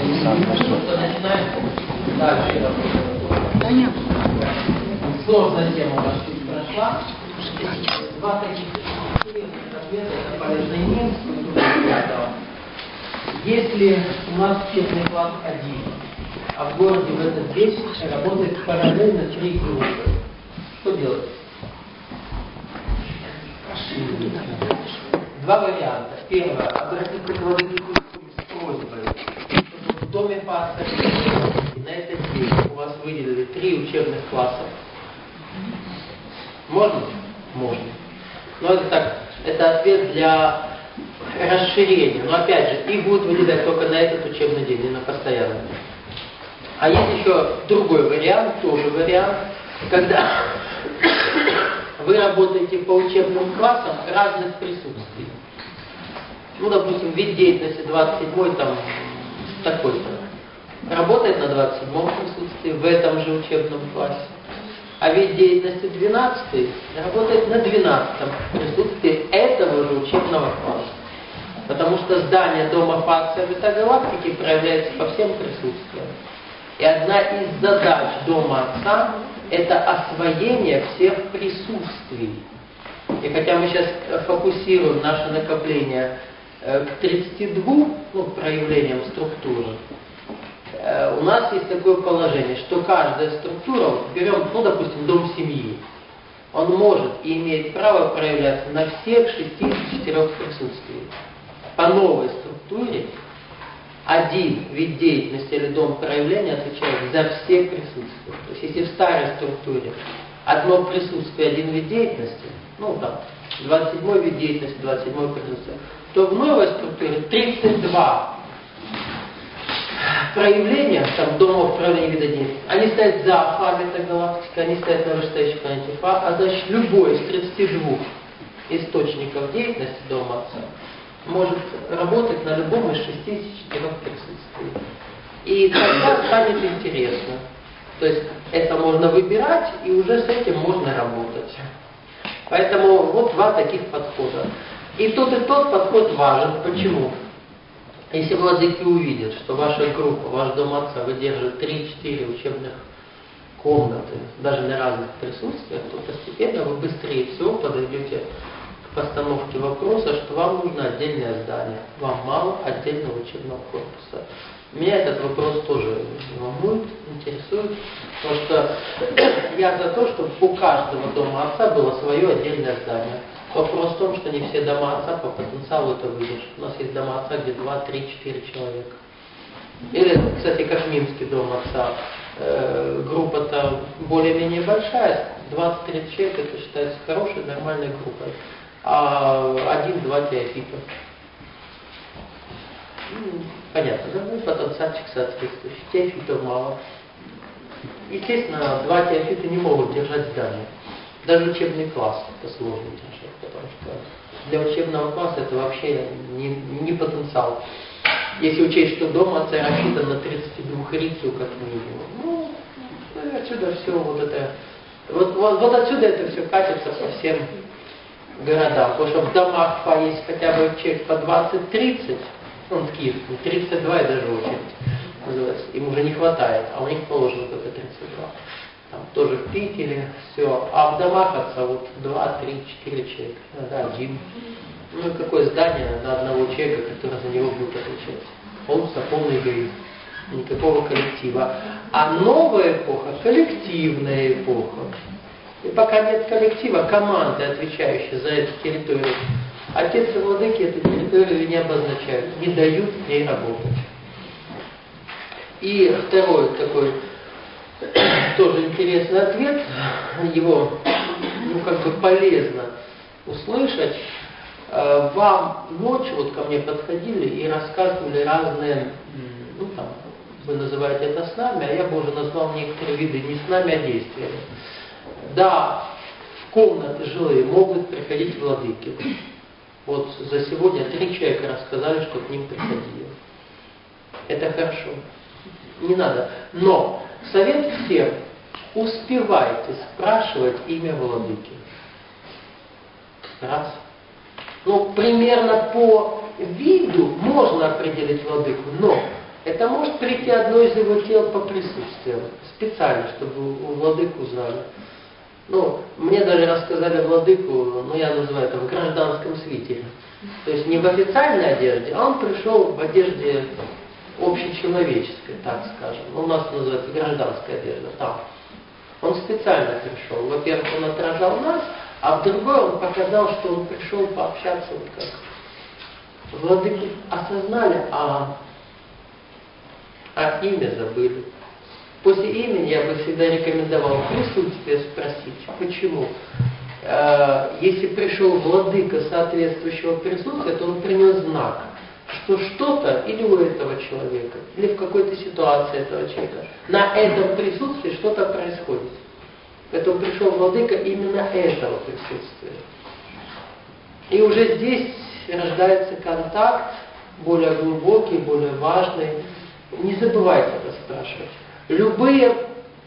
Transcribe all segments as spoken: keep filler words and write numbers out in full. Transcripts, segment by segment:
Начинаем дальше. Сложная тема у нас чуть прошла. Два таких интересных ответа, это полезный минус. Если у нас учебный класс один, а в городе в этот день работает параллельно три группы, что делать? Два варианта. Первое. Обратиться к руководителю с просьбой, чтобы в доме по отстранению на этот день у вас выделили три учебных класса. Можно? Можно. Но это так, это ответ для расширения. Но опять же, их будут выделять только на этот учебный день, не на постоянный. А есть еще другой вариант, тоже вариант, когда вы работаете по учебным классам разных присутствий. Ну, допустим, вид деятельности двадцать седьмой там такой-то. Работает на двадцать седьмом присутствии в этом же учебном классе. А вид деятельности двенадцатый работает на двенадцатом присутствии этого же учебного класса. Потому что здание Дома Фация Вита Галактики проявляется по всем присутствиям. И одна из задач Дома Отца – это освоение всех присутствий. И хотя мы сейчас фокусируем наше накопление к тридцати двум ну, проявлениям структуры, у нас есть такое положение, что каждая структура, берем, ну, допустим, дом семьи, он может и имеет право проявляться на всех шестидесяти четырёх присутствиях. По новой структуре один вид деятельности или дом проявления отвечает за все присутствия. То есть если в старой структуре одно присутствие, один вид деятельности, ну там, двадцать седьмой вид деятельности, двадцать седьмое присутствие, то в новой структуре тридцать два проявления, там, домов проявления вида деятельности. Они стоят за Фа Вита Галактика, они стоят на вышестоящей планете Фа, а значит любой из тридцати двух источников деятельности Дома Отца может работать на любом из шестидесяти четырёх присутствий. И тогда станет интересно. То есть это можно выбирать, и уже с этим можно работать. Поэтому вот два таких подхода. И тот, и тот подход важен. Почему? Если владыки увидят, что ваша группа, ваш Дом Отца выдерживает три-четыре учебных комнаты, даже на разных присутствиях, то постепенно вы быстрее всего подойдете к постановке вопроса, что вам нужно отдельное здание. Вам мало отдельного учебного корпуса. Меня этот вопрос тоже волнует, интересует, потому что я за то, чтобы у каждого Дома Отца было свое отдельное здание. Вопрос в том, что не все Дома Отца по потенциалу это выдержат. У нас есть Дома Отца, где два, три, четыре человека. Или, кстати, как Минский Дом Отца. Э, группа-то более-менее большая, двадцать-тридцать человек, это считается хорошей, нормальной группой. А один-два теофита. Ну, понятно, да? Ну, потенциальчик соответствующий. Теофитов мало. Естественно, два теофита не могут держать здание. Даже учебный класс это сложно держать, потому что для учебного класса это вообще не, не потенциал. Если учесть, что Дом Отца рассчитан на тридцать два рицу как минимум, ну, отсюда все вот это, вот, вот, вот отсюда это все катится по всем городам. Потому что в домах по есть хотя бы человек по двадцать-тридцать, он в Киевском, тридцать два и даже очередь называется, им уже не хватает, а у них положено только тридцать два. Там тоже в Питере, все. А в Домах Отца вот два, три, четыре человека, да, один. Ну и какое здание на одного человека, который за него будет отвечать? Полностью полный эгоизм. Никакого коллектива. А новая эпоха – коллективная эпоха. И пока нет коллектива, команды, отвечающие за эту территорию, отец и владыки эту территорию не обозначают, не дают ей работать. И второй такой тоже интересный ответ, его ну, как бы полезно услышать. Вам ночью вот ко мне подходили и рассказывали разные, ну там, вы называете это снами, а я бы уже назвал некоторые виды не снами, а действиями. Да, в комнаты жилые могут приходить владыки. Вот за сегодня три человека рассказали, что к ним приходили. Это хорошо. Не надо. Но совет всем, успевайте спрашивать имя владыки. Раз. Ну, примерно по виду можно определить владыку, но Это может прийти одно из его тел по присутствию, специально, чтобы у владыку узнали. Ну, мне даже рассказали владыку, ну я называю это в гражданском свитере. То есть не в официальной одежде, а он пришел в одежде общечеловеческой, так скажем. Ну, у нас называется гражданская одежда, там. Он специально пришел. Во-первых, он отражал нас, а в другой он показал, что он пришел пообщаться, вот как владыки осознали, а, а имя забыли. После имени я бы всегда рекомендовал присутствие спросить. Почему? Если пришел владыка соответствующего присутствия, то он принес знак, что что-то или у этого человека, или в какой-то ситуации этого человека, на этом присутствии что-то происходит. Поэтому пришел владыка именно этого присутствия. И уже здесь рождается контакт, более глубокий, более важный. Не забывайте это спрашивать. Любые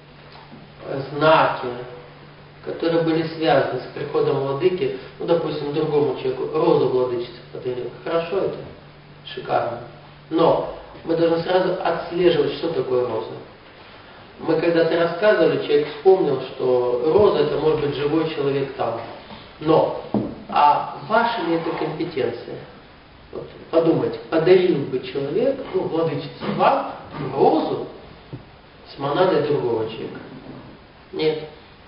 знаки, которые были связаны с приходом владыки, ну, допустим, другому человеку, розу владычица подарил. Хорошо это? Шикарно. Но мы должны сразу отслеживать, что такое роза. Мы когда-то рассказывали, человек вспомнил, что роза это может быть живой человек там. Но, а ваша ли это компетенция? Вот, подумайте, подарил бы человек, ну, владычица вам розу с монадой другого человека? Нет.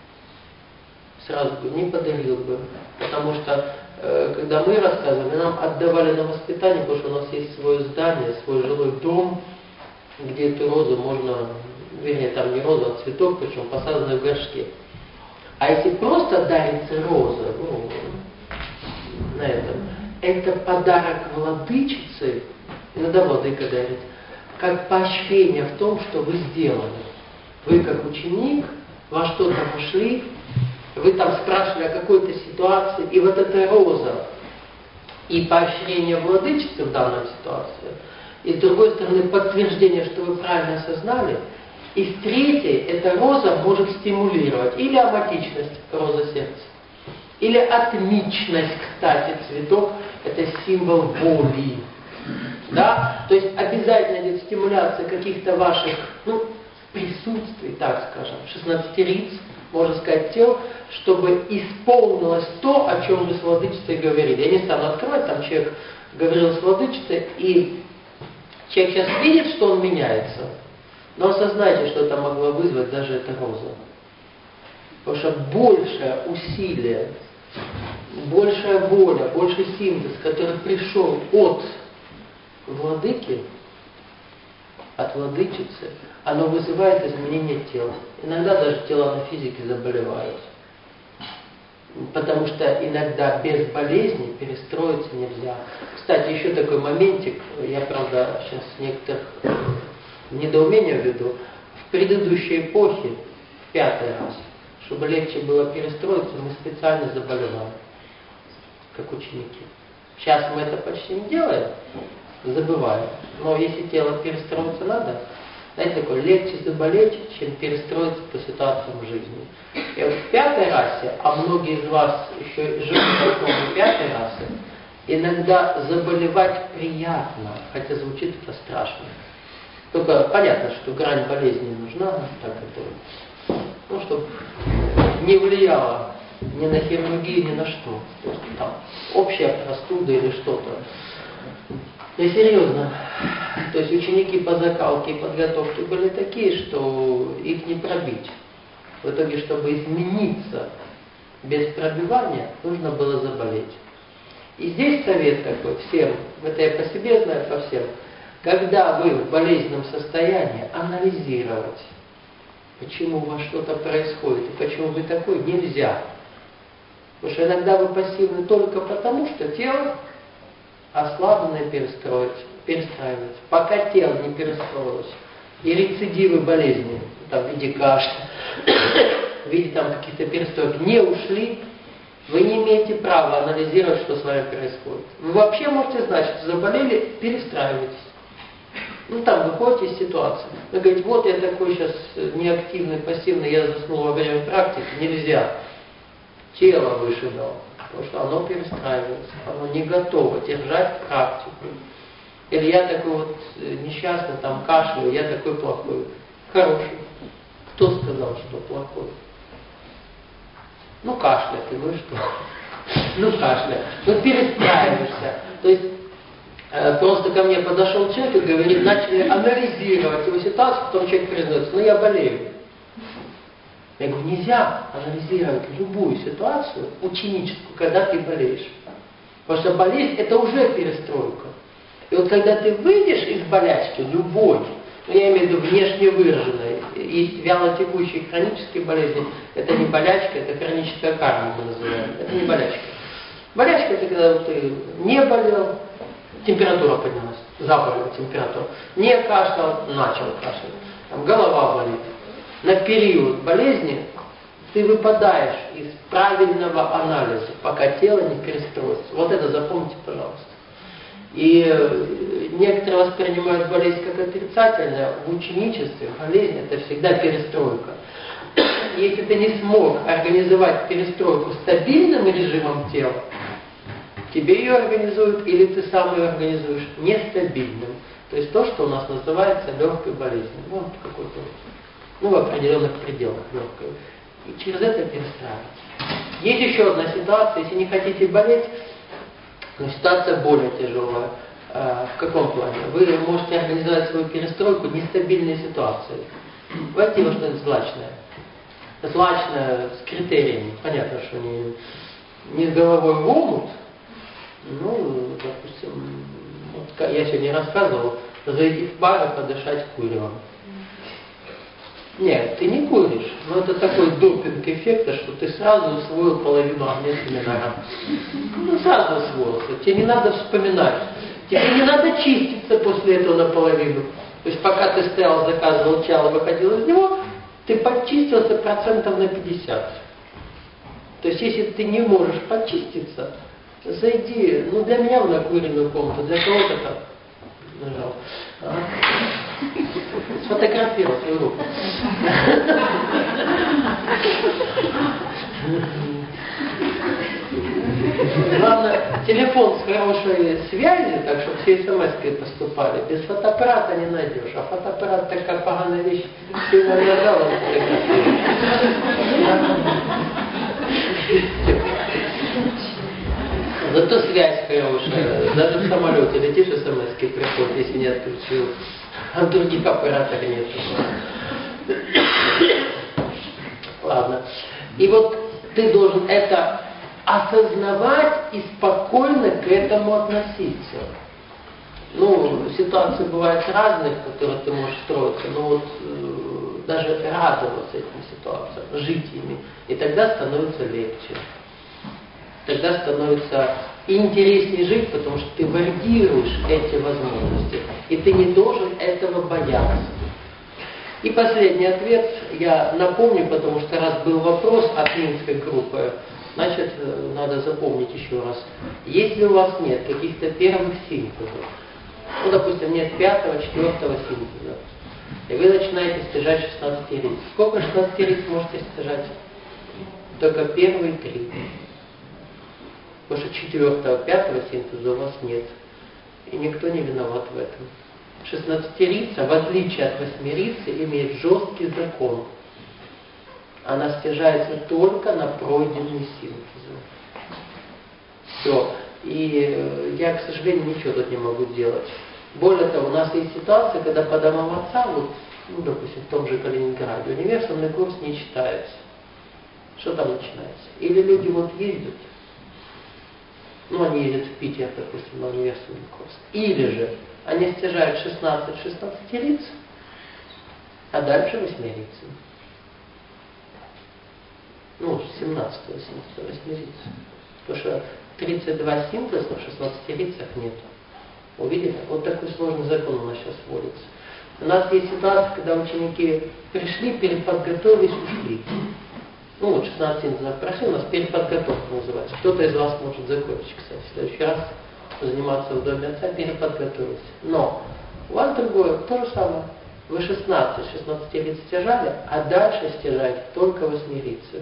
Сразу бы не подарил бы. Потому что, э, когда мы рассказывали, нам отдавали на воспитание, потому что у нас есть свое здание, свой жилой дом, где эту розу можно, вернее, там не розу, а цветок, причем посаженный в горшке. А если просто дарится роза, ну, на этом, это подарок владычицы, иногда владыка дарит, как поощрение в том, что вы сделали. Вы как ученик, во что-то ушли, вы там спрашивали о какой-то ситуации, и вот эта роза, и поощрение владычицы в данной ситуации, и с другой стороны подтверждение, что вы правильно осознали, и с третьей, эта роза может стимулировать или аматичность, роза сердца, или атмичность, кстати, цветок, это символ воли. Да? То есть обязательно идет стимуляция каких-то ваших, ну, присутствий, так скажем, шестнадцатериц, можно сказать, тел, чтобы исполнилось то, о чем вы с владычицей говорили. Я не стану открывать, там человек говорил с владычицей, и человек сейчас видит, что он меняется, но осознайте, что это могло вызвать даже эта роза. Потому что большее усилие, большая воля, больший синтез, который пришел от владыки, от владычицы, оно вызывает изменение тела. Иногда даже тела на физике заболевают. Потому что иногда без болезни перестроиться нельзя. Кстати, еще такой моментик, я, правда, сейчас некоторых недоумения введу. В предыдущей эпохе, в пятый раз, чтобы легче было перестроиться, мы специально заболевали, как ученики. Сейчас мы это почти не делаем, забываем. Но если тело перестроиться надо, знаете, такое, легче заболеть, чем перестроиться по ситуациям в жизни. И вот в пятой расе, а многие из вас еще живут в основе пятой расы, иногда заболевать приятно, хотя звучит это страшно. Только понятно, что грань болезни нужна, так это, ну, чтобы не влияло ни на хирургию, ни на что. То есть там общая простуда или что-то. И серьезно. То есть ученики по закалке и подготовке были такие, что их не пробить. В итоге, чтобы измениться без пробивания, нужно было заболеть. И здесь совет такой всем, это я по себе знаю, по всем, когда вы в болезненном состоянии, анализировать, почему у вас что-то происходит и почему вы такой, нельзя. Потому что иногда вы пассивны только потому, что тело ослабленное перестроить, перестраивается. Пока тело не перестроилось, и рецидивы болезни, там, в виде кашля, в виде там каких-то перестроек не ушли, вы не имеете права анализировать, что с вами происходит. Вы вообще можете знать, что заболели, перестраивайтесь. Ну там выходите из ситуации. Вы говорите, вот я такой сейчас неактивный, пассивный, я заснул во время практики, нельзя. Тело выше дал, потому что оно перестраивается, оно не готово держать практику. Или я такой вот несчастный, там кашляю, я такой плохой. Хороший. Кто сказал, что плохой? Ну кашляй ты, ну и что? Ну кашляй. Ну перестраиваешься. То есть просто ко мне подошел человек и говорит, начали анализировать его ситуацию, потом человек признается, ну я болею. Я говорю, нельзя анализировать любую ситуацию ученическую, когда ты болеешь. Потому что болезнь это уже перестройка. И вот когда ты выйдешь из болячки, любой, ну, я имею в виду внешне выраженной, есть вялотекущие хронические болезни, это не болячка, это хроническая карма мы называем, это не болячка. Болячка это когда вот ты не болел, температура поднялась, заболела температура, не кашлял, начал кашлять, там, голова болит. На период болезни ты выпадаешь из правильного анализа, пока тело не перестроится. Вот это запомните, пожалуйста. И некоторые воспринимают болезнь как отрицательную. В ученичестве болезнь это всегда перестройка. Если ты не смог организовать перестройку стабильным режимом тела, тебе ее организуют или ты сам ее организуешь нестабильным. То есть то, что у нас называется легкой болезнью. Ну, какой-то, ну, в определенных пределах легкой. И через это перестраивать. Есть еще одна ситуация, если не хотите болеть, но ситуация более тяжелая. В каком плане? Вы можете организовать свою перестройку в нестабильной ситуации. Войти во что-нибудь злачное. Злачное с критериями. Понятно, что не, не с головой в омут. Ну, допустим, вот я сегодня рассказывал, зайти в бар и подышать куревом. Нет, ты не куришь, но это такой допинг эффекта, что ты сразу усвоил половину амнезминара. Ну, сразу усвоил. Тебе не надо вспоминать. Тебе не надо чиститься после этого наполовину. То есть пока ты стоял, заказывал чай, выходил из него, ты подчистился процентов на пятьдесят. То есть если ты не можешь почиститься, зайди, ну для меня в накуренную комнату, для кого-то там. Нажал. А? Сфотографировал свою руку. Главное, телефон с хорошей связью, так чтобы все смс-ки поступали. Без фотоаппарата не найдешь. А фотоаппарат такая поганая вещь. Ты его нажал, он зато связь хорошая. Даже в самолете летишь, смс-ки приходят, если не отключил. А в других аппаратах нет. Ладно. И вот ты должен это осознавать и спокойно к этому относиться. Ну, ситуации бывают разные, в которых ты можешь строиться, но вот э, даже радоваться этим ситуациям, жить ими. И тогда становится легче. Тогда становится интереснее жить, потому что ты валидируешь эти возможности. И ты не должен этого бояться. И последний ответ я напомню, потому что раз был вопрос от Минской группы, значит, надо запомнить еще раз. Если у вас нет каких-то первых симптомов, ну, допустим, нет пятого, четвертого симптома, и вы начинаете стяжать шестнадцать лиц. Сколько шестнадцать лиц можете стяжать? Только первые три. Потому что четвертого, пятого синтеза у вас нет. И никто не виноват в этом. Шестнадцатерица, в отличие от восьмирицы, имеет жесткий закон. Она стяжается только на пройденные синтезы. Все. И я, к сожалению, ничего тут не могу сделать. Более того, у нас есть ситуация, когда по домам отца, вот, ну, допустим, в том же Калининграде, универсальный курс не читается. Что там начинается? Или люди вот ездят, ну, они ездят в Питер, допустим, на универсальный курс. Или же они стяжают шестнадцать шестнадцатилиц, а дальше восьмирицы. Ну, семнадцатого синтеза восьмирицы. Потому что тридцать два синтеза в шестнадцатилицах нет. Увидели? Вот такой сложный закон у нас сейчас вводится. У нас есть ситуация, когда ученики пришли, переподготовились, ушли. Ну, вот шестнадцать синтезов прошли, у нас переподготовка называется. Кто-то из вас может закончить, кстати, в следующий раз заниматься в доме отца, переподготовиться. Но у вас другое, то же самое. Вы шестнадцать шестнадцатилиц стяжали, а дальше стяжаете только восьмирицы.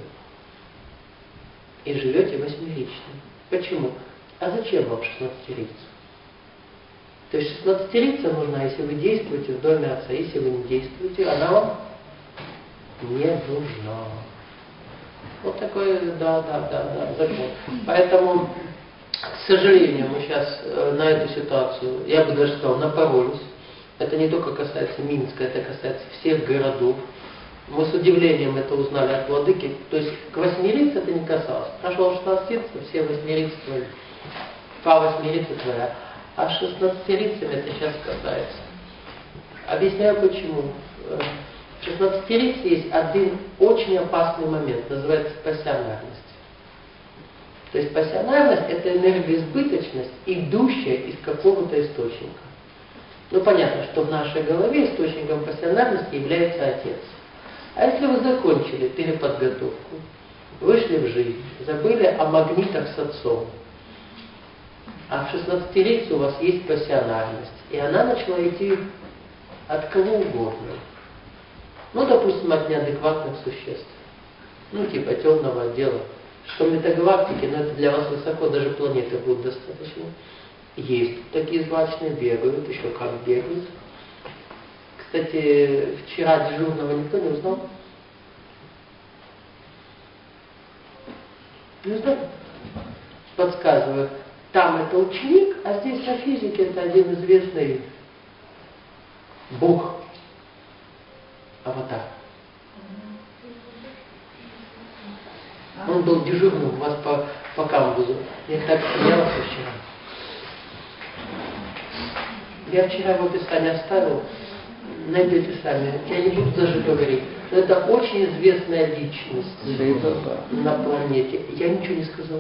И живете восьмиричным. Почему? А зачем вам шестнадцатилиц? То есть шестнадцатерица нужна, если вы действуете в доме Отца. Если вы не действуете, она вам не нужна. Вот такой, да, да, да, да, закон. Поэтому, к сожалению, мы сейчас на эту ситуацию, я бы даже сказал, напоролись. Это не только касается Минска, это касается всех городов. Мы с удивлением это узнали от владыки. То есть к восьмирице это не касалось. Прошел шестнадцатирица, все восьмирицы твои. По восьмирице твоя. А шестнадцатерицами это сейчас касается. Объясняю почему. В шестнадцатерице есть один очень опасный момент, называется пассионарность. То есть пассионарность это энергоизбыточность, идущая из какого-то источника. Ну понятно, что в нашей голове источником пассионарности является Отец. А если вы закончили переподготовку, вышли в жизнь, забыли о магнитах с Отцом, а в шестнадцатерице у вас есть пассионарность, и она начала идти от кого угодно. Ну, допустим, от неадекватных существ. Ну, типа темного отдела. Что метагалактики, но это для вас высоко, даже планеты будут достаточно. Есть такие злачные, бегают, еще как бегают. Кстати, вчера дежурного никто не узнал? Не узнал? Подсказываю. Там это ученик, а здесь на физике это один известный бог. Аватар. Он был дежурным у вас по, по камбузу. Я так смеялся вчера. Я вчера его описание оставил. Найдете сами. Я не буду даже говорить. Но это очень известная личность на планете. Я ничего не сказал.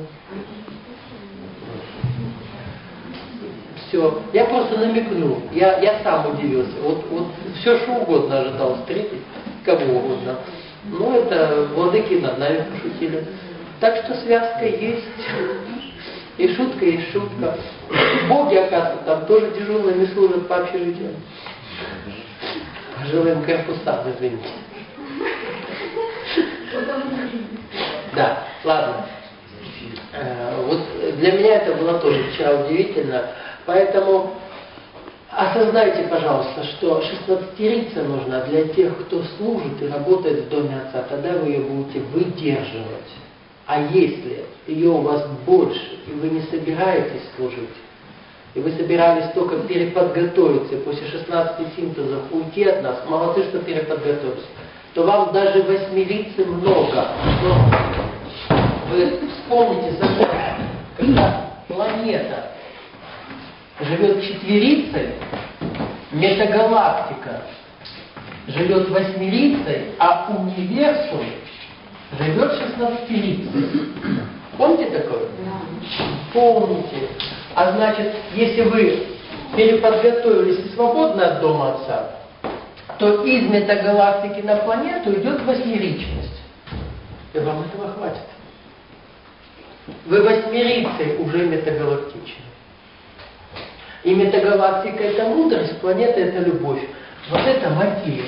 Все. Я просто намекнул. Я, я сам удивился. Вот, вот все, что угодно ожидал встретить. Кого угодно. Ну, это владыки над нами пошутили. Так что связка есть. И шутка есть шутка. Боги, оказывается, там тоже дежурными служат по общежитию. По жилым корпусам, извините. Да, ладно. Вот для меня это было тоже вчера удивительно. Поэтому осознайте, пожалуйста, что шестнадцатерица нужна для тех, кто служит и работает в доме Отца. Тогда вы ее будете выдерживать. А если ее у вас больше, и вы не собираетесь служить, и вы собирались только переподготовиться, и после шестнадцати синтезов уйти от нас, молодцы, что переподготовились, то вам даже восьмирицы много. Но вы вспомните закон, когда планета живет четверицей, метагалактика живет восьмерицей, а универсум живет шестнадцатерицей. Помните такое? Да. Помните. А значит, если вы переподготовились и свободны от дома Отца, то из метагалактики на планету идет восьмеричность. И вам этого хватит. Вы восьмерицей уже метагалактичны. И метагалактика это мудрость, планета это любовь. Вот это материя.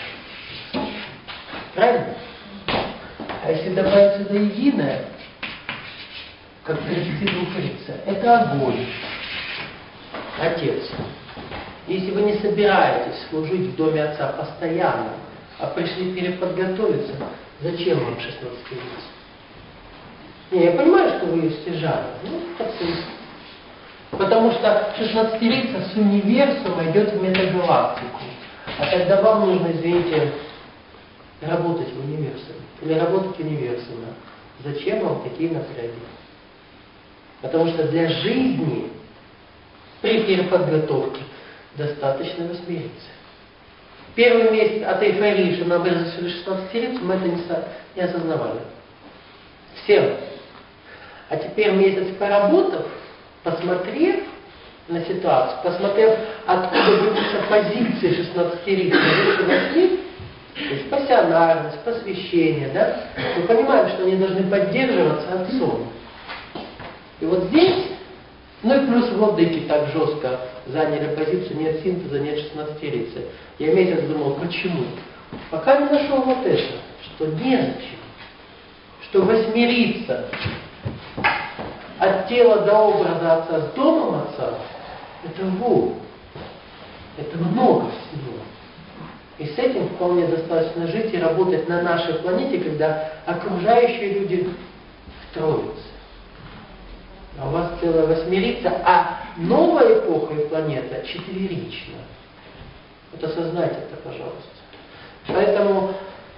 Правильно? А если добавить сюда единое, как тридцатидвухрица, это огонь. Отец. Если вы не собираетесь служить в доме Отца постоянно, а пришли переподготовиться, зачем вам шестнадцатерица? Не, я понимаю, что вы ее стяжали. Ну, процесс. Потому что шестнадцатерица с универсума идет в метагалактику. А тогда вам нужно, извините, работать в универсуме. Или работать в универсуме. Зачем вам такие напряги? Потому что для жизни при переподготовке достаточно восьмирицы. Первый месяц от эйфории, что нам разрешили шестнадцатерицу, мы это не, не осознавали. Всем. А теперь месяц поработав, посмотрев на ситуацию, посмотрев, откуда берутся позиции шестнадцатерицы выше восьми, то есть пассионарность, посвящение, да, мы понимаем, что они должны поддерживаться Отцом. И вот здесь, ну и плюс владыки так жестко заняли позицию нет синтеза, нет шестнадцатерицы. Я месяц думал, почему? Пока не нашел вот это, что незачем, что восьмерица от тела до образа Отца с домом Отца, это вот. Это много всего. И с этим вполне достаточно жить и работать на нашей планете, когда окружающие люди втроятся. А у вас целая восьмерица, а новая эпоха и планета четверична. Вот осознайте это, пожалуйста. Поэтому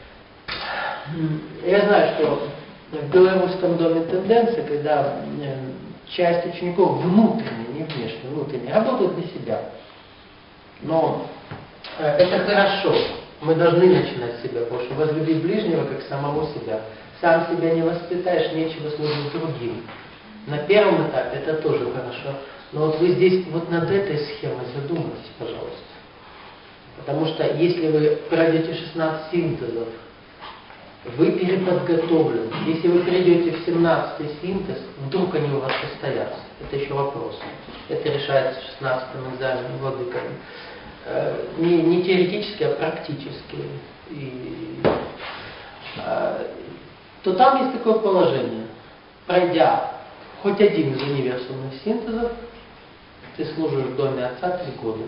я знаю, что в белорусском доме тенденция, когда часть учеников внутренне, не внешне, внутренне, работают для себя. Но это хорошо. Мы должны начинать с себя, потому что возлюби ближнего, как самого себя. Сам себя не воспитаешь, нечего служить другим. На первом этапе это тоже хорошо. Но вот вы здесь вот над этой схемой задумайтесь, пожалуйста. Потому что если вы пройдете шестнадцать синтезов, вы переподготовлены. Если вы придете в семнадцатый синтез, вдруг они у вас состоятся. Это еще вопрос. Это решается шестнадцатым экзаменом владыками. Не, не теоретически, а практически. И, а, то там есть такое положение. Пройдя хоть один из универсальных синтезов, ты служишь в доме Отца три года.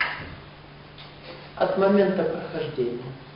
От момента прохождения.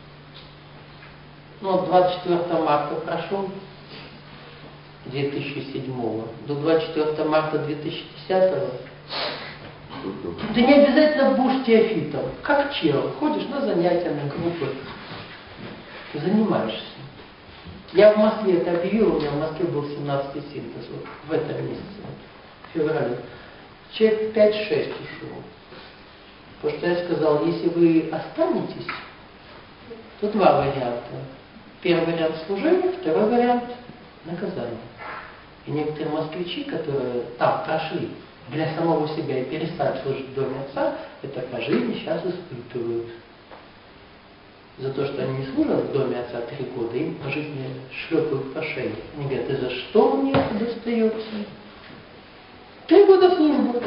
Ну, от двадцать четвёртого марта прошел две тысячи седьмого до двадцать четвёртого марта две тысячи десятого. Ты не обязательно будешь теофитом. Как чел. Ходишь на занятия, на группы. Занимаешься. Я в Москве это объявил, у меня в Москве был семнадцатый синтез. Вот в этом месяце, в феврале. Человек пять-шесть ушел. Потому что я сказал, если вы останетесь, то два варианта. Первый вариант служения, второй вариант наказания. И некоторые москвичи, которые там прошли для самого себя и перестали служить в доме Отца, это по жизни сейчас испытывают. За то, что они не служат в доме Отца три года, им по жизни шлепают по шее. Они говорят, и за что мне это достается? Три года службы.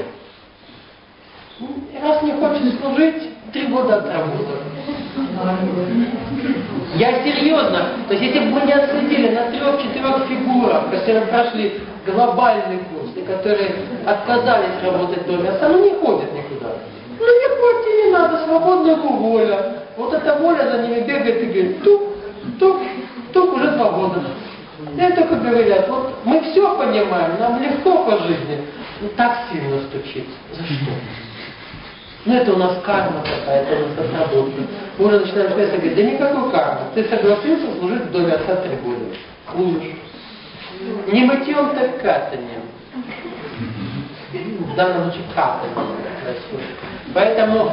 Раз не хочешь служить, три года отработал. Я серьезно. То есть если бы мы не отследили на трех-четырех фигурах, которые прошли глобальный курс, и которые отказались работать в доме Отца, ну не ходят никуда. Ну не ходите, не надо, свободная воля. Вот эта воля за ними бегает и говорит, тук, тук, тук, уже два года. И только говорят, вот мы все понимаем, нам легко по жизни, но так сильно стучится. За что? Ну это у нас карма какая-то, у нас отработка. Мы уже начинаем сказать, говорит, да никакой кармы. Ты согласился служить в доме Отца три года. Служишь. Не мытьем, так катанием. В данном случае катанием. Поэтому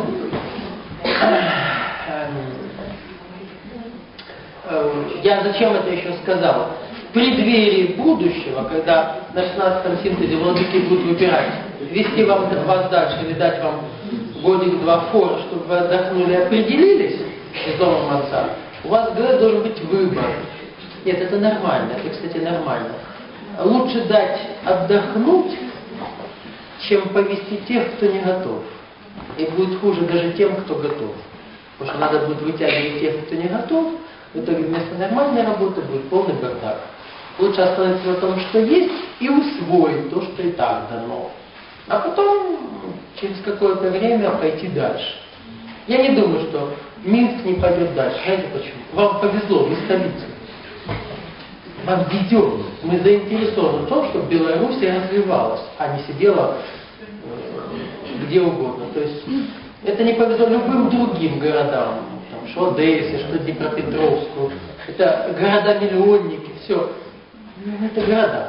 я зачем это еще сказал? В преддверии будущего, когда на шестнадцатом синтезе владыки будут выбирать, вести вам вас дальше или дать вам годик-два фора, чтобы вы отдохнули и определились с домом Отца, у вас в голове должен быть выбор. Нет, это нормально, это, кстати, нормально. Лучше дать отдохнуть, чем повести тех, кто не готов. И будет хуже даже тем, кто готов. Потому что надо будет вытягивать тех, кто не готов, в итоге вместо нормальной работы будет полный бардак. Лучше остановиться на том, что есть, и усвоить то, что и так дано. А потом, через какое-то время, пойти дальше. Я не думаю, что Минск не пойдет дальше. Знаете почему? Вам повезло, вы столица. Вам ведет. Мы заинтересованы в том, чтобы Беларусь развивалась, а не сидела э, где угодно. То есть это не повезло любым другим городам. Там, что Одессе, что Днепропетровску. Это города-миллионники, все. Это города.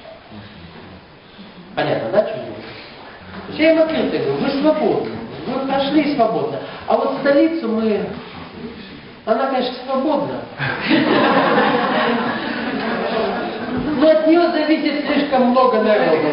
Понятно, да, что я Я им открыто говорю, вы свободны. Вы прошли свободно. А вот столицу мы... Она, конечно, свободна. Но от нее зависит слишком много народу.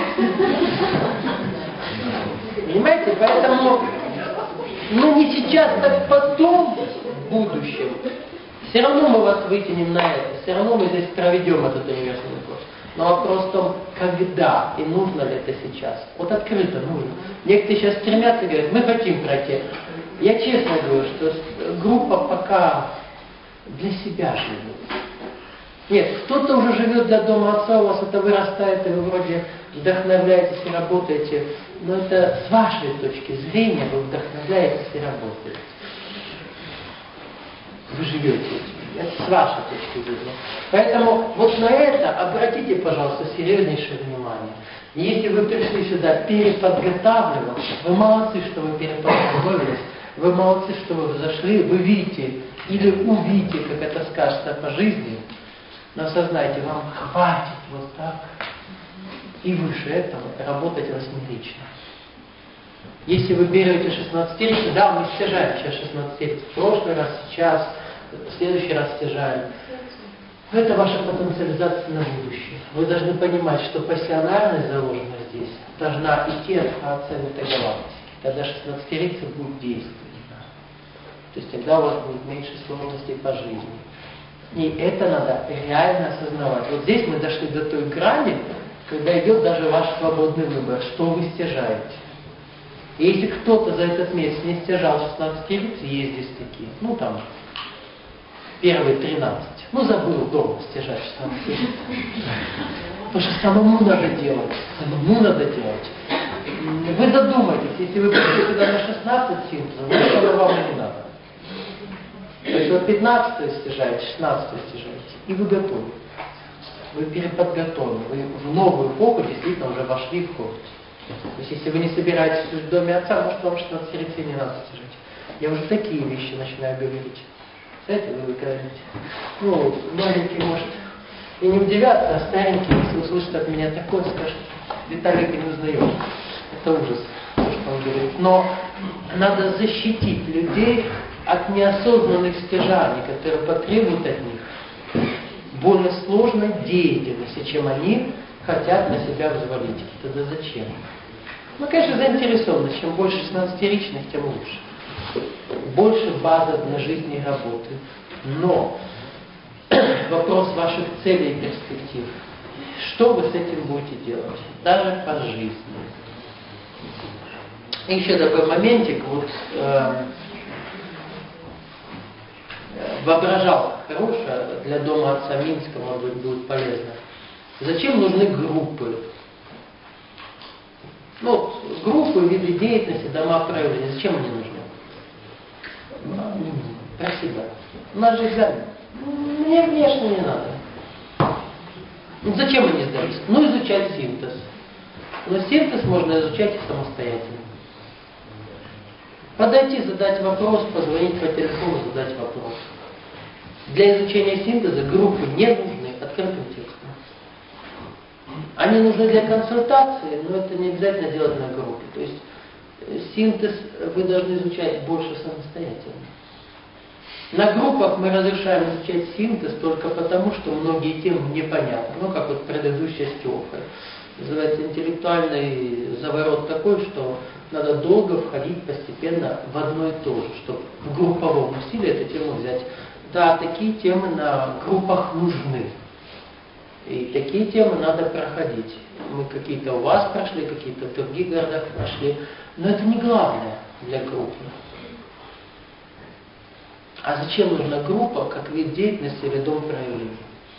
Понимаете? Поэтому, ну не сейчас, так потом, в будущем. Все равно мы вас вытянем на это. Все равно мы здесь проведем этот универсальный курс. Но вопрос в том, когда и нужно ли это сейчас. Вот открыто нужно. Некоторые сейчас стремятся и говорят, мы хотим пройти. Я честно говорю, что группа пока для себя живет. Нет, кто-то уже живет для дома отца, у вас это вырастает, и вы вроде вдохновляетесь и работаете. Но это с вашей точки зрения вы вдохновляетесь и работаете. Вы живете этим. Это с вашей точки зрения. Поэтому вот на это обратите, пожалуйста, серьезнейшее внимание. Если вы пришли сюда переподготавливаться, вы молодцы, что вы переподготовились, вы молодцы, что вы зашли, вы видите или увидите, как это скажется по жизни, но осознайте, вам хватит вот так и выше этого работать восьмерично. Если вы берете шестнадцатиричный, да, мы стяжаем сейчас шестнадцатиричный, в прошлый раз, сейчас, в следующий раз стяжаем. Это ваша потенциализация на будущее. Вы должны понимать, что пассионарность заложена здесь должна идти от Отца этой галактики. Тогда шестнадцатиричный будет действовать. То есть тогда у вас будет меньше сложностей по жизни. И это надо реально осознавать. Вот здесь мы дошли до той грани, когда идет даже ваш свободный выбор, что вы стяжаете. И если кто-то за этот месяц не стяжал шестнадцатиричный, есть здесь такие, ну там, первые тринадцать. Ну, забыл дома стяжать шестнадцатиричный. Потому что самому надо делать. Самому надо делать. Вы задумайтесь, если вы пришли туда на шестнадцать симптомов, значит, оно вам и не надо. То есть вы пятнадцатое стяжаете, шестнадцатое стяжаете, и вы готовы. Вы переподготовлены. Вы в новую эпоху действительно уже вошли в курс. То есть если вы не собираетесь в доме отца, может вам шестнадцатиричный не надо стяжать. Я уже такие вещи начинаю говорить. Знаете, вы говорите, ну, маленький может и не удивятся, а старенький, если услышит от меня такое, скажет, Виталик не узнает. Это ужас, то, что он говорит. Но надо защитить людей от неосознанных стяжаний, которые потребуют от них более сложной деятельности, чем они хотят на себя взвалить. Тогда зачем? Ну, конечно, заинтересованы. Чем больше шестнадцатиричных, тем лучше. Больше базы для жизни и работы. Но вопрос ваших целей и перспектив. Что вы с этим будете делать? Даже по жизни. И еще такой моментик. Вот, э, воображал хорошее для дома отца Минска, может быть, будет полезно. Зачем нужны группы? Ну, группы, виды деятельности, дома проявления. Зачем они нужны? Про себя. У нас же экзамен. Мне внешне не надо. Ну, зачем они сдались? Ну, изучать синтез. Но синтез можно изучать и самостоятельно. Подойти, задать вопрос, позвонить по телефону, задать вопрос. Для изучения синтеза группы не нужны открытым текстом. Они нужны для консультации, но это не обязательно делать на группе. То есть синтез вы должны изучать больше самостоятельно. На группах мы разрешаем изучать синтез только потому, что многие темы непонятны. Ну, как вот предыдущая с Теофой. Называется интеллектуальный заворот такой, что надо долго входить постепенно в одно и то же, чтобы в групповом усилии эту тему взять. Да, такие темы на группах нужны. И такие темы надо проходить. Мы какие-то у вас прошли, какие-то в других городах прошли. Но это не главное для группы. А зачем нужна группа, как вид деятельности или дом проявления?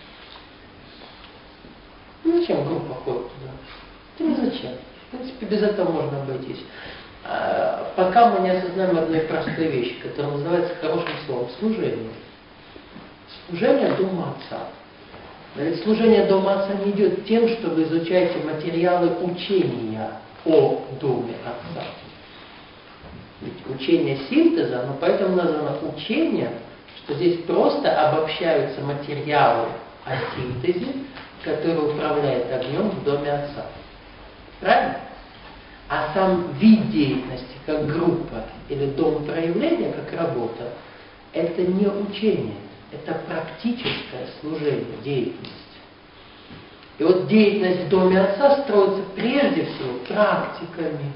Ну, зачем группа ходит туда? Это не зачем. В принципе, без этого можно обойтись. А, пока мы не осознаем одной простой вещи, которая называется хорошим словом служение. Служение дома отца. Но ведь служение дома отца не идет тем, что вы изучаете материалы учения о доме отца. Ведь учение синтеза, оно поэтому названо учение, что здесь просто обобщаются материалы о синтезе, который управляет огнем в доме отца. Правильно? А сам вид деятельности, как группа или дом проявления, как работа, это не учение, это практическое служение, деятельность. И вот деятельность в доме отца строится прежде всего практиками.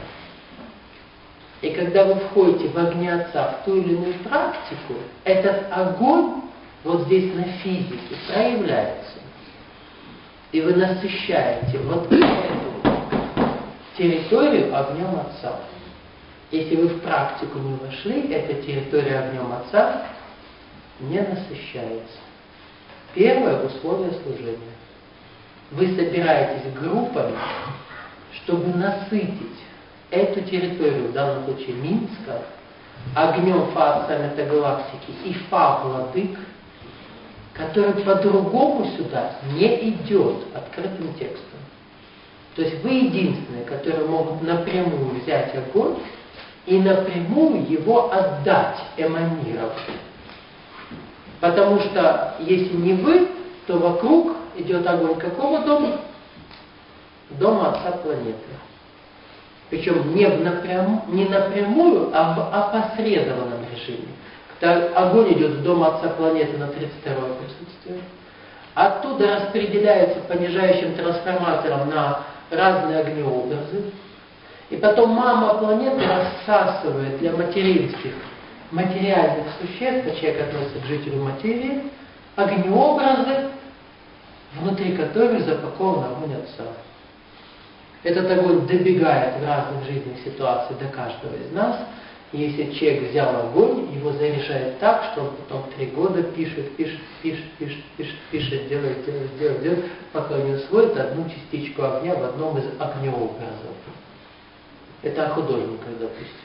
И когда вы входите в огне отца в ту или иную практику, этот огонь вот здесь на физике проявляется. И вы насыщаете вот эту территорию огнем отца. Если вы в практику не вошли, эта территория огнем отца не насыщается. Первое условие служения. Вы собираетесь группами, чтобы насытить эту территорию, в данном случае Минска, огнем Фа саммита галактики и Фа владык, который по-другому сюда не идет открытым текстом. То есть вы единственные, которые могут напрямую взять огонь и напрямую его отдать, эманировать. Потому что если не вы, то вокруг идет огонь какого дома? Дома Отца планеты. Причем не, напрямую, не напрямую, а в опосредованном режиме. Когда огонь идет в дом Отца планеты на тридцать второе присутствие, оттуда распределяется понижающим трансформатором на разные огнеобразы, и потом мама планеты рассасывает для материнских материальных существ, а человек относится к жителю материи, огнеобразы, внутри которых запакован огонь Отца. Этот огонь добегает в разных жизненных ситуациях до каждого из нас. И если человек взял огонь, его заряжает так, что он потом три года пишет, пишет, пишет, пишет, пишет, пишет, делает, делает, делает, делает, пока не усвоит одну частичку огня в одном из огнеобразов. Это о художниках, допустим.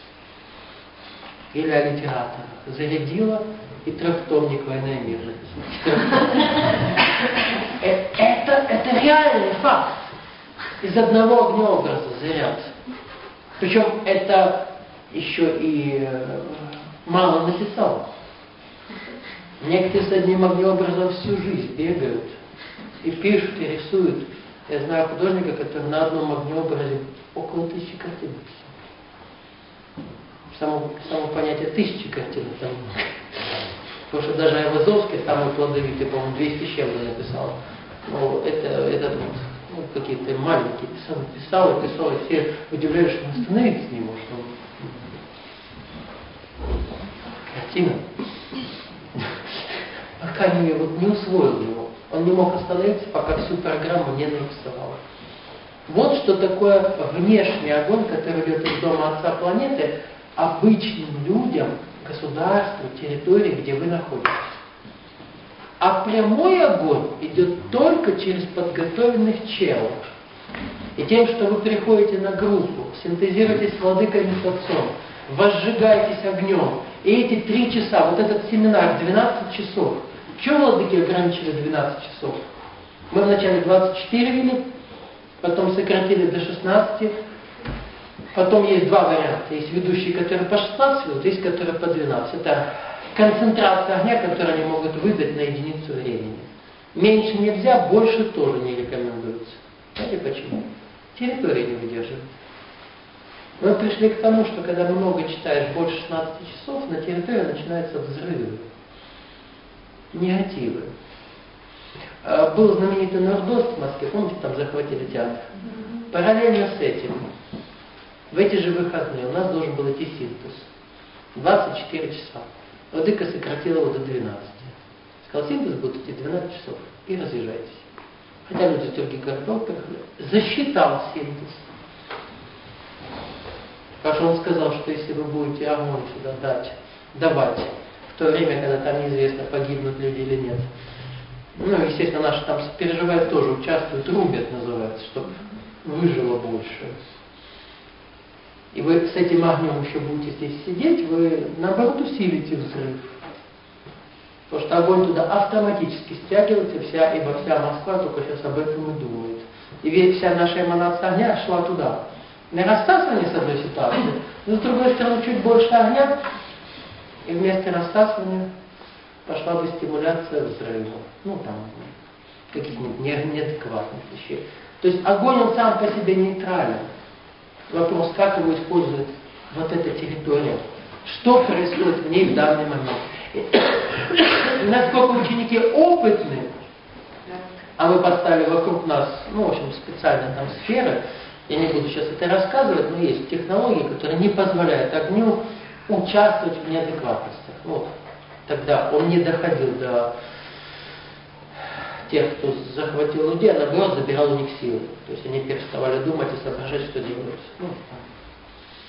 Или о литераторах. Зарядила и трехтомник «Война и мир». Это, это реальный факт. Из одного огнеобраза заряд. Причем это еще и мало написал. Некоторые с одним огнеобразом всю жизнь бегают и пишут, и рисуют. Я знаю художника, который на одном огнеобразе около тысячи картин написал. Само, само понятие тысячи картин там. Потому что даже Айвазовский, самый плодовитый, по-моему, двести с чем-то написал. Но это, этот вот, ну, какие-то маленькие писал, писал и писал, и все удивляются, что он остановиться не может. Картина. Пока не, вот, не усвоил его. Он не мог остановиться, пока всю программу не нарисовал. Вот что такое внешний огонь, который идет из дома Отца планеты, обычным людям, государству, территории, где вы находитесь. А прямой огонь идет только через подготовленных челов. И тем, что вы приходите на группу, синтезируетесь с владыками с Отцом, возжигаетесь огнем, и эти три часа, вот этот семинар, двенадцать часов. Чего владыки ограничили двенадцать часов? Мы вначале двадцать четыре вели, потом сократили до шестнадцати. Потом есть два варианта. Есть ведущие, которые по шестнадцать минут, есть, которые по двенадцать. Это концентрация огня, которую они могут выдать на единицу времени. Меньше нельзя, больше тоже не рекомендуется. Знаете почему? Территория не выдерживает. Мы пришли к тому, что когда много читаешь больше шестнадцати часов, на территории начинаются взрывы, негативы. Был знаменитый Нордост в Москве, помните, там захватили театр. Параллельно с этим, в эти же выходные у нас должен был идти синтез. двадцать четыре часа. Владыка сократил его до двенадцати. Сказал, синтез будет идти двенадцать часов. И разъезжайтесь. Хотя люди из других городов приехали. Засчитал синтез. Потому что он сказал, что если вы будете огонь сюда дать, давать, в то время, когда там неизвестно, погибнут люди или нет. Ну, естественно, наши там переживают тоже, участвуют, рубят называется, чтобы выжило больше. И вы с этим огнем еще будете здесь сидеть, вы наоборот усилите взрыв. Потому что огонь туда автоматически стягивается, вся, ибо вся Москва только сейчас об этом и думает. И ведь вся наша эманация огня шла туда. На рассасывание с одной ситуации, но с другой стороны чуть больше огня, и вместо рассасывания пошла бы стимуляция взрыва. Ну там, каких-нибудь неадекватных вещей. То есть огонь он сам по себе нейтрален. Вопрос, как его использует вот эта территория. Что происходит в ней в данный момент. И насколько ученики опытны, а мы поставили вокруг нас, ну, в общем, специально там сферы, я не буду сейчас это рассказывать, но есть технологии, которые не позволяют огню участвовать в неадекватностях. Вот. Тогда он не доходил до тех, кто захватил людей, а наоборот забирал у них силы. То есть они переставали думать и соображать, что делают. Ну,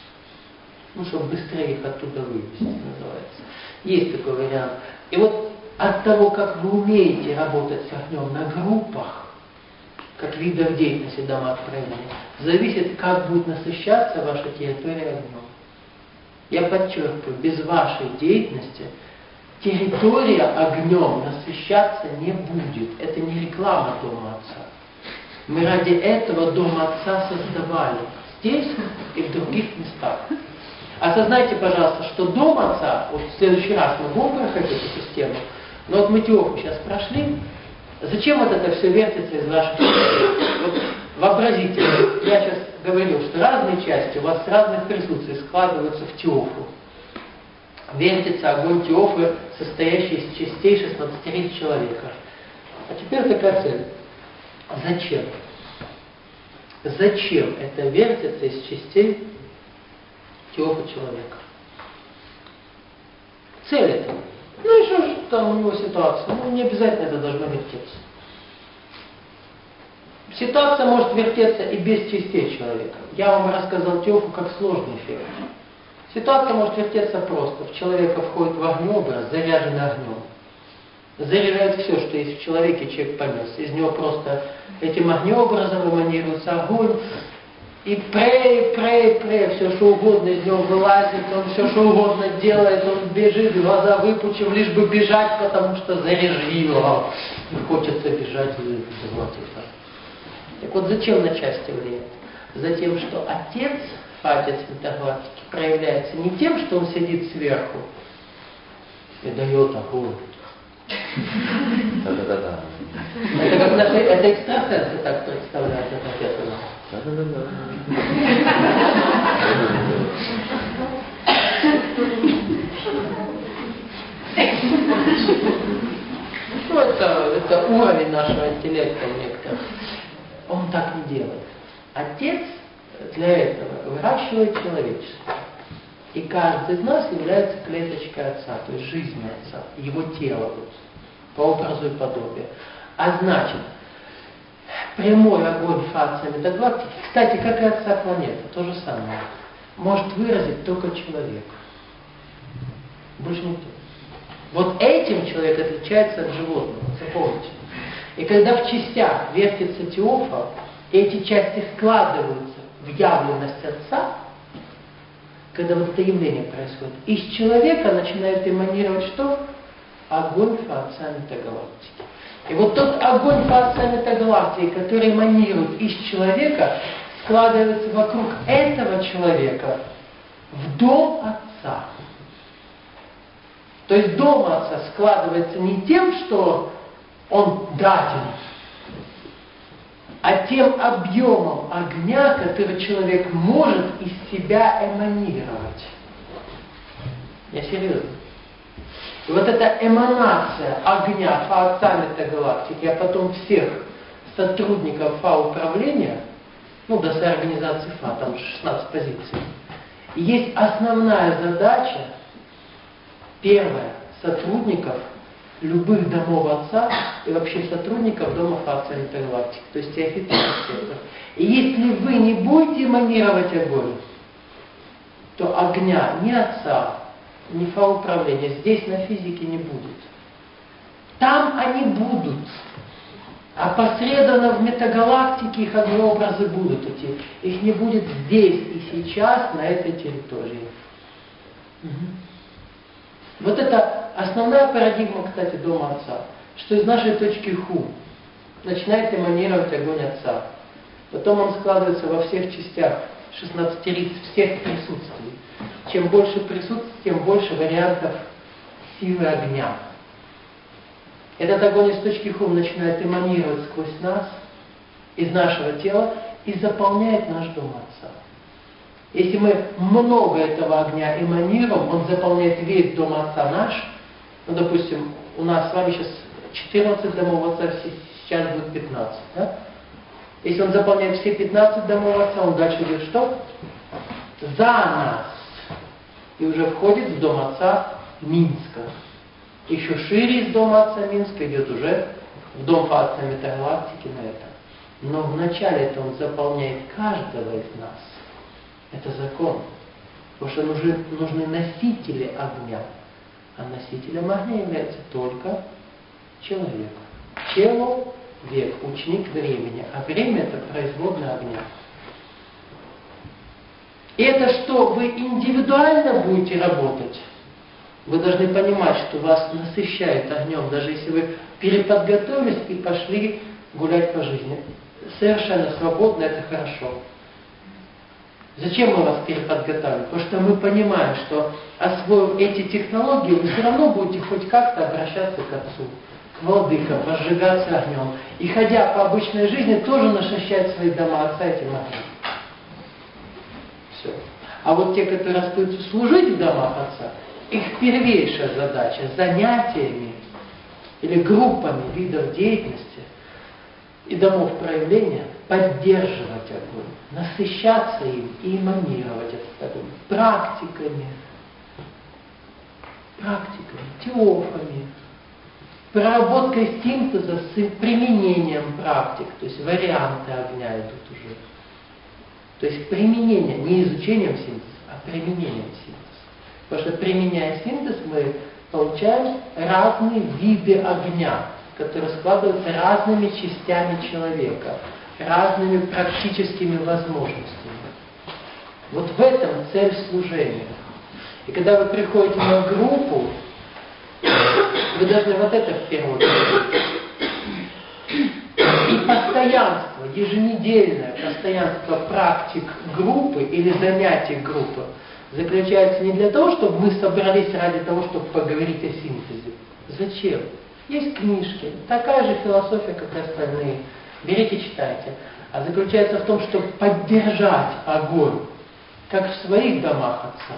ну чтобы быстрее их оттуда вывести, называется. Есть такой вариант. И вот от того, как вы умеете работать с огнем на группах, как видов деятельности дома откровения, зависит, как будет насыщаться ваша территория огнем. Я подчеркиваю, без вашей деятельности территория огнем насыщаться не будет. Это не реклама Дома Отца. Мы ради этого Дом Отца создавали. Здесь и в других местах. Осознайте, пожалуйста, что Дом Отца, вот в следующий раз мы будем проходить эту систему, но вот мы теорию сейчас прошли, зачем вот это все вертится из ваших частей? Вот вообразите, я сейчас говорил, что разные части у вас с разных присутствий складываются в теофу. Вертится огонь теофы, состоящий из частей шестнадцати человека. А теперь такая цель. Зачем? Зачем это вертится из частей теофы человека? Цель этого. Ну и что же там у него ситуация? Ну не обязательно это должно вертеться. Ситуация может вертеться и без частей человека. Я вам рассказал теофу как сложный эффект. Ситуация может вертеться просто. В человека входит в огнеобраз, заряженный огнем. Заряжает все, что есть в человеке, человек понес. Из него просто этим огнеобразом эманируется огонь. И прей, прей, прей, все что угодно из него вылазит, он все что угодно делает, он бежит, глаза выпучив, лишь бы бежать, потому что заряжило. И хочется бежать и золотиться. Так вот, зачем на части влияет? Затем, что Отец, Отец Интергалактики, проявляется не тем, что он сидит сверху и дает огонь. Да-да-да. Это как наши, это экстрасенсы так представляют это песня. Да-да-да. Ну, это, это уровень нашего интеллекта некоторых. Он так не делает. Отец для этого выращивает человечество. И каждый из нас является клеточкой Отца, то есть жизнью Отца, его тело, вот, по образу и подобию. А значит, прямой огонь фация метагалактики, кстати, как и Отца планета, то же самое, может выразить только человек. Больше никто. Вот этим человек отличается от животного, запомните. И когда в частях вертится теофа, эти части складываются в явленность Отца, когда вот это явление происходит, из человека начинает эманировать что? Огонь фация метагалактики. И вот тот огонь фация метагалактики, который эманирует из человека, складывается вокруг этого человека в Дом Отца. То есть Дом Отца складывается не тем, что он даден, а тем объемом огня, который человек может из себя эманировать. Я серьезно. И вот эта эманация огня Отца метагалактики, а потом всех сотрудников ФА-управления, ну, до организации ФА, там шестнадцать позиций, и есть основная задача, первая, сотрудников любых домов Отца и вообще сотрудников Дома Фация Метагалактики, то есть теофитов. И если вы не будете эманировать огонь, то огня ни Отца, ни фауправления здесь на физике не будет. Там они будут. Опосредованно в метагалактике их огнеобразы будут идти. Их не будет здесь и сейчас, на этой территории. Угу. Вот это основная парадигма, кстати, Дома Отца, что из нашей точки Ху начинает эманировать огонь Отца. Потом он складывается во всех частях, шестнадцати лиц, всех присутствий. Чем больше присутствий, тем больше вариантов силы огня. Этот огонь из точки Ху начинает эманировать сквозь нас, из нашего тела, и заполняет наш Дом Отца. Если мы много этого огня эманируем, он заполняет весь Дом Отца наш. Ну, допустим, у нас с вами сейчас четырнадцать домов Отца, сейчас будет пятнадцать, да? Если он заполняет все пятнадцать домов Отца, он дальше идет что? За нас. И уже входит в Дом Отца Минска. Еще шире из Дома Отца Минска идет уже в Дом Фация Метагалактики на это. Но вначале это он заполняет каждого из нас. Это закон. Потому что нужны, нужны носители огня. А носителем огня является только человек. Чело — век, ученик времени, а время — это производная огня. И это что, вы индивидуально будете работать? Вы должны понимать, что вас насыщает огнем, даже если вы переподготовились и пошли гулять по жизни. Совершенно свободно, это хорошо. Зачем мы вас переподготавливаем? Потому что мы понимаем, что освоив эти технологии, вы все равно будете хоть как-то обращаться к Отцу, к владыкам, возжигаться огнем. И ходя по обычной жизни, тоже насыщать свои дома Отца этим огнем. Все. А вот те, которые остаются служить в домах Отца, их первейшая задача занятиями или группами видов деятельности и домов проявления поддерживать огонь, насыщаться им и эманировать этот огонь практиками, практиками, теофами, проработкой синтеза с применением практик, то есть варианты огня идут уже. То есть применение, не изучением синтеза, а применением синтеза. Потому что применяя синтез, мы получаем разные виды огня, которые складываются разными частями человека, разными практическими возможностями. Вот в этом цель служения. И когда вы приходите на группу, вы должны вот это в первую очередь. И постоянство, еженедельное постоянство практик группы или занятий группы заключается не для того, чтобы мы собрались ради того, чтобы поговорить о синтезе. Зачем? Есть книжки, такая же философия, как и остальные. Берите, читайте. А заключается в том, чтобы поддержать огонь, как в своих домах Отца.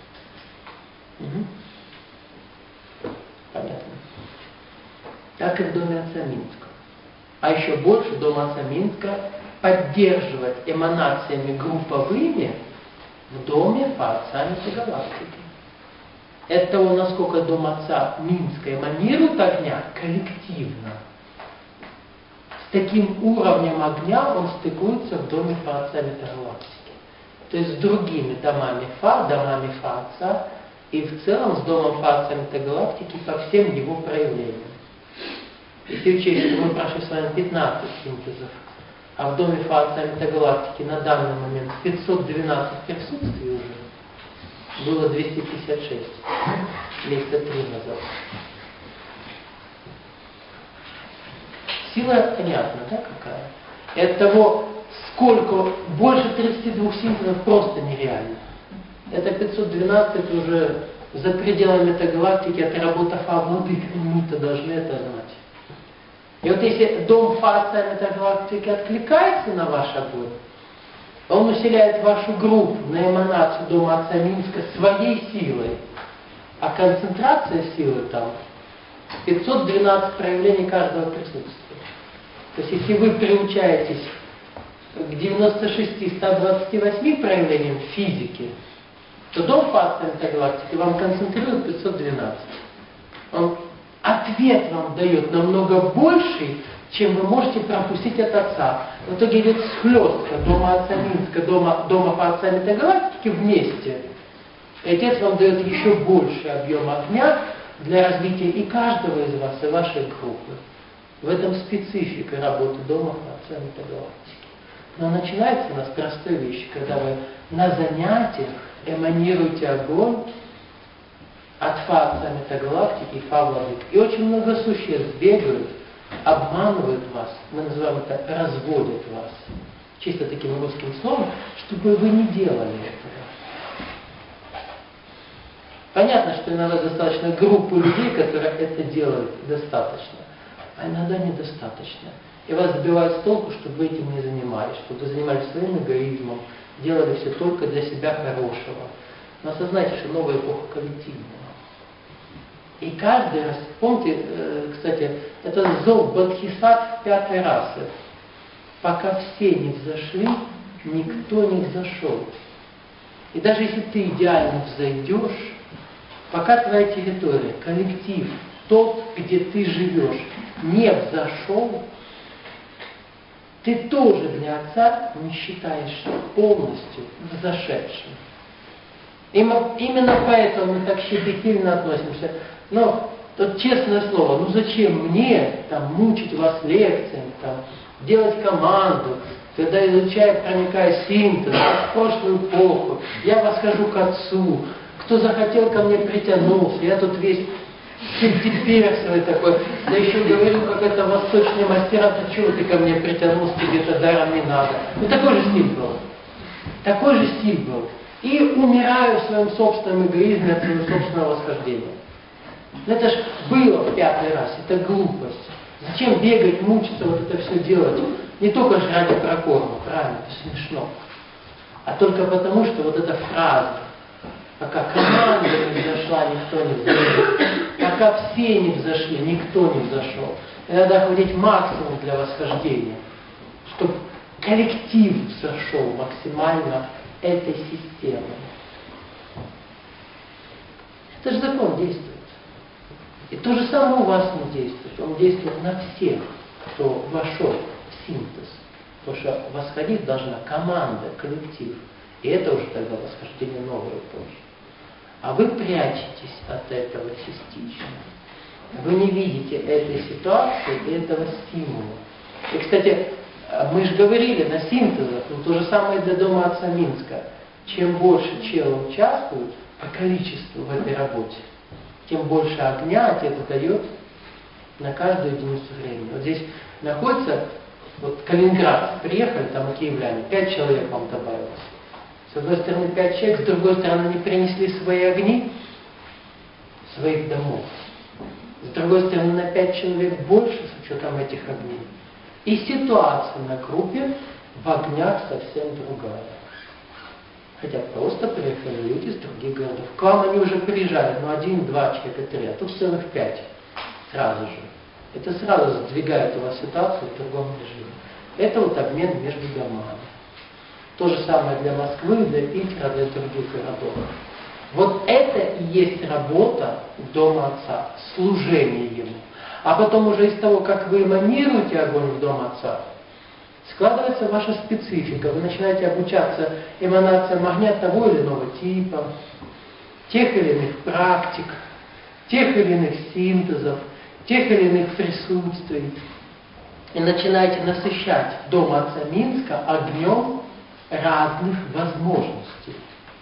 Угу. Понятно. Так и в доме Отца Минского. А еще больше дом Отца Минска поддерживать эманациями групповыми в доме по Отца Метагалактики. Это того, насколько дом Отца Минска эманирует огня коллективно. С таким уровнем огня он стыкуется в доме по Отца Метагалактики. То есть с другими домами Фа, домами Фа Отца и в целом с домом Фа Отца Метагалактики по всем его проявлениям. Если учесть, что мы прошли с вами пятнадцать синтезов, а в доме Фа Отца Метагалактики на данный момент пятьсот двенадцать присутствий уже, было двести пятьдесят шесть, месяца три назад. Сила понятна, да, какая? И от того, сколько, больше тридцати двух синтезов просто нереально. Это пятьсот двенадцать, это уже за пределами Метагалактики, это работа Фа Владык, мы-то должны это знать. И вот если дом Фа Отца Метагалактики откликается на ваш огонь, он усиляет вашу группу на эманацию дома Отца Минска своей силой, а концентрация силы там пятьсот двенадцать проявлений каждого присутствия. То есть если вы приучаетесь к девяноста шести — ста двадцати восьми проявлениям физики, то дом Фа Отца Метагалактики вам концентрирует пятьсот двенадцать. Он ответ вам дает намного больший, чем вы можете пропустить от Отца. В итоге идет схлестка дома Отца Минска, дома, дома Фа Отца Метагалактики вместе. И Отец вам дает еще больший объем огня для развития и каждого из вас, и вашей группы. В этом специфика работы дома Фа Отца Метагалактики. Но начинается у нас с простой вещи, когда вы на занятиях эманируете огонь от Фа Отца Метагалактики и Фа Владык. И очень много существ бегают, обманывают вас, мы называем это разводят вас, чисто таким русским словом, чтобы вы не делали этого. Понятно, что иногда достаточно группы людей, которые это делают, достаточно, а иногда недостаточно. И вас сбивают с толку, чтобы вы этим не занимались, чтобы вы занимались своим эгоизмом, делали все только для себя хорошего. Но осознайте, что новая эпоха коллективная. И каждый раз, помните, кстати, это зов Бодхисаттв пятой расы. Пока все не взошли, никто не взошел. И даже если ты идеально взойдешь, пока твоя территория, коллектив, тот, где ты живешь, не взошел, ты тоже для Отца не считаешься полностью взошедшим. Именно поэтому мы так щепетильно относимся Но тут честное слово, ну зачем мне там мучить вас лекциями, там, делать команду, когда изучая, проникая синтез, в прошлую эпоху, я восхожу к Отцу, кто захотел ко мне притянулся, я тут весь симптиперсовый такой, да еще говорю, как это восточные мастера, ты чего ты ко мне притянулся, тебе-то даром не надо. Ну такой же стиль был. Такой же стиль был. И умираю в своем собственном эгоизме от своего собственного восхождения. Но это ж было в пятый раз, это глупость. Зачем бегать, мучиться, вот это все делать? Не только же ради прокорма, правильно, это смешно. А только потому, что вот эта фраза, пока команда не взошла, никто не взошел. Пока все не взошли, никто не взошел. И надо охватить максимум для восхождения, чтобы коллектив взошел максимально этой системой. Это же закон действует. И то же самое у вас не действует. Он действует на всех, кто вошел в синтез. Потому что восходить должна команда, коллектив. И это уже тогда восхождение новой эпохи. А вы прячетесь от этого частично. Вы не видите этой ситуации и этого стимула. И, кстати, мы же говорили на синтезах, но то же самое для Дома Отца Минска. Чем больше чел участвует по количеству в этой работе, тем больше огня Отец дает на каждую единицу времени. Вот здесь находится, вот Калининград, приехали, там и киевляне, пять человек вам добавилось. С одной стороны пять человек, с другой стороны они принесли свои огни своих домов. С другой стороны на пять человек больше с учетом этих огней. И ситуация на группе в огнях совсем другая. Хотя просто приехали люди из других городов. К вам они уже приезжали, ну один, два человека, три, а тут целых пять. Сразу же. Это сразу сдвигает у вас ситуацию в другом режиме. Это вот обмен между домами. То же самое для Москвы, для Питера, для других городов. Вот это и есть работа Дома Отца, служение Ему. А потом уже из того, как вы эманируете огонь в Дом Отца, складывается ваша специфика. Вы начинаете обучаться эманациям огня того или иного типа, тех или иных практик, тех или иных синтезов, тех или иных присутствий. И начинаете насыщать Дом Отца Минска огнем разных возможностей.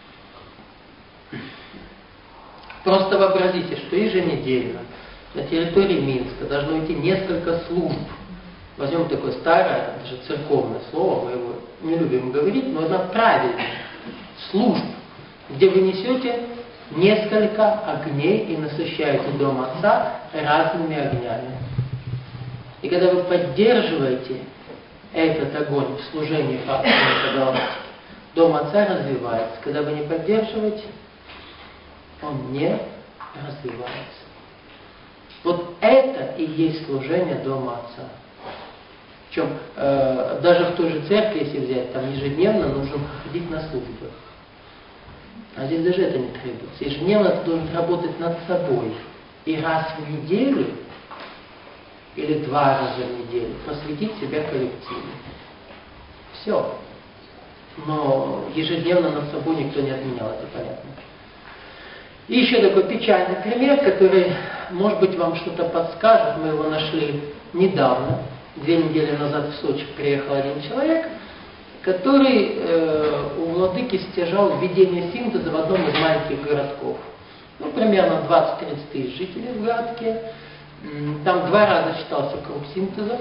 Просто вообразите, что еженедельно на территории Минска должно идти несколько служб. Возьмем такое старое, даже церковное слово, мы его не любим говорить, но это правильно. Служб, где вы несете несколько огней и насыщаете Дом Отца разными огнями. И когда вы поддерживаете этот огонь в служении по галактике, Дом Отца развивается. Когда вы не поддерживаете, он не развивается. Вот это и есть служение Дома Отца. Причем э, даже в той же церкви, если взять, там ежедневно нужно ходить на службы. А здесь даже это не требуется. Ежедневно ты должен работать над собой. И раз в неделю, или два раза в неделю, посвятить себя коллективу. Все. Но ежедневно над собой никто не отменял, это понятно. И еще такой печальный пример, который, может быть, вам что-то подскажет. Мы его нашли недавно. Две недели назад в Сочи приехал один человек, который э, у владыки стяжал введение синтеза в одном из маленьких городков. Ну, примерно двадцать-тридцать тысяч жителей в городке. Там два раза читался круг синтеза.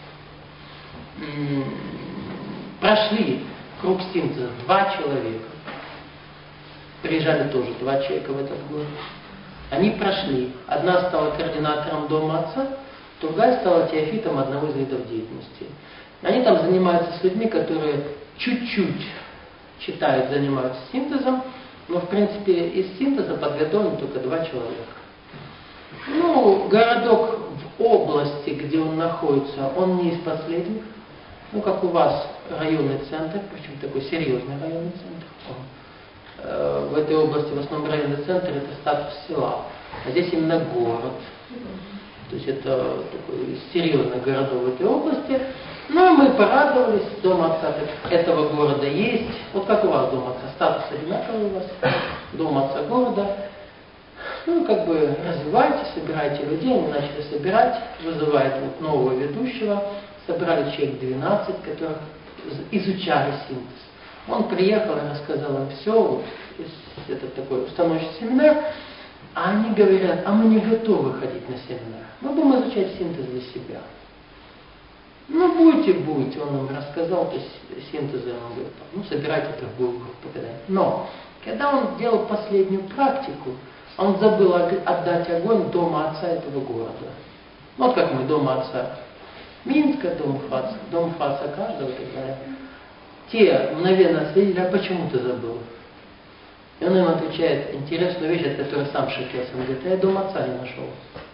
Прошли круг синтеза два человека. Приезжали тоже два человека в этот год. Они прошли. Одна стала координатором Дома Отца, другая стала теофитом одного из видов деятельности. Они там занимаются с людьми, которые чуть-чуть читают, занимаются синтезом, но в принципе из синтеза подготовлены только два человека. Ну, городок в области, где он находится, он не из последних. Ну, как у вас районный центр, причем такой серьезный районный центр. В этой области в основном районный центр это статус села. А здесь именно город. То есть это такой серьезный городок в этой области. Ну, и мы порадовались, Дом Отца этого города есть. Вот как у вас Дом Отца, статус одинаковый у вас. Дом Отца города. Ну, как бы развивайте, собирайте людей, они начали собирать, вызывают вот нового ведущего, собрали человек двенадцать, которых изучали синтез. Он приехал и рассказал им все, вот, это такой установочный семинар, а они говорят, а мы не готовы ходить на семинар, мы будем изучать синтез для себя. Ну, будете, будете, он им рассказал, то есть синтезы, он говорит, ну, собирайте другую группу. Но, когда он делал последнюю практику, он забыл отдать огонь дома отца этого города. Вот как мы дома отца Минска, дом Фаца, дом Фаца каждого и так далее. Те мгновенно отследили, а почему ты забыл? И он им отвечает интересную вещь, от которой сам шокировался. Он говорит, я дом отца не нашел.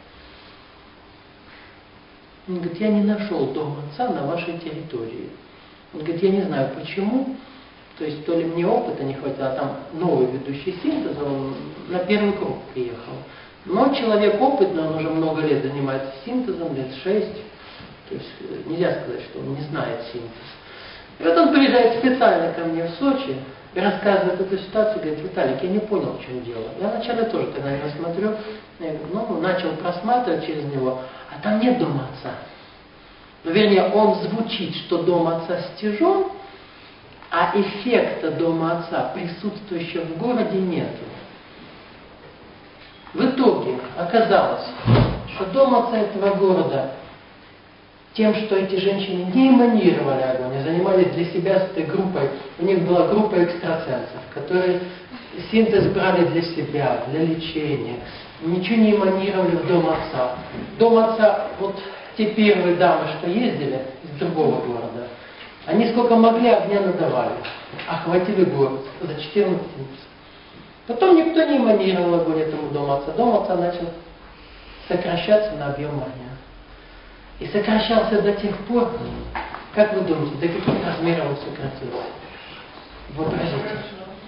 Он говорит, я не нашел дом отца на вашей территории. Он говорит, я не знаю почему. То есть то ли мне опыта не хватило, а там новый ведущий синтез, он на первый круг приехал. Но человек опытный, он уже много лет занимается синтезом, лет шесть. То есть нельзя сказать, что он не знает синтез. И вот он приезжает специально ко мне в Сочи и рассказывает эту ситуацию, говорит, Виталик, я не понял, в чем дело. Я вначале тоже тогда его смотрю, я говорю, ну, начал просматривать через него, а там нет дома отца. Ну, вернее, он звучит, что дом отца стяжен, а эффекта дома отца, присутствующего в городе, нету. В итоге оказалось, что дом отца этого города тем, что эти женщины не эманировали огонь, а занимались для себя с этой группой, у них была группа экстрасенсов, которые синтез брали для себя, для лечения, ничего не эманировали в дом отца. Дом отца, вот те первые дамы, что ездили из другого города, они сколько могли огня надавали, охватили город за четырнадцать месяцев. Потом никто не эманировал огонь этому дому отца. Дом отца начал сокращаться на объем огня. И сокращался до тех пор, как вы думаете, до каких размеров он сократился? Вообразите.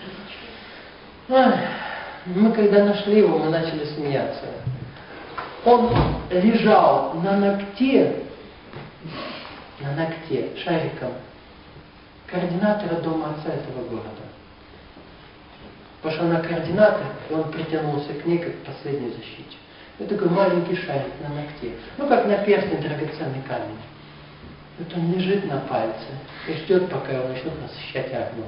Мы когда нашли его, мы начали смеяться. Он лежал на ногте, на ногте, шариком, координатора дома отца этого города. Пошел на координатор, и он притянулся к ней, как к последней защите. Это такой маленький шарик на ногте. Ну, как на перстне драгоценный камень. Вот он лежит на пальце и ждет, пока его начнут насыщать огнем.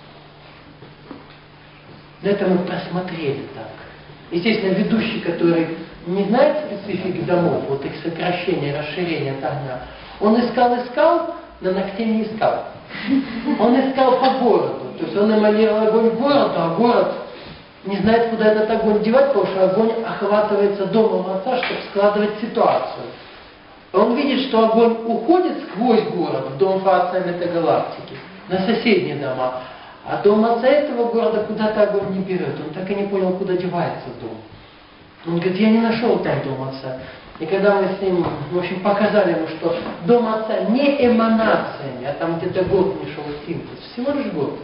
Это мы просмотрели так. Естественно, ведущий, который не знает специфики домов, вот их сокращение, расширение от огня, он искал, искал, на ногте не искал. Он искал по городу. То есть он эманировал огонь в город, а город не знает, куда этот огонь девать, потому что огонь охватывается домом отца, чтобы складывать ситуацию. Он видит, что огонь уходит сквозь город, в дом Фаца метагалактики, на соседние дома, а дом отца этого города куда-то огонь не берет. Он так и не понял, куда девается дом. Он говорит, я не нашел там дом отца. И когда мы с ним, в общем, показали ему, что дом отца не эманациями, а там где-то год не шел синтез, всего лишь год.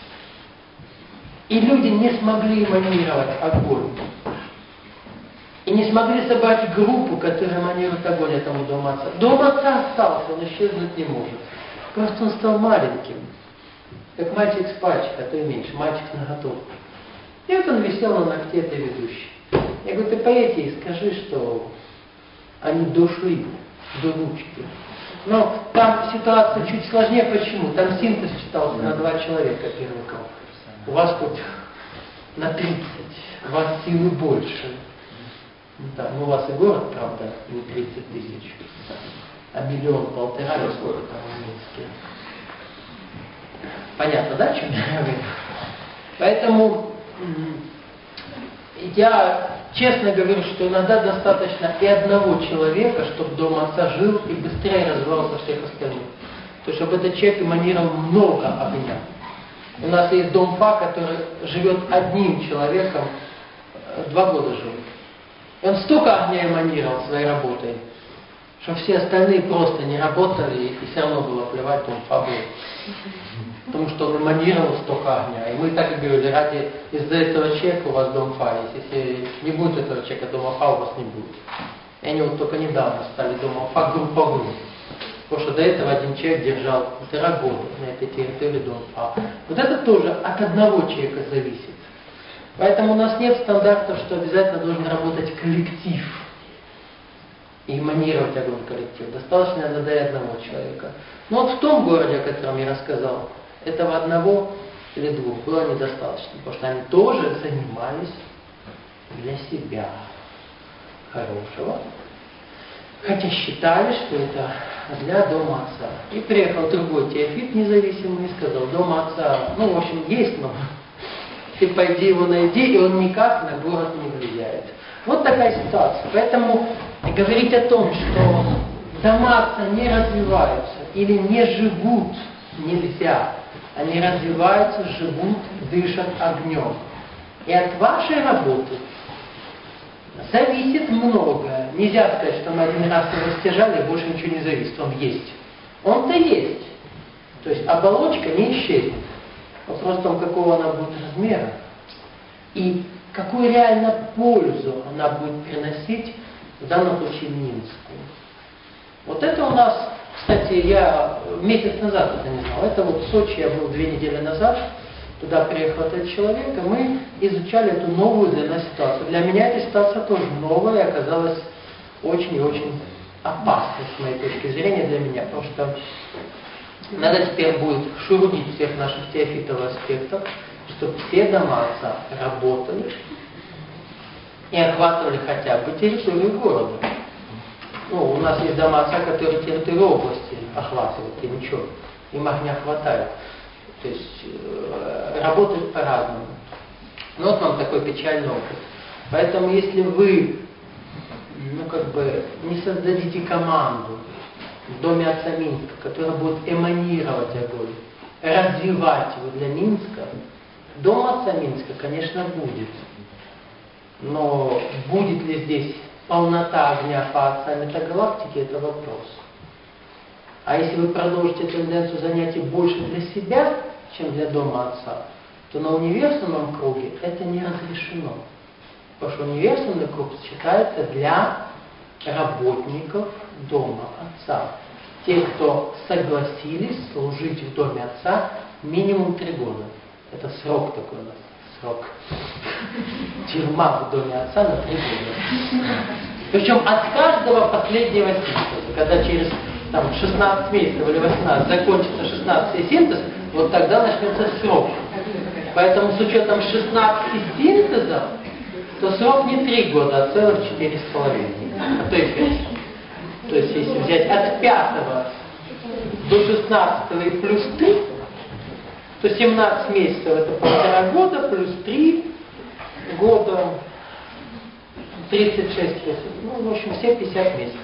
И люди не смогли эманировать огонь. И не смогли собрать группу, которая эманирует огонь этому дому отца. Дом отца остался, он исчезнуть не может. Просто он стал маленьким. Как мальчик с пальчик, а то и меньше. Мальчик с наготовкой. И вот он висел на ногте этой ведущей. Я говорю, ты поедь и скажи, что они дошли до ручки. Но там ситуация чуть сложнее. Почему? Там синтез читался на два человека первый круг. У вас хоть на тридцать. У вас силы больше. Да, ну у вас и город, правда, не тридцать тысяч. А миллион, полтора, или сколько там в Минске. Понятно, да, о чем я говорю? Поэтому я честно говорю, что иногда достаточно и одного человека, чтобы дом отца жил и быстрее развивался всех остальных. То есть, чтобы этот человек эманировал много огня. У нас есть дом Фа, который живет одним человеком, два года жил. И он столько огня эманировал своей работой, что все остальные просто не работали, и все равно было плевать, дом Фа был. Потому что он эманировал столько огня. И мы так и говорили, ради из-за этого человека у вас дом Фа есть. Если не будет этого человека, дома Фа у вас не будет. И они вот только недавно стали домом Фа групповым. Потому что до этого один человек держал полтора года на этой территории дом Фа. Вот это тоже от одного человека зависит. Поэтому у нас нет стандартов, что обязательно должен работать коллектив и манировать огонь коллектив. Достаточно иногда и одного человека. Но вот в том городе, о котором я рассказал, этого одного или двух было недостаточно, потому что они тоже занимались для себя хорошего, хотя считали, что это для дома отца. И приехал другой Теофит независимый и сказал: дома отца, ну, в общем, есть, но ты пойди его найди, и он никак на город не влияет. Вот такая ситуация. Поэтому говорить о том, что дома отца не развиваются или не живут, нельзя. Они развиваются, живут, дышат огнем. И от вашей работы зависит многое. Нельзя сказать, что мы один раз его стяжали, и больше ничего не зависит. Он есть. Он-то есть. То есть оболочка не исчезнет. Вопрос в том, какого она будет размера. И какую реально пользу она будет приносить, в данном случае Минску. Вот это у нас, кстати, я месяц назад это не знал. Это вот в Сочи я был две недели назад. Туда приехал этот человек, и мы изучали эту новую для нас ситуацию. Для меня эта ситуация тоже новая и оказалась очень и очень опасной, с моей точки зрения, для меня. Потому что надо теперь будет шурудить всех наших теофитовых аспектов, чтобы все дома отца работали и охватывали хотя бы территорию города. Ну, у нас есть дома отца, которые территорию области охватывают, и ничего, им огня хватает. То есть э, работают по-разному. Ну вот вам такой печальный опыт. Поэтому если вы, ну как бы, не создадите команду в доме отца Минска, которая будет эманировать огонь, развивать его для Минска, дом отца Минска, конечно, будет. Но будет ли здесь полнота огня по отцам метагалактики, это вопрос. А если вы продолжите тенденцию занятий больше для себя, чем для дома отца, то на универсальном круге это не разрешено. Потому что универсальный круг считается для работников дома отца. Те, кто согласились служить в доме отца минимум три года. Это срок такой у нас. Срок. Тюрьма в доме отца на три года. Причем от каждого последнего синтеза. Когда через там, шестнадцать месяцев или восемнадцать закончится шестнадцатый синтез, вот тогда начнется срок. Поэтому с учетом шестнадцати синтезов, то срок не три года, а целых четыре с половиной. А то и пять. То есть если взять от пятого до шестнадцатого и плюс три, то семнадцать месяцев это полтора года, плюс три года, тридцать шесть месяцев. Ну, в общем, все пятьдесят месяцев.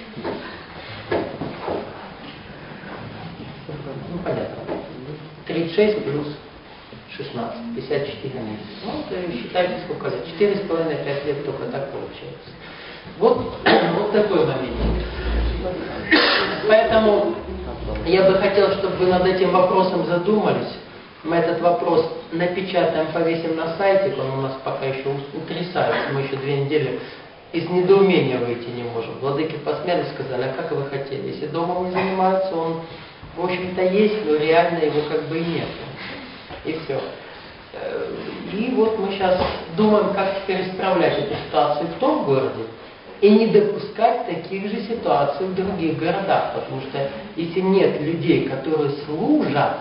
Ну, понятно. тридцать шесть плюс шестнадцать, пятьдесят четыре месяца. Ну, то считайте, сколько лет. четыре с половиной — пять лет только так получается. Вот, вот такой момент. Поэтому я бы хотел, чтобы вы над этим вопросом задумались. Мы этот вопрос напечатаем, повесим на сайте, он у нас пока еще утрясается, мы еще две недели из недоумения выйти не можем. Владыки посмеялись, сказали: а как вы хотели? Если дома не занимаются, он, в общем-то, есть, но реально его как бы и нет. И все. И вот мы сейчас думаем, как теперь исправлять эту ситуацию в том городе и не допускать таких же ситуаций в других городах. Потому что если нет людей, которые служат,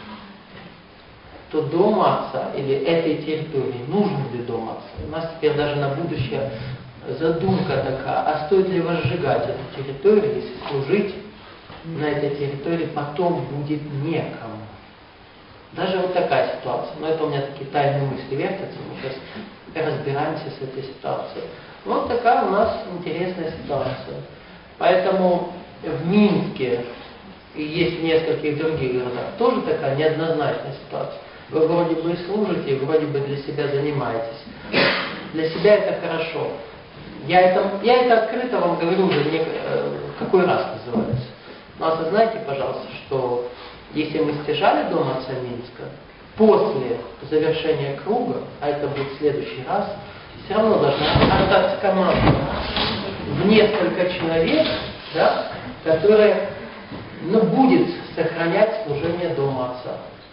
то дом отца или этой территории, нужен ли дом отца? У нас теперь даже на будущее задумка такая: а стоит ли возжигать эту территорию, если служить на этой территории потом будет некому? Даже вот такая ситуация. Но это у меня такие тайные мысли вертятся, мы сейчас разбираемся с этой ситуацией. Вот такая у нас интересная ситуация. Поэтому в Минске и есть в нескольких других городах тоже такая неоднозначная ситуация. Вы вроде бы и служите, и вроде бы для себя занимаетесь. Для себя это хорошо. Я это, я это открыто вам говорю уже не, э, какой раз называется. Но осознайте, пожалуйста, что если мы стяжали дом отца Минска, после завершения круга, а это будет в следующий раз, все равно должна остаться команда в несколько человек, да, которая, ну, будет сохранять служение дома отца.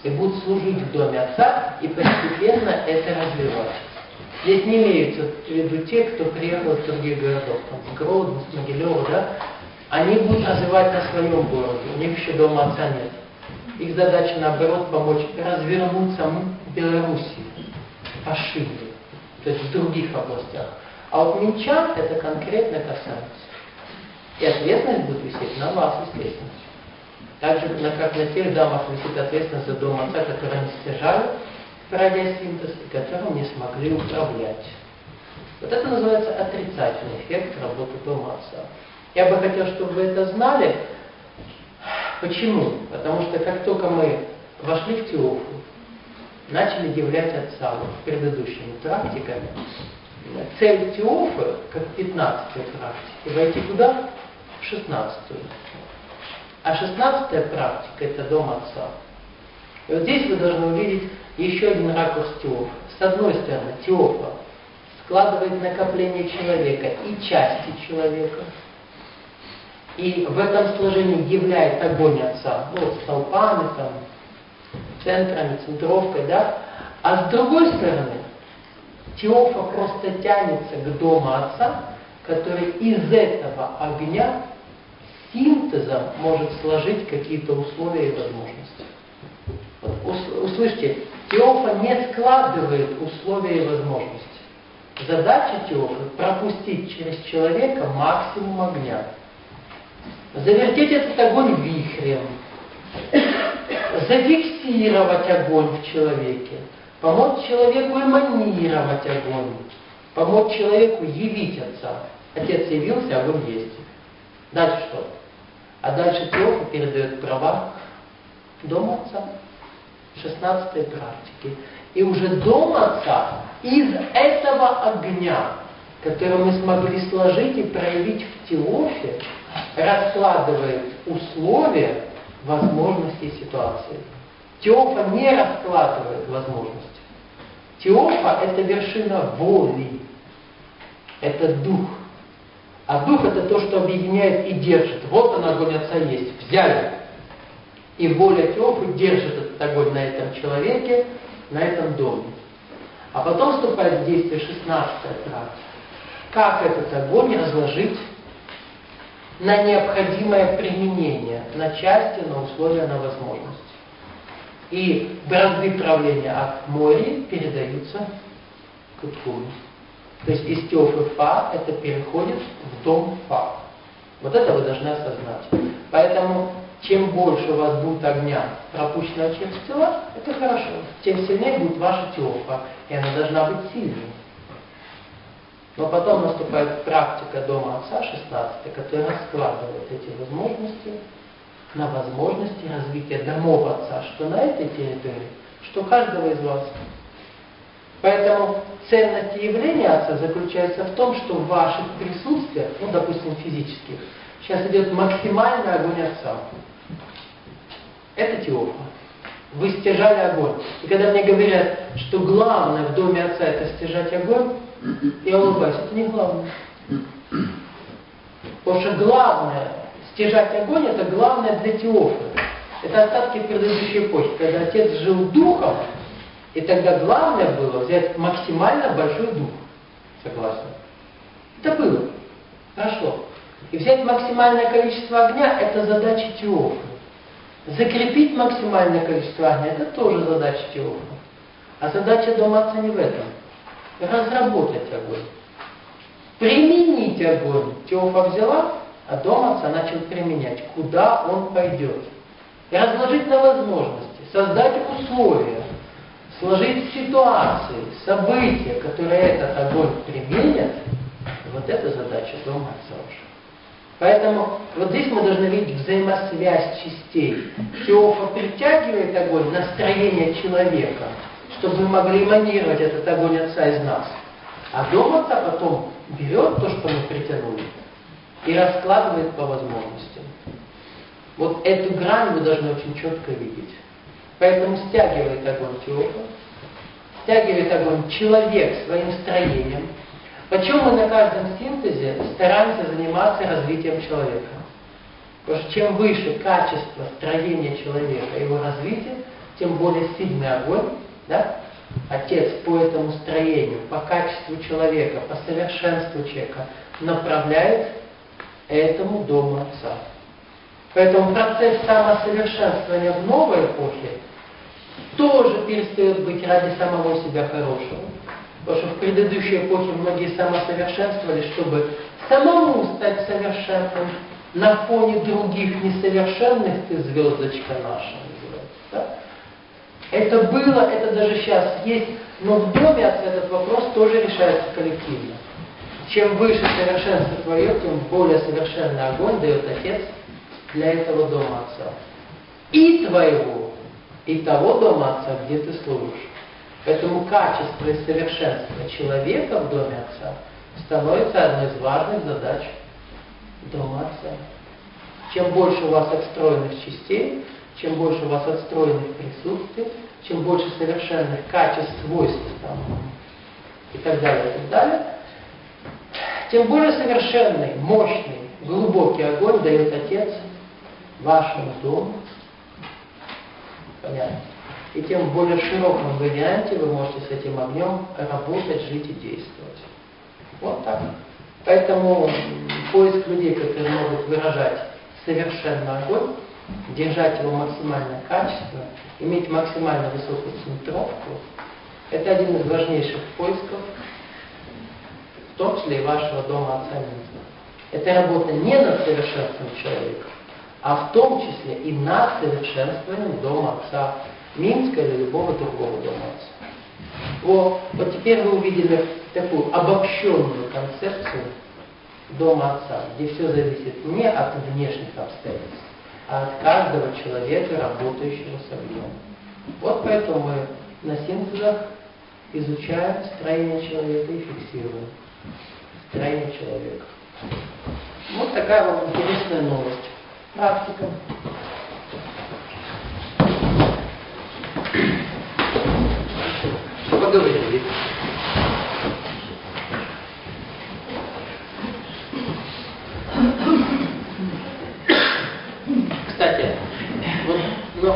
и будут служить в доме Отца, и постепенно это развивать. Здесь не имеются в виду те, кто приехал из других городов, там, с Гродно, с Могилева, да? Они будут развивать на своем городе, у них еще дома Отца нет. Их задача, наоборот, помочь развернуться в Белоруссии, пошире, то есть в других областях. А вот минчан это конкретно касается. И ответственность будет висеть на вас, естественно. Так же, как на тех дамах висит ответственность за дом Отца, которые не стяжали радиосинтез и которым не смогли управлять. Вот это называется отрицательный эффект работы дома Отца. Я бы хотел, чтобы вы это знали. Почему? Потому что как только мы вошли в Теофу, начали являть Отца вот, предыдущими практиками, цель Теофы, как пятнадцатой практики, войти куда? В шестнадцатую. А шестнадцатая практика – это дом Отца. И вот здесь вы должны увидеть еще один ракурс Теофы. С одной стороны, Теофа складывает накопление человека и части человека. И в этом сложении являет огонь Отца, ну вот столпами, там, центрами, центровкой, да. А с другой стороны, Теофа просто тянется к дому Отца, который из этого огня синтезом может сложить какие-то условия и возможности. Вот, услышьте, Теофа не складывает условия и возможности. Задача Теофы – пропустить через человека максимум огня. Завертеть этот огонь вихрем, зафиксировать огонь в человеке, помочь человеку эманировать огонь, помочь человеку явить Отца. Отец явился, огонь есть. Дальше что? А дальше Теофа передает права дому Отца, шестнадцатой практики. И уже дом Отца из этого огня, который мы смогли сложить и проявить в Теофе, раскладывает условия, возможности и ситуации. Теофа не раскладывает возможности. Теофа – это вершина воли, это дух. А дух – это то, что объединяет и держит. Вот он, огонь Отца есть. Взяли. И воля Теофы держит этот огонь на этом человеке, на этом доме. А потом вступает в действие шестнадцатая практика. Как этот огонь разложить на необходимое применение, на части, на условия, на возможности. И бразды правления от Мори передаются к Уткуну. То есть из Теофы Фа это переходит в дом Фа. Вот это вы должны осознать. Поэтому чем больше у вас будет огня, пропущенного через тела, это хорошо. Тем сильнее будет ваша Теофа, и она должна быть сильной. Но потом наступает практика дома Отца, шестнадцатая, которая раскладывает эти возможности на возможности развития домов Отца, что на этой территории, что у каждого из вас. Поэтому ценность явления Отца заключается в том, что в ваших присутствиях, ну, допустим, физических, сейчас идет максимальный огонь Отца. Это Теофа. Вы стяжали огонь. И когда мне говорят, что главное в доме Отца это стяжать огонь, я улыбаюсь, это не главное. Потому что главное, стяжать огонь, это главное для Теофы. Это остатки предыдущей эпохи, когда Отец жил духом, и тогда главное было взять максимально большой дух. Согласны? Это было. Хорошо. И взять максимальное количество огня, это задача Теофы. Закрепить максимальное количество огня, это тоже задача Теофы. А задача дома Отца не в этом. Разработать огонь. Применить огонь. Теофа взяла, а дом Отца начал применять. Куда он пойдет. И разложить на возможности. Создать условия. Сложить ситуации, события, которые этот огонь применят. Вот это задача дома Отца уже. Поэтому вот здесь мы должны видеть взаимосвязь частей. Теофа притягивает огонь, настроение человека, чтобы мы могли эманировать этот огонь Отца из нас. А дом Отца потом берет то, что мы притянули, и раскладывает по возможностям. Вот эту грань вы должны очень четко видеть. Поэтому стягивает огонь Теофа, стягивает огонь человек своим строением. Почему мы на каждом синтезе стараемся заниматься развитием человека? Потому что чем выше качество строения человека, его развития, тем более сильный огонь, да? Отец по этому строению, по качеству человека, по совершенству человека направляет этому дому Отца. Поэтому процесс самосовершенствования в новой эпохе тоже перестает быть ради самого себя хорошего. Потому что в предыдущей эпохе многие самосовершенствовали, чтобы самому стать совершенным на фоне других несовершенных, ты звездочка наша называется. Да? Это было, это даже сейчас есть, но в доме Отца этот вопрос тоже решается коллективно. Чем выше совершенство твое, тем более совершенный огонь дает Отец для этого дома Отца. И твоего, и того дома Отца, где ты служишь. Поэтому качество и совершенство человека в доме Отца становится одной из важных задач дома Отца. Чем больше у вас отстроенных частей, чем больше у вас отстроенных присутствий, чем больше совершенных качеств, свойств там, и так далее, и так далее, тем более совершенный, мощный, глубокий огонь дает Отец вашему дому. Понятно? И тем в более широком варианте вы можете с этим огнем работать, жить и действовать. Вот так. Поэтому поиск людей, которые могут выражать совершенно огонь, держать его максимально качественно, иметь максимально высокую центровку, это один из важнейших поисков, в том числе и вашего дома Отца Минска. Это работа не над совершенством человека, а в том числе и над совершенствованием дома Отца Минска или любого другого дома Отца. Вот, вот теперь вы увидели такую обобщенную концепцию дома Отца, где все зависит не от внешних обстоятельств, а от каждого человека, работающего с огнем. Вот поэтому мы на синтезах изучаем строение человека и фиксируем строение человека. Вот такая вот интересная новость. Практика. Поговорили. Кстати, вот, ну,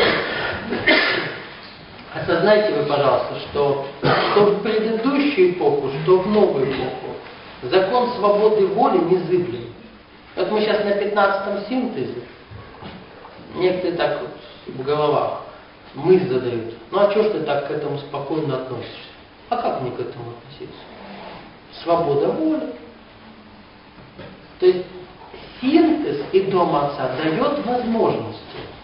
осознайте вы, пожалуйста, что, что в предыдущую эпоху, что в новую эпоху закон свободы воли незыблем. Вот мы сейчас на пятнадцатом синтезе, некоторые так вот в головах мысль задают. Ну а что ж ты так к этому спокойно относишься? А как мне к этому относиться? Свобода воли. То есть синтез и дом Отца дает возможности.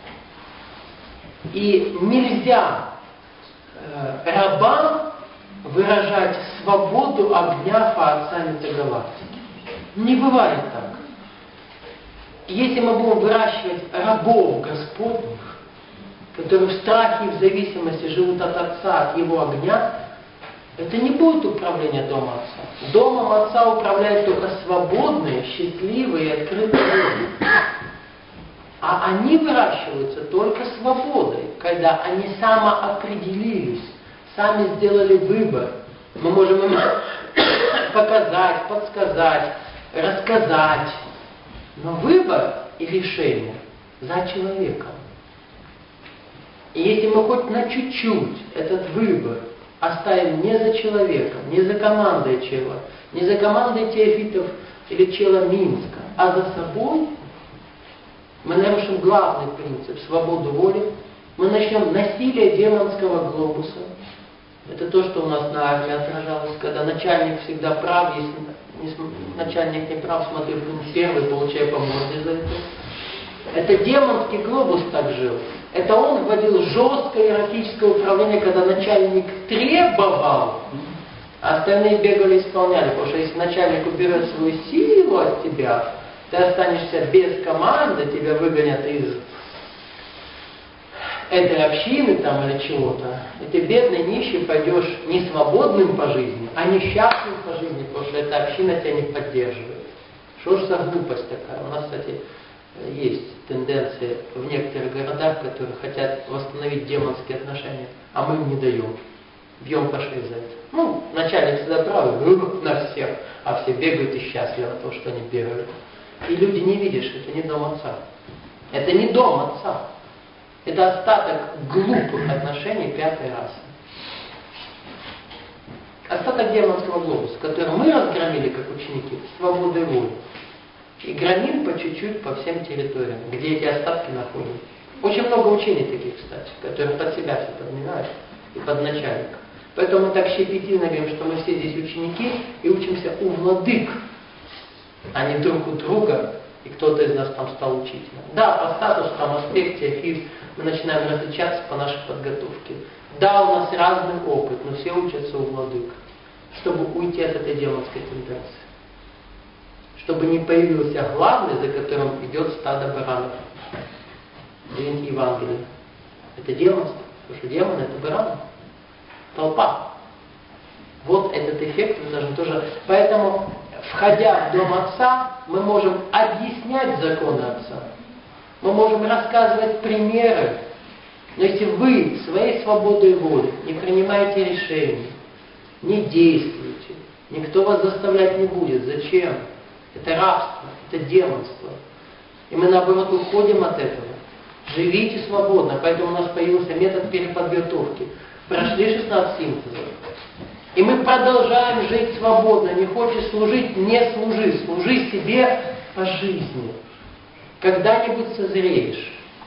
И нельзя э, рабам выражать свободу огня Отца галактики. Не бывает так. Если мы будем выращивать рабов Господних, которые в страхе и в зависимости живут от Отца, от Его огня, это не будет управление Дома Отца. Домом Отца управляют только свободные, счастливые и открытые люди. А они выращиваются только свободой, когда они самоопределились, сами сделали выбор. Мы можем им показать, подсказать, рассказать. Но выбор и решение за человеком. И если мы хоть на чуть-чуть этот выбор оставим не за человеком, не за командой Чела, не за командой теофитов или Чела Минска, а за собой, мы нарушим главный принцип – свободу воли, мы начнем насилие демонского глобуса. Это то, что у нас на армии отражалось, когда начальник всегда прав, если начальник не прав, смотри, пункт первый, получай по морде за это. Это демонский глобус так жил. Это он вводил жесткое иерархическое управление, когда начальник требовал, а остальные бегали и исполняли. Потому что если начальник уберет свою силу от тебя, ты останешься без команды, тебя выгонят из этой общины там или чего-то. И ты бедный, нищий пойдешь не свободным по жизни, а несчастным по жизни, потому что эта община тебя не поддерживает. Что ж за глупость такая? У нас, кстати, есть тенденции в некоторых городах, которые хотят восстановить демонские отношения, а мы им не даем. Бьем по шее за это. Ну, начальник всегда правый, на всех, а все бегают и счастливы от того, что они бегают. И люди не видят, что это не дом Отца. Это не дом Отца. Это остаток глупых отношений пятой расы. Остаток демонского глобуса, который мы разгромили, как ученики, свободой воли. И громим по чуть-чуть по всем территориям, где эти остатки находятся. Очень много учений таких, кстати, которые под себя все подминают и под начальника. Поэтому мы так щепетильно говорим, что мы все здесь ученики и учимся у владык, а не друг у друга, и кто-то из нас там стал учителем. Да, по статусу, там, аспекте, афиз, мы начинаем различаться по нашей подготовке. Да, у нас разный опыт, но все учатся у владык, чтобы уйти от этой демонской тенденции. Чтобы не появился главный, за которым идет стадо баранов. Извините, Евангелие. Это демонство. Потому что демон — это бараны. Толпа. Вот этот эффект мы должны тоже... Поэтому, входя в дом Отца, мы можем объяснять законы Отца. Мы можем рассказывать примеры. Но если вы своей свободой воли не принимаете решений, не действуете, никто вас заставлять не будет. Зачем? Это рабство, это демонство. И мы, наоборот, уходим от этого. Живите свободно. Поэтому у нас появился метод переподготовки. Прошли шестнадцать синтезов. И мы продолжаем жить свободно. Не хочешь служить — не служи. Служи себе по жизни. Когда-нибудь созреешь.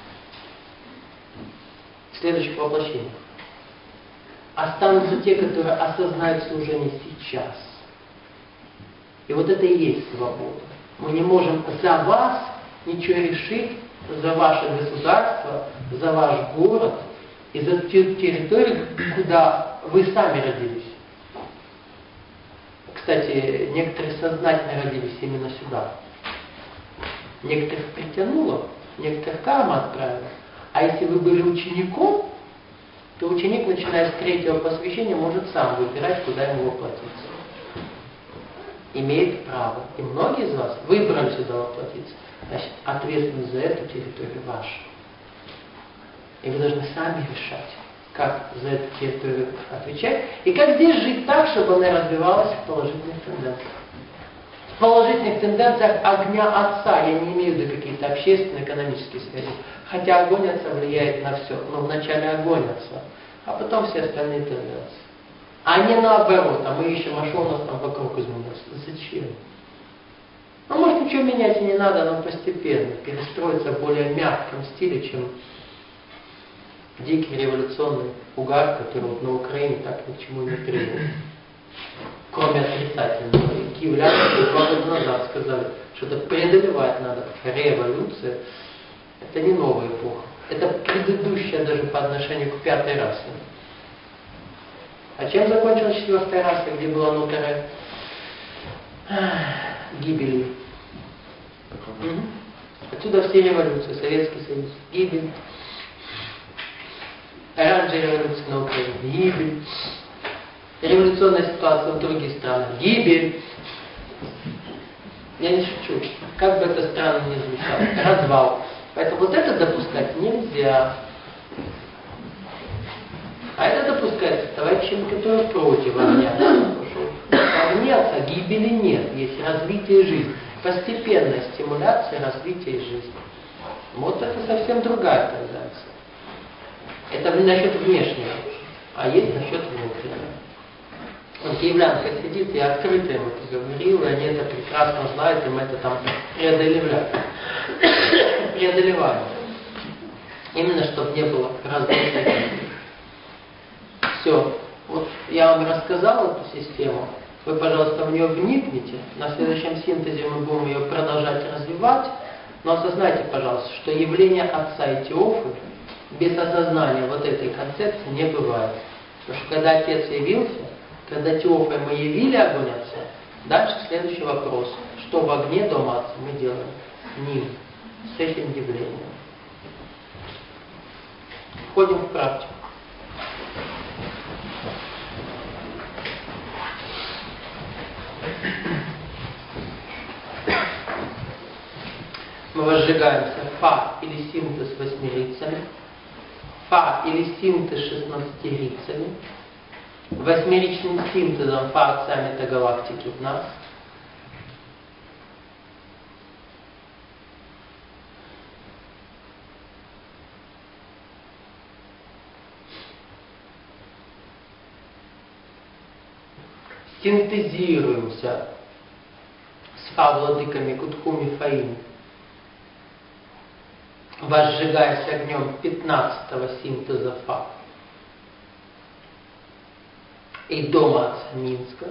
В следующих воплощениях. Останутся те, которые осознают служение сейчас. И вот это и есть свобода. Мы не можем за вас ничего решить, за ваше государство, за ваш город и за ту территорию, куда вы сами родились. Кстати, некоторые сознательно родились именно сюда. Некоторых притянуло, некоторых карма отправила. А если вы были учеником, то ученик, начиная с третьего посвящения, может сам выбирать, куда ему воплотиться. Имеет право. И многие из вас выбрали сюда воплотиться. Значит, ответственность за эту территорию ваша. И вы должны сами решать, как за эту территорию отвечать, и как здесь жить так, чтобы она развивалась в положительных тенденциях. В положительных тенденциях огня Отца, я не имею в виду какие-то общественные, экономические связи, хотя огонь Отца влияет на все, но вначале огонь Отца, а потом все остальные тенденции. А не наоборот, а мы ищем, а что у нас там вокруг изменилось. Зачем? Ну, может, ничего менять и не надо, но постепенно перестроиться в более мягком стиле, чем дикий революционный угар, который вот на Украине так ни к чему не приводит. Кроме отрицательного. И киевляне два года назад сказали, что это преодолевать надо. Революция — это не новая эпоха. Это предыдущая даже по отношению к пятой расе. А чем закончилась четвертая раса, где была нотара гибели? Угу. Отсюда все революции. Советский Союз — гибель. Оранжевая революция на Украине — гибель. Революционная ситуация в других странах — гибель. Я не шучу. Как бы это странно ни звучало. Развал. Поэтому вот это допускать нельзя. А это допускается товарищами, которые против огня. Огня Отца гибели нет. Есть развитие жизни. Постепенная стимуляция развития жизни. Вот это совсем другая тенденция. Это насчет внешнего. А есть насчет внутреннего. Вот киевлянка сидит, я открыто им это говорил, и они это прекрасно знают, и мы это там преодолеваем. преодолеваем. Именно, чтобы не было разбитых. Все. Вот я вам рассказал эту систему. Вы, пожалуйста, в нее вникните. На следующем синтезе мы будем ее продолжать развивать. Но осознайте, пожалуйста, что явление Отца и Теофы без осознания вот этой концепции не бывает. Потому что когда Отец явился, когда Теофой мы явили огонь Отца, дальше следующий вопрос. Что в огне дома Отца мы делаем с ним, с этим явлением. Входим в практику. Мы возжигаемся фа или синтез восьмерицами, фа или синтез шестнадцатерицами, восьмеричным синтезом фа Отца метагалактики в нас, синтезируемся с фа-владыками Кутхуми Фаим, возжигаясь огнем пятнадцатого синтеза Фа. И дома отца Минска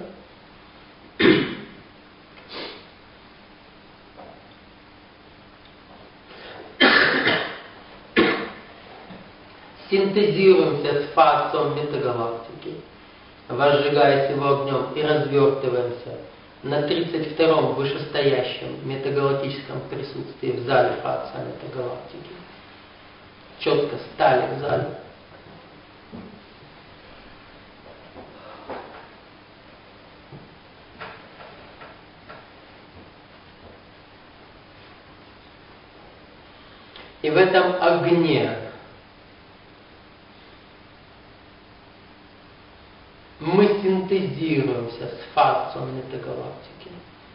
синтезируемся с Фа-отцом метагалактики, возжигаясь его огнем и развертываемся на тридцать втором вышестоящем метагалактическом присутствии в зале Фа-отца метагалактики. Четко стали в зале. И в этом огне мы синтезируемся с Фа-отцом метагалактики.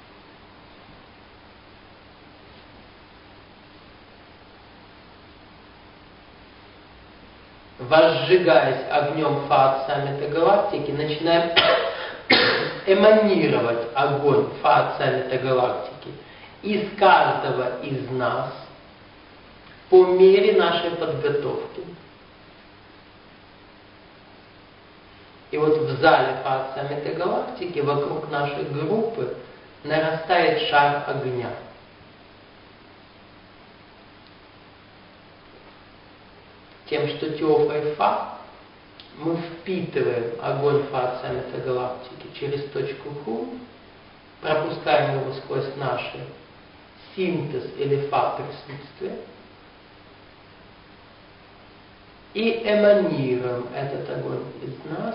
Возжигаясь огнем Фа-отца метагалактики, начинаем эманировать огонь Фа-отца метагалактики из каждого из нас по мере нашей подготовки. И вот в зале Фа-отца метагалактики вокруг нашей группы нарастает шар огня. Тем, что Теофа и Фа, мы впитываем огонь Фа-отца метагалактики через точку Ху, пропускаем его сквозь наши синтез или Фа присутствие и эманируем этот огонь из нас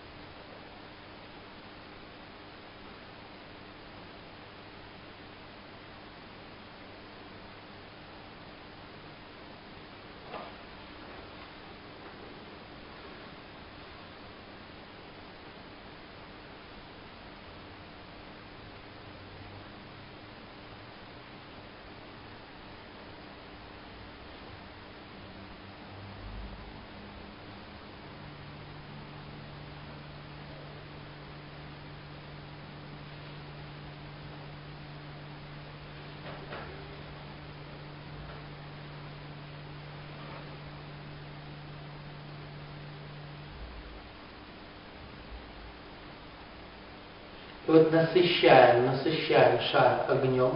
И вот насыщаем, насыщаем шар огнем.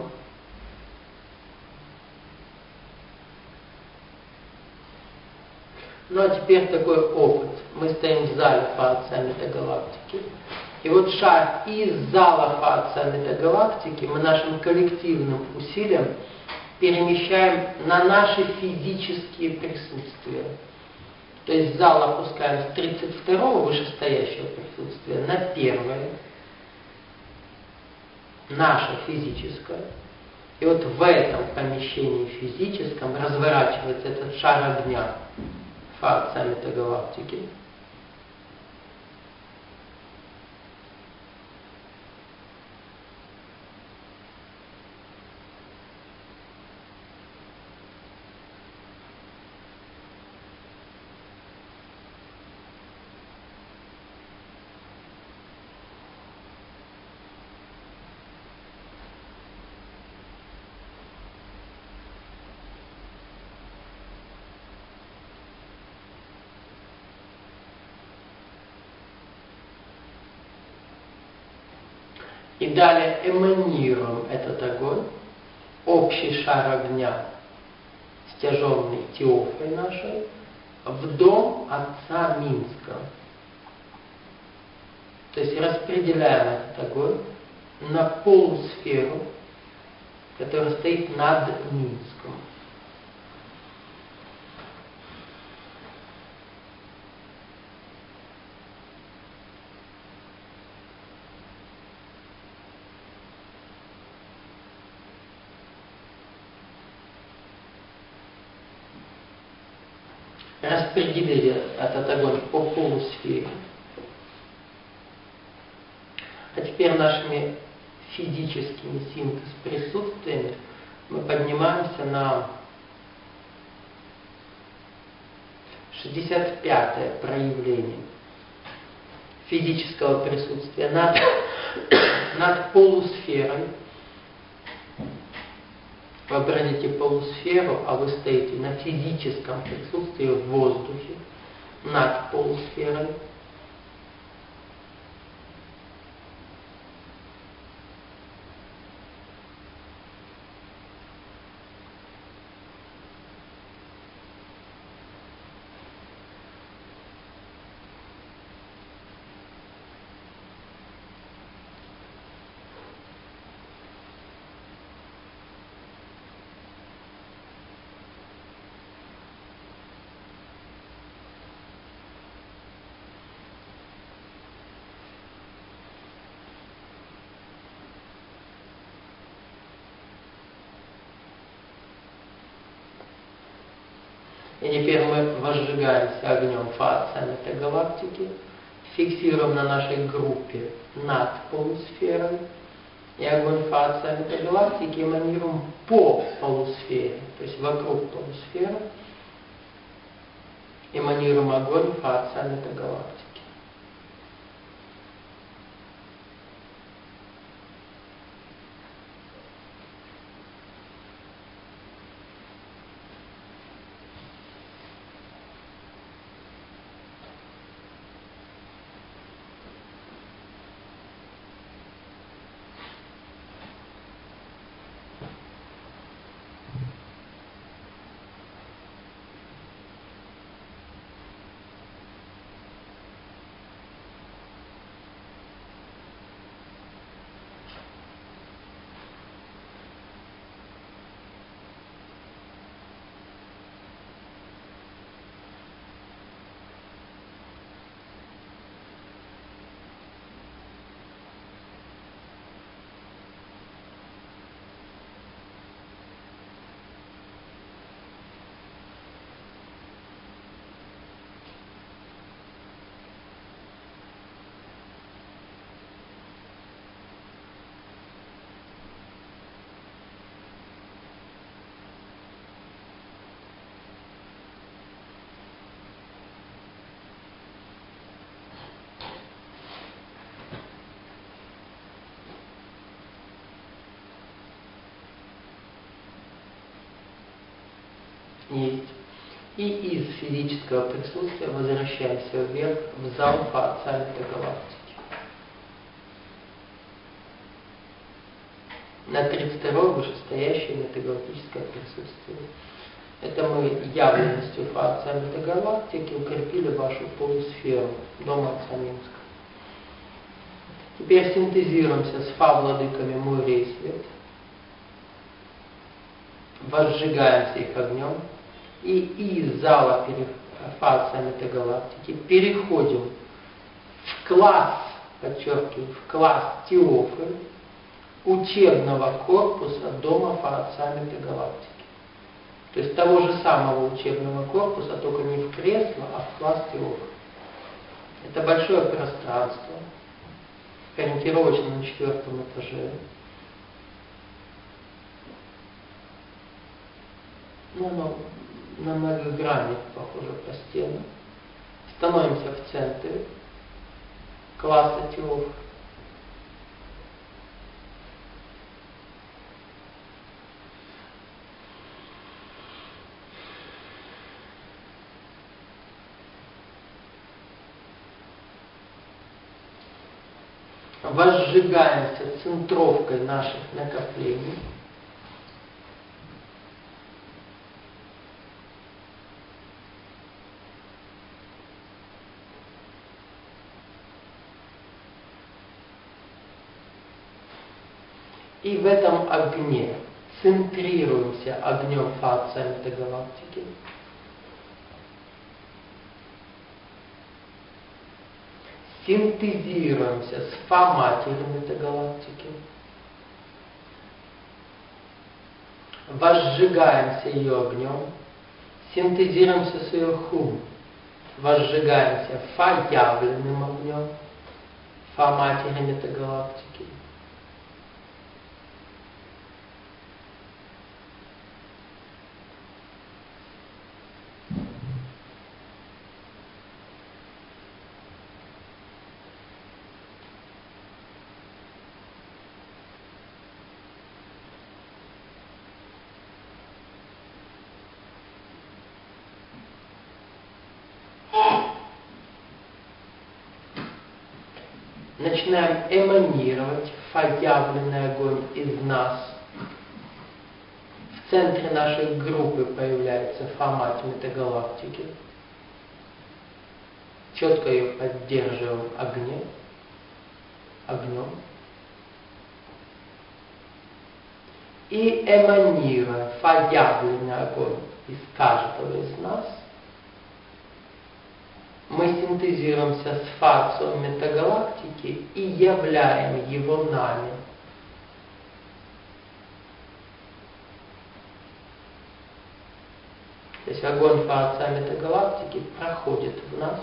Ну а теперь такой опыт. Мы стоим в зале Фа-отца метагалактики. И вот шар из зала Фа-отца метагалактики мы нашим коллективным усилием перемещаем на наши физические присутствия. То есть зал опускаем с тридцать второго вышестоящего присутствия на первое, наше физическое. И вот в этом помещении физическом разворачивается этот шар огня Фа-отца метагалактики. И далее эманируем этот огонь, общий шар огня, стяженный Теофой нашей, в дом отца Минска. То есть распределяем этот огонь на полусферу, которая стоит над Минском. Распределили этот огонь по полусфере. А теперь нашими физическими синтез-присутствиями мы поднимаемся на шестьдесят пятое проявление физического присутствия над, над полусферой. Вообразите полусферу, а вы стоите на физическом присутствии в воздухе над полусферой. И теперь мы возжигаемся огнем фаоцамита галактики, фиксируем на нашей группе над полусферой, и огонь фаоцамита галактики эманируем по полусфере, то есть вокруг полусферы, эманируем огонь фаоцамита галактики. Есть. И из физического присутствия возвращаемся вверх в зал фаоцамита галактики. На тридцать второе вышестоящее метагалактическое присутствие. Это мы явленностью фаоцамита галактики укрепили вашу полусферу дома Отца Минска. Теперь синтезируемся с фа-владыками моря и света. Возжигаемся их огнем. И из зала фаоцамита галактики переходим в класс, подчеркиваю, в класс Теофы учебного корпуса дома фаоцамита галактики. То есть того же самого учебного корпуса, только не в кресло, а в класс Теофы. Это большое пространство, ориентировочно на четвертом этаже. Ну, оно на многогранник похоже по стенам. Становимся в центре класса Теофы. Возжигаемся центровкой наших накоплений. И в этом огне центрируемся огнем фаоцамита галактики. Синтезируемся с фа-матерью метагалактики. Возжигаемся ее огнем. Синтезируемся с ее хум. Возжигаемся фа-явленным огнем. Фа-матери метагалактики. начинаем эманировать фа-явленный огонь из нас. В центре нашей группы появляется Фа-мать метагалактики. Четко ее поддерживаем огнем. огнем. И эманируя фа-явленный огонь из каждого из нас, мы синтезируемся с фа-отцом метагалактики и являем его нами. То есть огонь фа-отца метагалактики проходит в нас.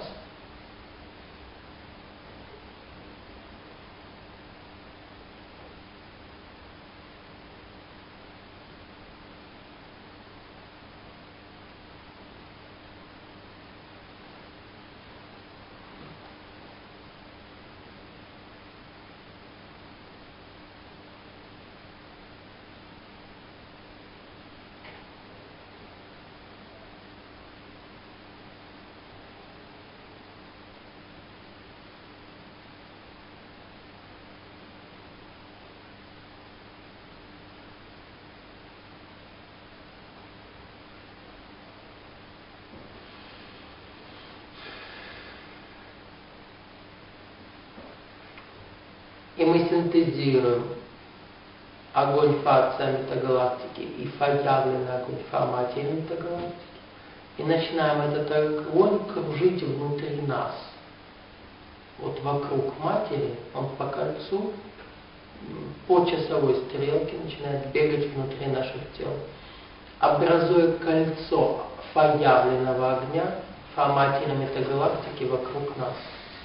И мы синтезируем огонь фа-отца метагалактики и фа-явленный огонь фа-матери метагалактики. И начинаем этот огонь кружить внутри нас. Вот вокруг матери, он по кольцу, по часовой стрелке начинает бегать внутри наших тел, образуя кольцо фа-явленного огня, фа-матери метагалактики вокруг нас.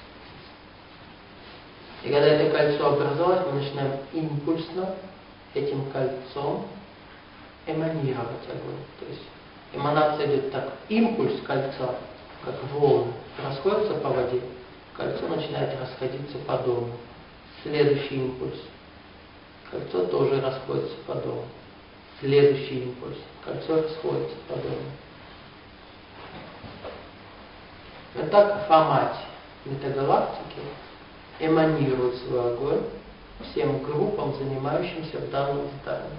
И когда это кольцо образовалось, мы начинаем импульсно этим кольцом эманировать огонь. То есть эманация идет так. Импульс кольца, как волны, расходится по воде, кольцо начинает расходиться по дому. Следующий импульс. Кольцо тоже расходится по дому. Следующий импульс. Кольцо расходится по дому. Вот так Фа-мать метагалактики эманирует свой огонь всем группам, занимающимся в данном здании.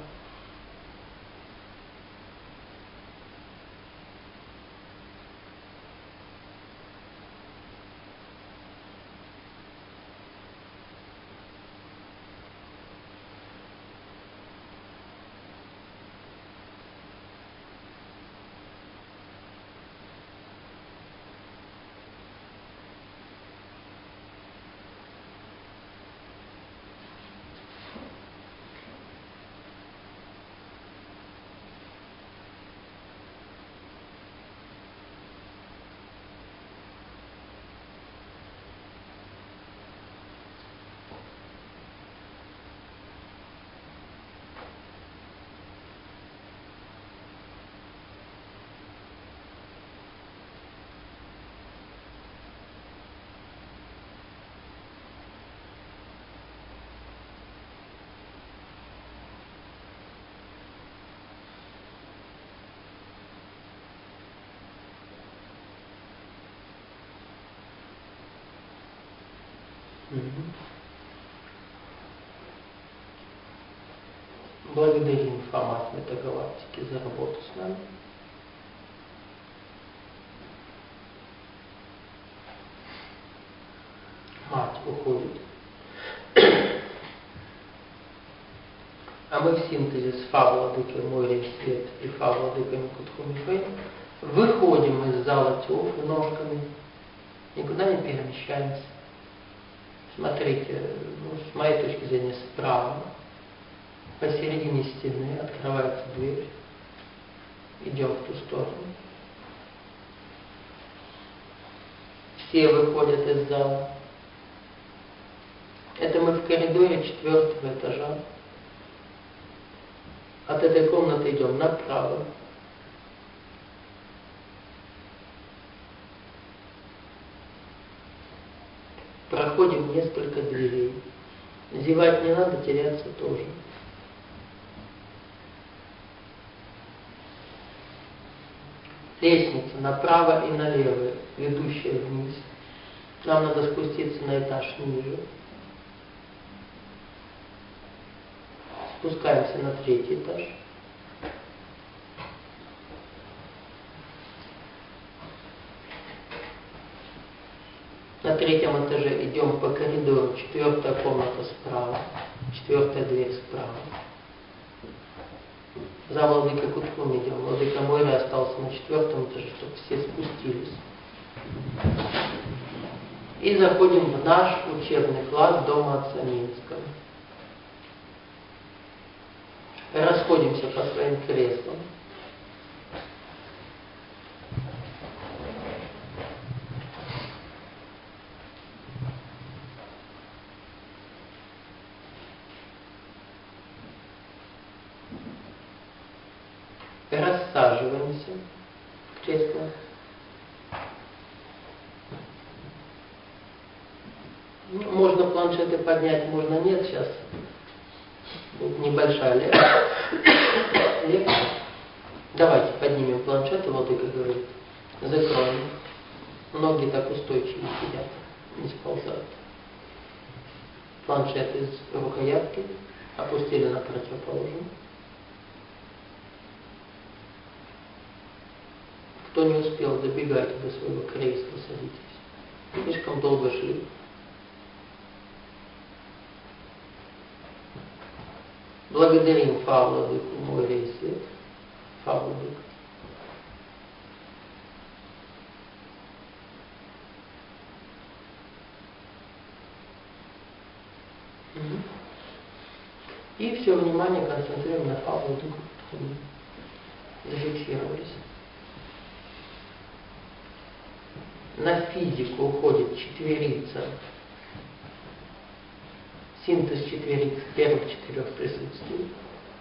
Благодарим Фа-мать метагалактики за работу с нами. Мать уходит. А мы в синтезе с Фа-владыкой Мойрой Свет и Фа-владыкой Кутхумихой выходим из зала тёв ножками, никуда не перемещаемся. Смотрите, ну, с моей точки зрения, справа, посередине стены открывается дверь. Идем в ту сторону. Все выходят из зала. Это мы в коридоре четвертого этажа. От этой комнаты идем направо. Проходим несколько дверей. Зевать не надо, теряться тоже. Лестница направо и налево, ведущая вниз. Нам надо спуститься на этаж ниже. Спускаемся на третий этаж. На третьем этаже идем по коридору, четвертая комната справа, четвертая дверь справа. За владыкой Куткун идем. Владыка Мойра остался на четвертом этаже, чтобы все спустились. И заходим в наш учебный класс дома отца Минского. Расходимся по своим креслам. Рассаживаемся в креслах. Ну, можно планшеты поднять, можно нет. Сейчас будет небольшая лекция. лекция. Давайте поднимем планшеты, владыка говорит. Закроем. Ноги так устойчиво сидят, не сползают. Планшет из рукоятки опустили на противоположную. Кто не успел, добегайте до своего кресла, садитесь. Слишком долго шли. Благодарим Фа Владыку Мойра и Свет. Фа Владыка. И все внимание концентрируем на Фа Владыку. Зафиксировались. На физику уходит четверица. Синтез четвериц первых четырех присутствий.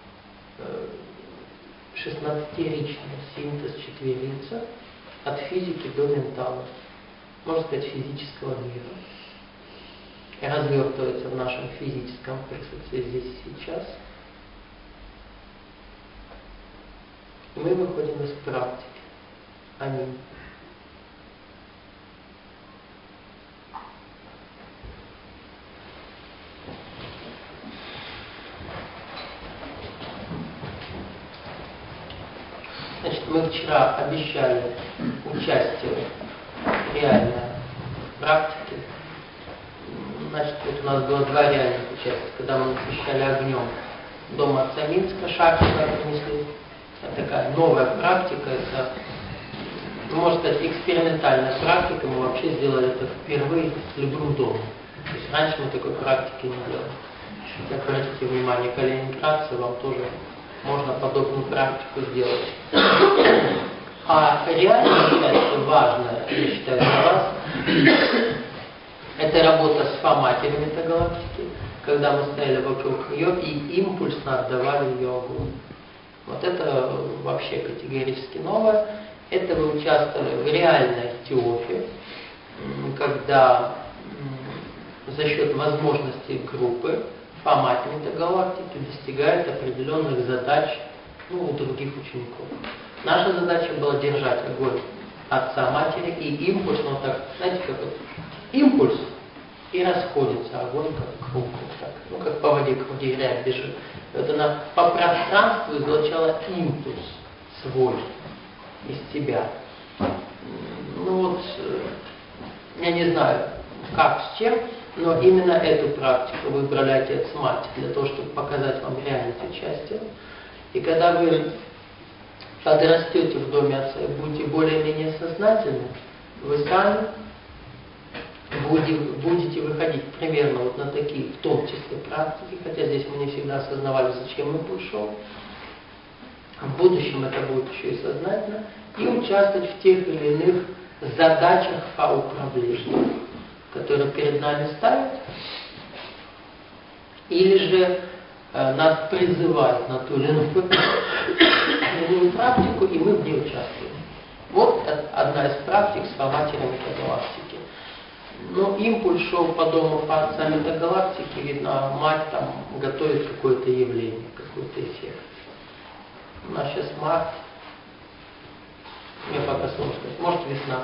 Шестнадцатеричный синтез четверица от физики до ментала. Можно сказать, физического мира. И развертывается в нашем физическом присутствии здесь и сейчас. И мы выходим из практики. Аминь. Значит, мы вчера обещали участие в реальной практике. Значит, вот у нас было два реальных участия, когда мы освещали огнем дом отца Минска, шахтика принесли. Это такая новая практика, это, можно сказать, экспериментальная практика. Мы вообще сделали это впервые с любым домом. То есть раньше мы такой практики не делали. Если обратите внимание, калининградцы, вам тоже можно подобную практику сделать. А реальная часть, важная, я считаю, для вас, это работа с Фа-матерью метагалактики, когда мы стояли вокруг нее и импульсно отдавали ее огонь. Вот это вообще категорически новое. Это вы участвовали в реальной теории, когда за счет возможностей группы Фа-матерь метагалактики достигает определенных задач, ну, у других учеников. Наша задача была держать огонь отца матери и импульс, ну так, знаете, как вот импульс, и расходится огонь как круг, так, ну как по воде, к воде рябь бежит. Вот она по пространству излучала импульс свой из тебя. Ну вот, я не знаю, как, с чем, но именно эту практику выбрали отец-мать для того, чтобы показать вам реальность участия. И когда вы подрастете в доме отца и будете более-менее сознательны, вы сами будете, будете выходить примерно вот на такие, в том числе, практики, хотя здесь мы не всегда осознавали, зачем импульс шел. В будущем это будет еще и сознательно, и участвовать в тех или иных задачах фа-управления, которые перед нами ставят, или же э, нас призывают на ту или иную, иную практику, и мы в ней участвуем. Вот одна из практик с фа-матерью метагалактики. Но импульс шел по дому отца метагалактики, видно, мать там готовит какое-то явление, какой-то эффект. У нас сейчас март, мне пока сложно сказать, может весна.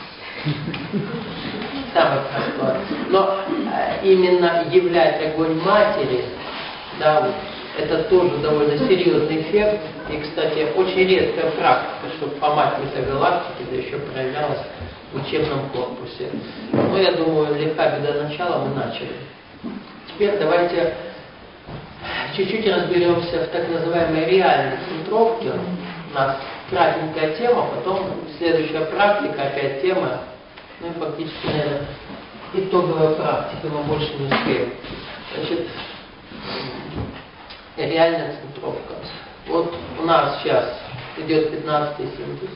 Самое простое. Но э, именно являть огонь матери, да, вот, Это тоже довольно серьезный эффект. И, кстати, очень редкая практика, чтобы помать метагалактики, да еще проявлялась в учебном корпусе. Ну, я думаю, легка беда начала, мы начали. Теперь давайте чуть-чуть разберемся в так называемой реальной центровке. У нас кратенькая тема, потом следующая практика, опять тема. Ну и фактически, наверное, итоговая практика, мы больше не успеем. Значит, реальная центровка. Вот у нас сейчас идет пятнадцатый синтез.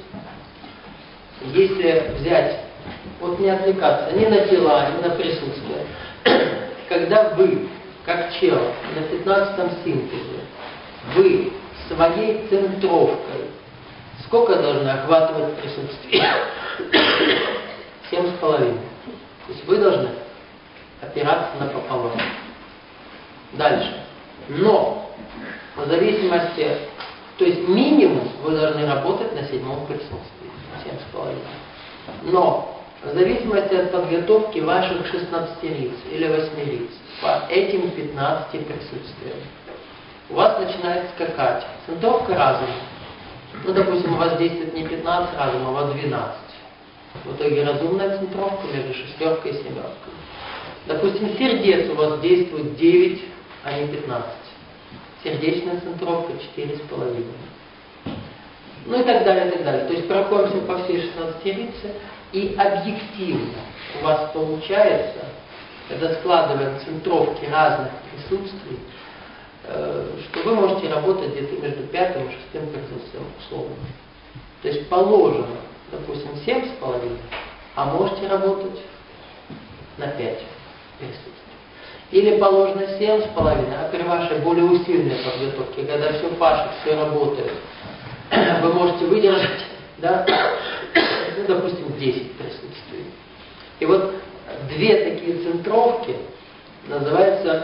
Если взять, вот не отвлекаться ни на тела, ни на присутствие, когда вы, как чело, на пятнадцатом синтезе, вы своей центровкой, сколько должны охватывать присутствие? Семь с половиной. То есть вы должны опираться на пополам. Дальше. Но в зависимости, то есть минимум вы должны работать на седьмом присутствии. Семь с половиной. Но в зависимости от подготовки ваших шестнадцати лиц или восьми лиц по этим пятнадцати присутствиям, у вас начинает скакать центровка разума. Ну, допустим, у вас действует не пятнадцать разума, а у вас двенадцать. В итоге разумная центровка между шестеркой и семеркой. Допустим, сердец у вас действует девять, а не пятнадцать. Сердечная центровка четыре с половиной. Ну и так далее, и так далее. То есть проходимся по всей шестнадцати лице, и объективно у вас получается, когда складываем центровки разных присутствий, что вы можете работать где-то между пятым и шестым присутствием условно. То есть положено, допустим, семь с половиной, а можете работать на пять присутствий. Или положено семь с половиной, а при вашей более усиленной подготовке, когда все пашет, все работает, вы можете выдержать, да, ну, допустим, десять присутствий. И вот две такие центровки называются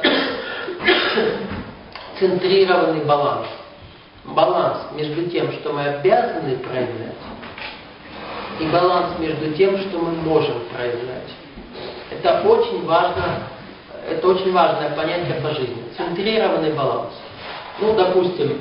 центрированный баланс. Баланс между тем, что мы обязаны проявлять, и баланс между тем, что мы можем проявлять. Это очень важно, это очень важное понятие по жизни. Центрированный баланс. Ну, допустим,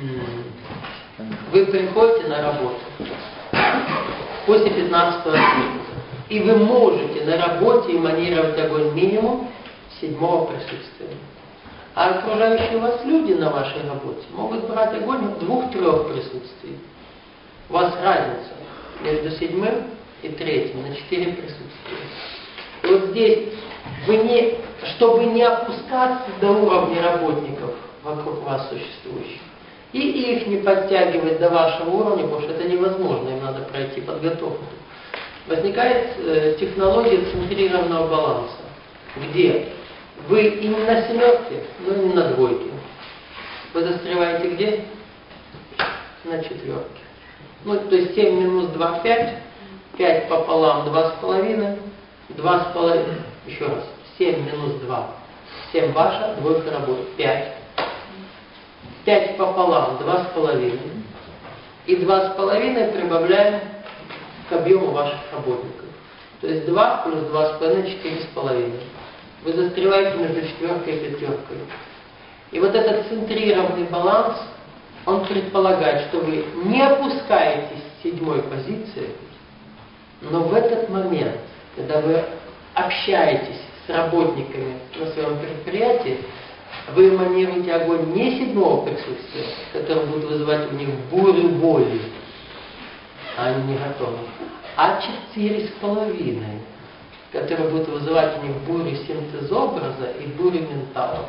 вы приходите на работу после пятнадцатого синтеза, и вы можете на работе эманировать огонь минимум седьмого присутствия. А окружающие вас люди на вашей работе могут брать огонь в двух-трех присутствий. У вас разница между седьмым и третьим на четыре присутствия. И вот здесь, вы не, чтобы не опускаться до уровня работников вокруг вас существующих, и их не подтягивать до вашего уровня, потому что это невозможно, им надо пройти подготовку. Возникает э, технология центрированного баланса, где вы и не на семерке, но и не на двойке. Вы застреваете где? На четверке. Ну, то есть семь минус два, пять, пять пополам, два с половиной, два с половиной, еще раз, семь минус два, семь ваша, двойка работает, пять. пять пополам, два с половиной. И два с половиной прибавляем к объему ваших работников. То есть два плюс два с половиной, четыре с половиной. Вы застреваете между четверкой и пятеркой. И вот этот центрированный баланс, он предполагает, что вы не опускаетесь с седьмой позиции, но в этот момент, когда вы общаетесь с работниками на своем предприятии, вы эманируете огонь не седьмого присутствия, который будет вызывать у них бурю боли, а они не готовы, а четыре с половиной, который будет вызывать у них бурю синтезобраза и бурю ментала.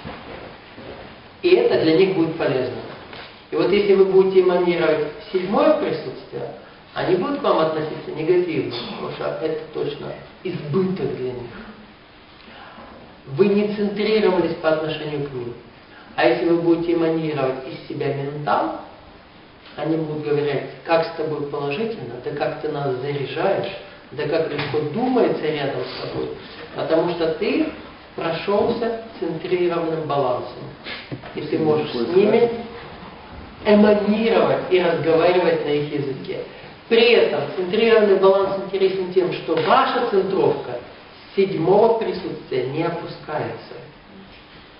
И это для них будет полезно. И вот если вы будете эманировать седьмое присутствие, они будут к вам относиться негативно, потому что это точно избыток для них. Вы не центрировались по отношению к ним. А если вы будете эманировать из себя ментал, они будут говорить, как с тобой положительно, да как ты нас заряжаешь, да как легко думается рядом с тобой, потому что ты прошелся центрированным балансом. И ты можешь с ними эманировать и разговаривать на их языке. При этом центрированный баланс интересен тем, что ваша центровка с седьмого присутствия не опускается.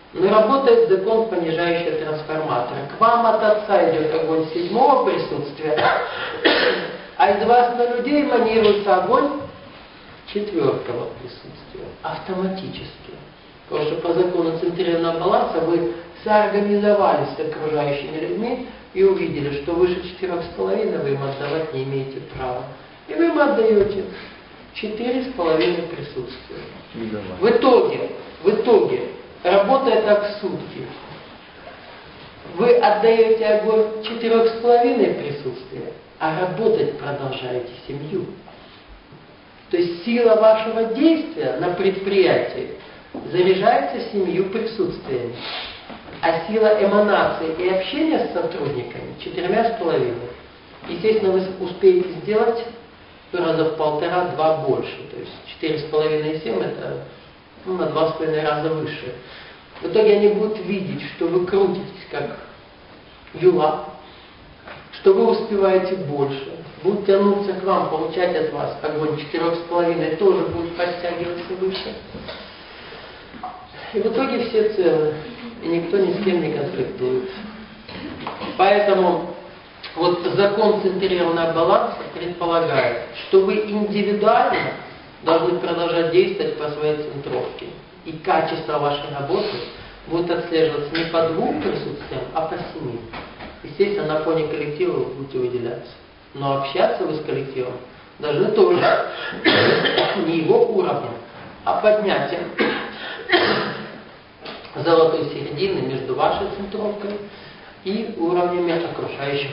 Но работает закон понижающего трансформатора. К вам от Отца идет огонь седьмого присутствия, а из вас на людей манируется огонь четвертого присутствия. Автоматически. Потому что по закону центрированного баланса вы соорганизовались с окружающими людьми и увидели, что выше четырех с половиной вы им отдавать не имеете права. И вы им отдаете четыре с половиной присутствия. В итоге, в итоге, работая так сутки, вы отдаете огонь четырех с половиной присутствия, а работать продолжаете семью. То есть сила вашего действия на предприятии заряжается семью присутствиями, а сила эманации и общения с сотрудниками четырьмя с половиной. Естественно, вы успеете сделать раза в полтора-два больше. То есть четыре с половиной и семь это ну, на два с половиной раза выше. В итоге они будут видеть, что вы крутитесь как юла, что вы успеваете больше, будут тянуться к вам, получать от вас огонь четырех с половиной, тоже будет подтягиваться выше. И в итоге все целы, и никто ни с кем не конфликтует. Поэтому вот закон центрированного баланса предполагает, что вы индивидуально должны продолжать действовать по своей центровке. И качество вашей работы будет отслеживаться не по двум присутствиям, а по семи. Естественно, на фоне коллектива вы будете выделяться. Но общаться вы с коллективом должны тоже не его уровнем, а поднятием золотой середины между вашей центровкой и уровнями окружающих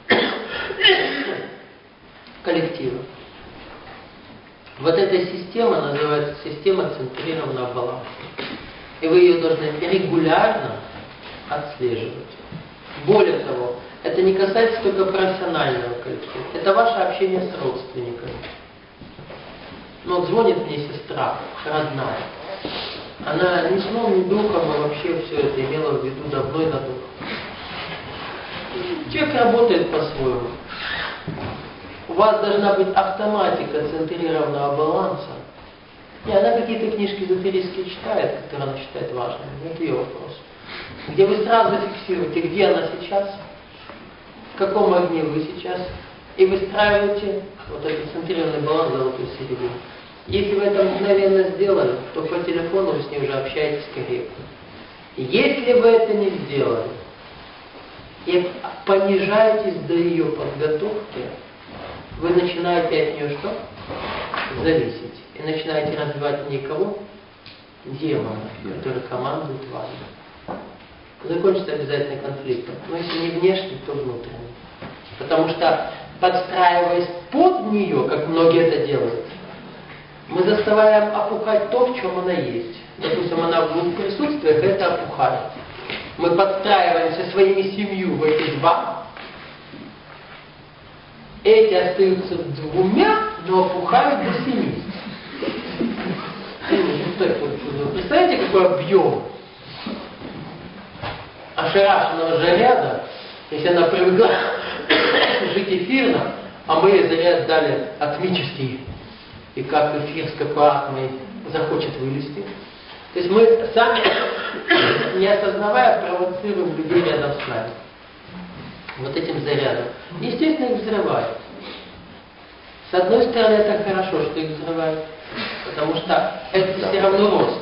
коллектива. Вот эта система называется система центрированного баланса. И вы ее должны регулярно отслеживать. Более того, это не касается только профессионального коллектива. Это ваше общение с родственниками. Ну, вот звонит мне сестра, родная. Она ни сном, ни духом, а вообще все это имела в виду давно и надолго. Человек работает по-своему. У вас должна быть автоматика центрированного баланса. И она какие-то книжки эзотерические читает, которые она считает важными. Это ее вопрос. Где вы сразу фиксируете, где она сейчас, в каком огне вы сейчас, и выстраиваете вот этот центрированный баланс золотой середины. Если вы это мгновенно сделали, то по телефону вы с ней уже общаетесь корректно. Если вы это не сделали, и понижаетесь до ее подготовки, вы начинаете от нее что? Зависеть. И начинаете развивать не кого? Демона, который командует вами. Закончится обязательно конфликтом. Но если не внешний, то внутренний. Потому что, подстраиваясь под нее, как многие это делают, мы заставляем опухать то, в чем она есть. Допустим, она в двух присутствиях, это опухает. Мы подстраиваемся своими семью в эти два. Эти остаются двумя, но опухают до семи. Представляете, какой объем ошарашенного заряда, если она привыкла жить эфирно, а мы ей заряд дали атмический, и как эфир с какой атомой захочет вылезти. То есть мы сами, не осознавая, провоцируем людей рядом с нами. Вот этим зарядом. Естественно, их взрывают. С одной стороны, это хорошо, что их взрывают, потому что это все равно рост.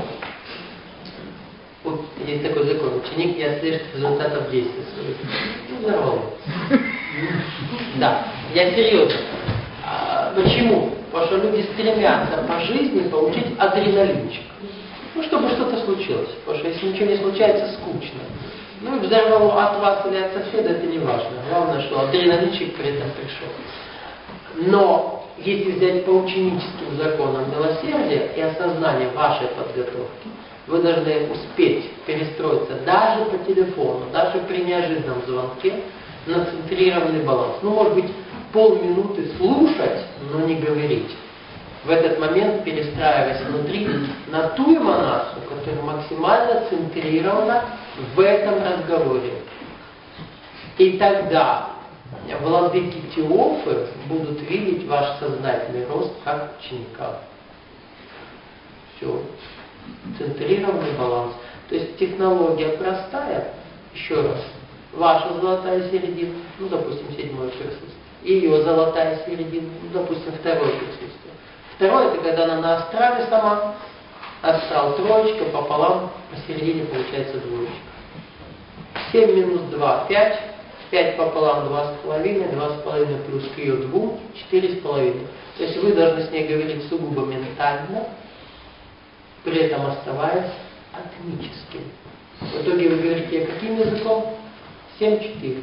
Вот есть такой закон. Ученик не отслеживает результатов действия своих. Ну, взорвало. Да, я серьезно. А почему? Потому что люди стремятся по жизни получить адреналинчик. Ну, чтобы что-то случилось. Потому что если ничего не случается, скучно. Ну, и взорвало от вас или от соседа, это не важно. Главное, что адреналинчик при этом пришел. Но, если взять по ученическим законам милосердия и осознания вашей подготовки, вы должны успеть перестроиться даже по телефону, даже при неожиданном звонке на центрированный баланс. Ну, может быть, полминуты слушать, но не говорить. В этот момент перестраиваясь внутри на ту эманацию, которая максимально центрирована в этом разговоре. И тогда владыки Теофы будут видеть ваш сознательный рост как ученика. Все. Центрированный баланс. То есть технология простая, еще раз, ваша золотая середина, ну, допустим, седьмое присутствие, и ее золотая середина, ну, допустим, второе присутствие. Второе, это когда она на астрале сама, астрал троечка, пополам, посередине получается двоечка. семь минус два, пять, пять пополам, два с половиной, два с половиной плюс к ее двум, четыре с половиной. То есть вы должны с ней говорить сугубо ментально, при этом оставаясь атмическим. В итоге вы говорите, каким языком? семь четыре.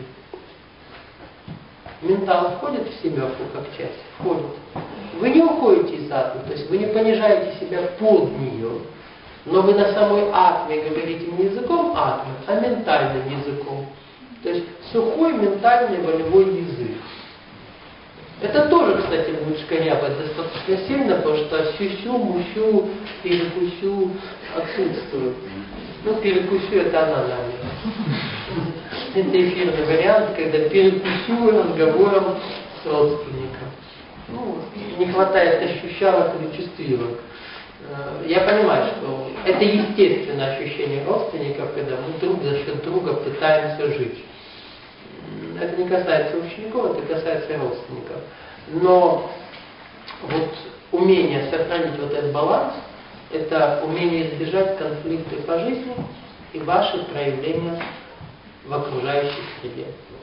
Ментал входит в семерку как часть? Входит. Вы не уходите из атмы, то есть вы не понижаете себя под нее, но вы на самой атме говорите не языком атмы, а ментальным языком. То есть сухой ментальный волевой язык. Это тоже, кстати, будет шкарябать достаточно сильно, потому что сюсю, мусю, перекусю отсутствует. Ну, перекусю это она нами. Это эфирный вариант, когда перекусю разговором с родственником. Ну, не хватает ощущалок или чувствилок. Я понимаю, что это естественное ощущение родственников, когда мы друг за счет друга пытаемся жить. Это не касается учеников, это касается родственников. Но вот умение сохранить вот этот баланс, это умение избежать конфликта по жизни и ваши проявления в окружающей среде.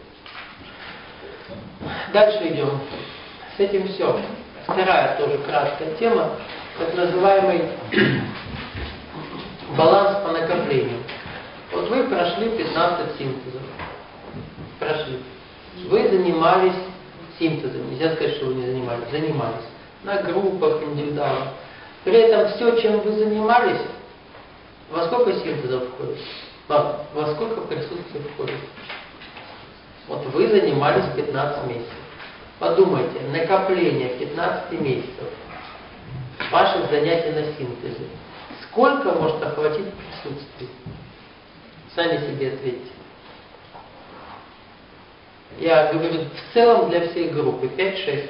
Дальше идем. С этим все. Вторая тоже краткая тема, так называемый баланс по накоплению. Вот вы прошли пятнадцать синтезов. Прошли. Вы занимались синтезом. Нельзя сказать, что вы не занимались. Занимались. На группах, индивидуально. При этом все, чем вы занимались, во сколько синтезов входит? Ладно, во сколько присутствий входит? Вот вы занимались пятнадцать месяцев. Подумайте, накопление пятнадцать месяцев ваших занятий на синтезе. Сколько может охватить присутствие? Сами себе ответьте. Я говорю в целом для всей группы пять-шесть.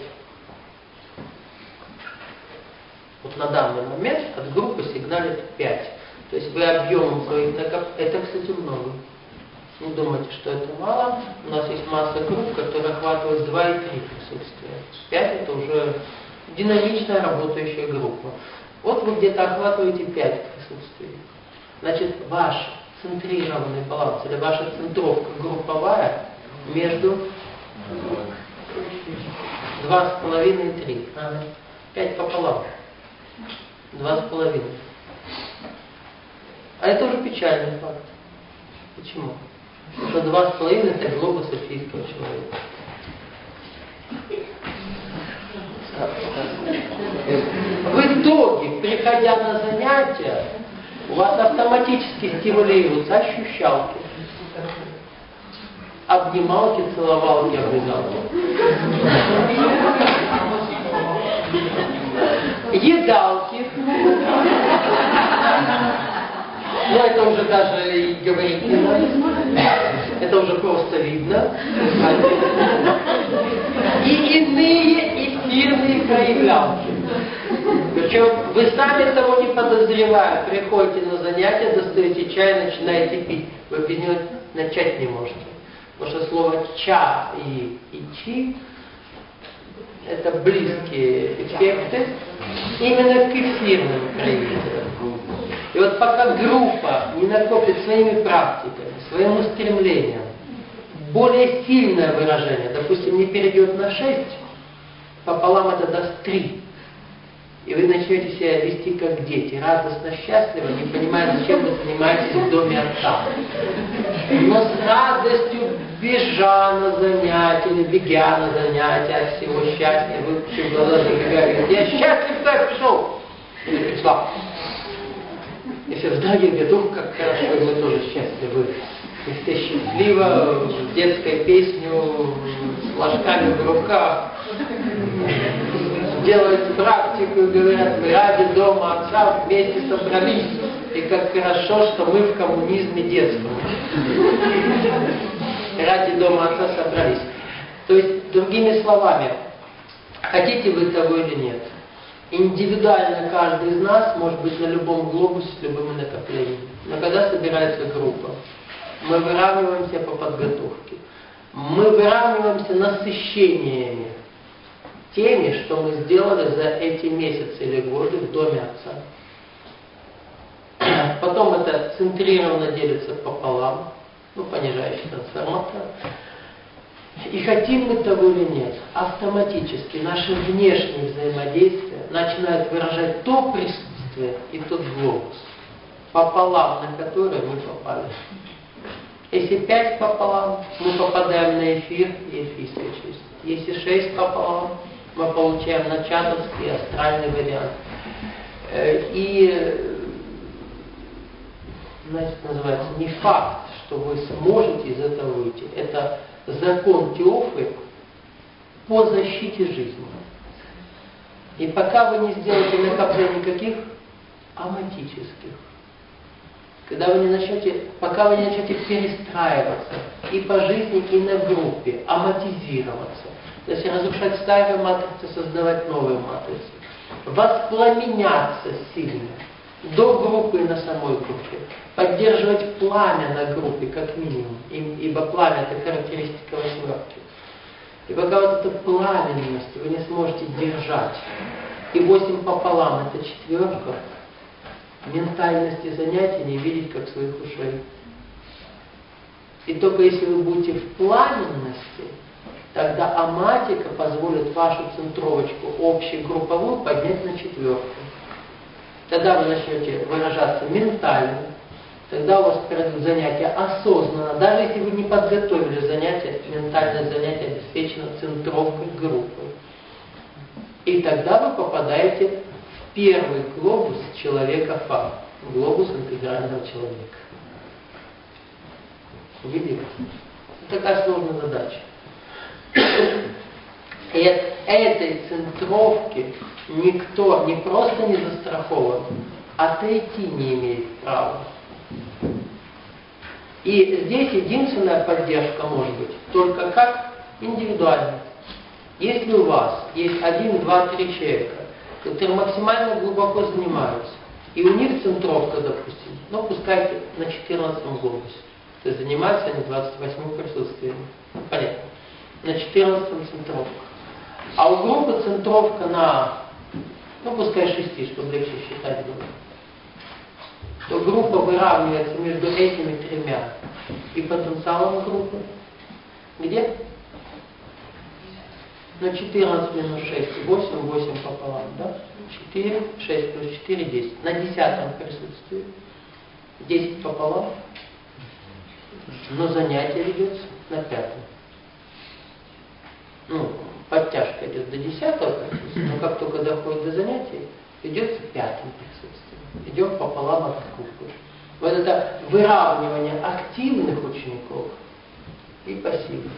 Вот на данный момент от группы сигналит пять. То есть вы объемом своих накоплений, это, кстати, много. Не думайте, что это мало. У нас есть масса групп, которые охватывают два и три присутствия. пять это уже динамичная работающая группа. Вот вы где-то охватываете пять присутствий. Значит, ваш центрированный баланс или ваша центровка групповая между два с половиной и три. Ага. пять пополам. два с половиной. А это уже печальный факт. Почему? Потому что два с половиной это глобус эльфийского человека. В итоге, приходя на занятия, у вас автоматически стимулируются ощущалки. Обнималки, целовалки, облизалки. Едалки. Но это уже даже и говорить не надо. Это уже просто видно. И иные эфирные проявлялки. Причем вы сами того не подозревая, приходите на занятия, достаете чай, начинаете пить. Вы без него начать не можете. Потому что слово ча и ичи это близкие эффекты именно к эфирным проявлениям. И вот пока группа не накопит своими практиками, своим устремлением более сильное выражение, допустим, не перейдет на шесть, пополам это даст три. И вы начнете себя вести как дети, радостно, счастливо, не понимая, зачем вы занимаетесь в доме отца. Но с радостью, бежа на занятия, или бегя на занятия от всего счастья, выпучив глаза, говорите, я счастлив, что я пришел. И ты пришла. И все вдали говорят, ух, как хорошо, и мы тоже счастливы. И все счастливо, детской песню, с ложками в руках. Делают практику и говорят, мы ради дома отца вместе собрались. И как хорошо, что мы в коммунизме детском. Ради дома отца собрались. То есть, другими словами, хотите вы того или нет, Индивидуально каждый из нас может быть на любом глобусе с любым накоплением. Но когда собирается группа, мы выравниваемся по подготовке. Мы выравниваемся насыщениями, теми, что мы сделали за эти месяцы или годы в доме Отца. Потом это центрированно делится пополам, ну, понижающий трансформатор. И хотим мы того или нет, автоматически наши внешние взаимодействия начинают выражать то присутствие и тот глобус, пополам на который мы попали. Если пять пополам, мы попадаем на эфир и эфирская часть. Если шесть пополам, мы получаем начатовский астральный вариант. И, значит, называется, не факт, что вы сможете из этого выйти. Это закон Теофы по защите жизни. И пока вы не сделаете накопление каких? Аматических. Когда вы не начнете, пока вы не начнете перестраиваться и по жизни, и на группе, аматизироваться, то есть разрушать старые матрицы, создавать новые матрицы, воспламеняться сильно, до группы и на самой группе, поддерживать пламя на группе, как минимум, ибо пламя – это характеристика восьмерки. И пока вот эту пламенность вы не сможете держать, и восемь пополам – это четверка, ментальности занятий не видеть как своих ушей. И только если вы будете в пламенности, тогда аматика позволит вашу центровочку общегрупповую поднять на четверку. Тогда вы начнете выражаться ментально, тогда у вас пройдут занятия осознанно. Даже если вы не подготовили занятия, ментальное занятие обеспечено центровкой группы. И тогда вы попадаете в первый глобус человека Фа, глобус интегрального человека. Видели? Это такая сложная задача. И от этой центровки никто не просто не застрахован, отойти не имеет права. И здесь единственная поддержка может быть только как индивидуально. Если у вас есть один, два, три человека, которые максимально глубоко занимаются, и у них центровка, допустим, ну пускай на четырнадцатом глобусе, то есть занимаются они двадцать восьмым присутствием, понятно, на четырнадцатом центровка. А у группы центровка на, ну пускай шести, чтобы легче считать было, то группа выравнивается между этими тремя и потенциалом группы. Где? На четырнадцать минус шесть, восемь, восемь пополам, да? четыре, шесть плюс четыре, десять. На десятом присутствии. десять пополам. Но занятие ведется на пятом. Ну, подтяжка идет до десятого присутствия, но как только доходит до занятий, ведется пятым присутствием. Идем пополам от группы. Вот это выравнивание активных учеников и пассивных.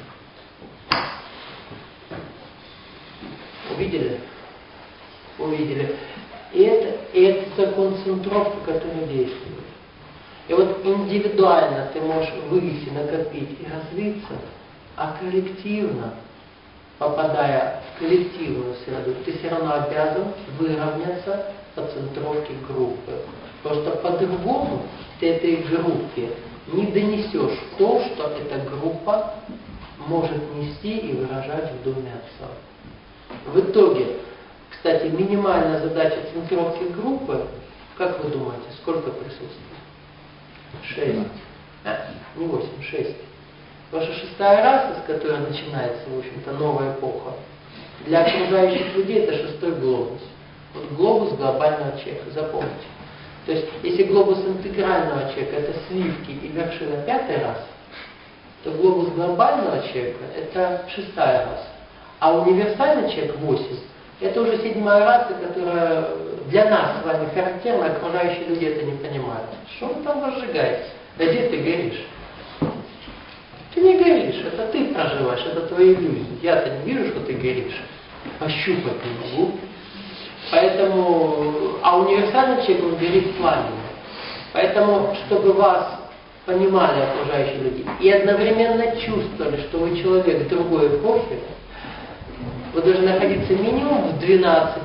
Увидели? Увидели. И это, и это закон центровки, который действует. И вот индивидуально ты можешь выйти, накопить и развиться, а коллективно, попадая в коллективную среду, ты все равно обязан выровняться по центровке группы. Потому что по-другому ты этой группе не донесешь то, что эта группа может нести и выражать в доме Отца. В итоге, кстати, минимальная задача центровки группы, как вы думаете, сколько присутствует? Шесть. А, не восемь, шесть. Ваша шестая раса, с которой начинается, в общем-то, новая эпоха, для окружающих людей это шестой глобус. Вот глобус глобального человека, запомните. То есть, если глобус интегрального человека это сливки и вершина пятой расы, то глобус глобального человека это шестая раса. А универсальный человек восемь это уже седьмая раса, которая для нас с вами характерна, окружающие люди это не понимают. Что вы там разжигаете? Да где ты горишь? Ты не горишь, это ты проживаешь, это твои иллюзии. Я-то не вижу, что ты горишь. Пощупать не могу. Поэтому, а универсальный человек, он горит пламенем. Поэтому, чтобы вас понимали окружающие люди и одновременно чувствовали, что вы человек другой эпохи, вы должны находиться минимум в двенадцати присутствиях.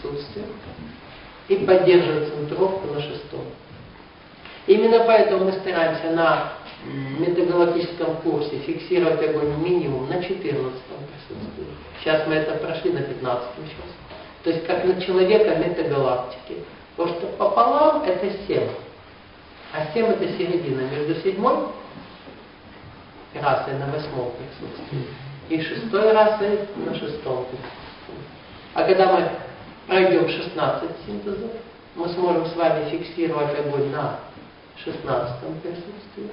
присутствиях и поддерживать центровку на шестом. Именно поэтому мы стараемся на метагалактическом курсе фиксировать огонь минимум на четырнадцатом присутствии. Сейчас мы это прошли на пятнадцатом сейчас. То есть как на человека метагалактики. Потому что пополам это семь. А семь это середина между седьмой расой на восьмом присутствии и шестой расой на шестом присутствии. А когда мы пройдем шестнадцать синтезов, мы сможем с вами фиксировать огонь на шестнадцатом присутствии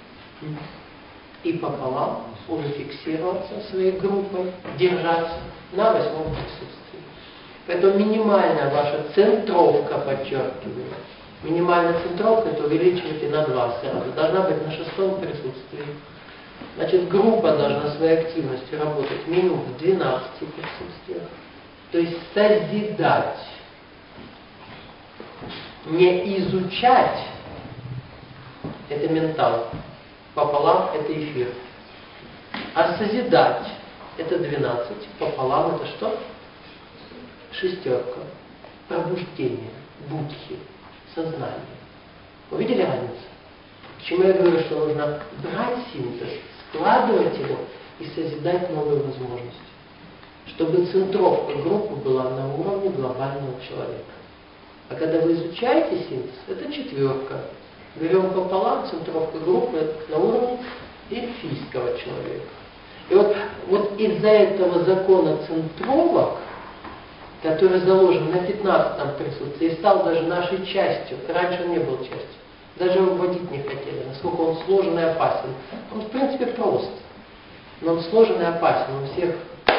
и пополам уже фиксироваться своей группой, держаться на восьмом присутствии. Поэтому минимальная ваша центровка, подчеркиваю, минимальная центровка, это увеличивайте на два сразу, должна быть на шестом присутствии. Значит, группа должна своей активностью работать минимум в двенадцати присутствиях. То есть созидать, не изучать, это ментал, пополам это эфир. А созидать это двенадцать, пополам это что? Шестерка. Пробуждение, будхи, сознание. Вы видели разницу? Почему я говорю, что нужно брать синтез, складывать его и созидать новые возможности? Чтобы центровка группы была на уровне глобального человека. А когда вы изучаете синтез, это четверка. Берем пополам, центровка группы на уровне эльфийского человека. И вот, вот из-за этого закона центровок, который заложен на пятнадцатом присутствии, стал даже нашей частью. Раньше он не был частью. Даже его вводить не хотели, насколько он сложен и опасен. Он в принципе прост, но он сложен и опасен. Он всех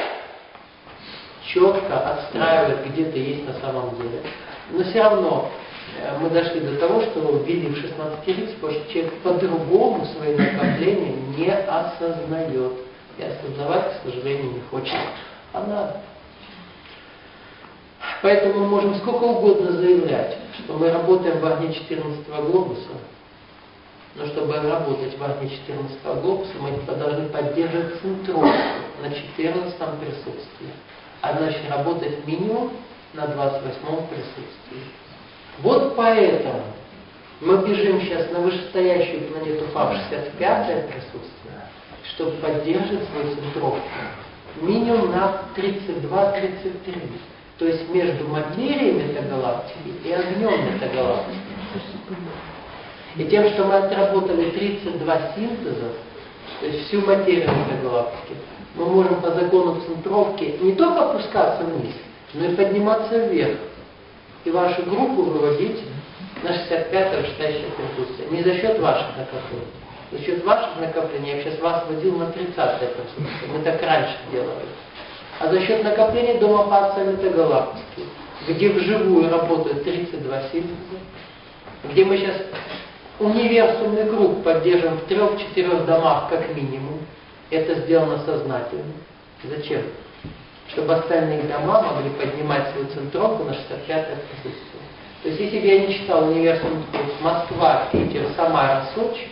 четко отстраивает, где ты есть на самом деле. Но все равно мы дошли до того, что ввели в шестнадцать лиц, потому что человек по-другому свои накопления не осознает. И осознавать, к сожалению, не хочет. А надо. Поэтому мы можем сколько угодно заявлять, что мы работаем в огне четырнадцатого глобуса. Но чтобы работать в огне четырнадцатого глобуса, мы должны поддерживать центровку на четырнадцатом присутствии. А значит работать минимум на двадцать восьмом присутствии. Вот поэтому мы бежим сейчас на вышестоящую планету Фа в шестьдесят пятое присутствие, чтобы поддерживать свою центровку минимум на тридцать два — тридцать три. То есть между материей метагалактики и огнем метагалактики. И тем, что мы отработали тридцать два синтеза, то есть всю материю метагалактики, мы можем по закону центровки не только опускаться вниз, но и подниматься вверх. И вашу группу выводить на шестьдесят пятое вышестоящее присутствие. Не за счет ваших накоплений. За счет ваших накоплений я сейчас вас водил на тридцатое присутствие. Мы так раньше делали. А за счет накопления дома Фа метагалактики, где вживую работают тридцать два синтеза, где мы сейчас универсальный круг поддерживаем в трех-четырех домах как минимум, это сделано сознательно. Зачем? Чтобы остальные дома могли поднимать свою центровку на шестьдесят пятое присутствие. То есть, если бы я не читал универсальный курс Москва, Питер, Самара, Сочи,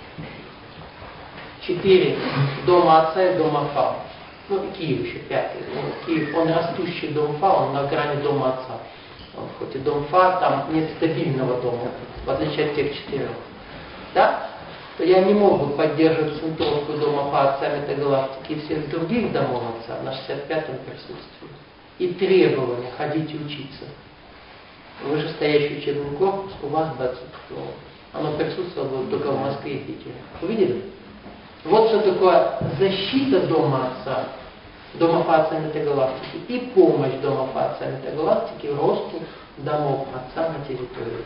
четыре дома Отца и дома Фа. Ну, Киев еще пятый. Ну, Киев, он растущий дом Фа, он на грани дома Отца. Он, хоть и дом Фа, там нет стабильного дома, в отличие от тех четырех. Да? То я не мог бы поддерживать центровку дома Фа, Отца метагалактики и всех других домов Отца на шестьдесят пятом присутствии. И требования ходить и учиться. Вышестоящий учебный корпус у вас бы отсутствовало. Оно присутствовало только в Москве и Питере. Увидели? Вот что такое защита дома Отца, дома Фа Отца метагалактики и помощь дома Фа Отца метагалактики росту домов Отца на территории.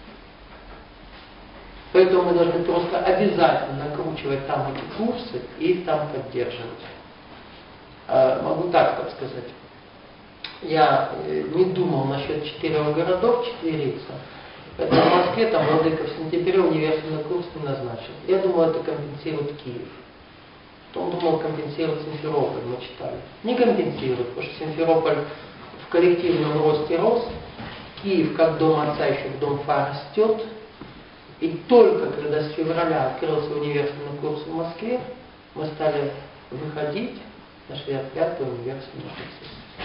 Поэтому мы должны просто обязательно накручивать там эти курсы и их там поддерживать. А, могу так подсказать. Я не думал насчет четырех городов, четыре лица. Поэтому в Москве там владыка в сентябре универсальный курс не назначил. Я думал, это компенсирует Киев. Он думал, компенсирует Симферополь, мы читали. Не компенсирует, потому что Симферополь в коллективном росте рос. Киев, как дом Отца, еще в дом Фа растет. И только когда с февраля открылся универсальный курс в Москве, мы стали выходить на шестьдесят пятый универсальный курс.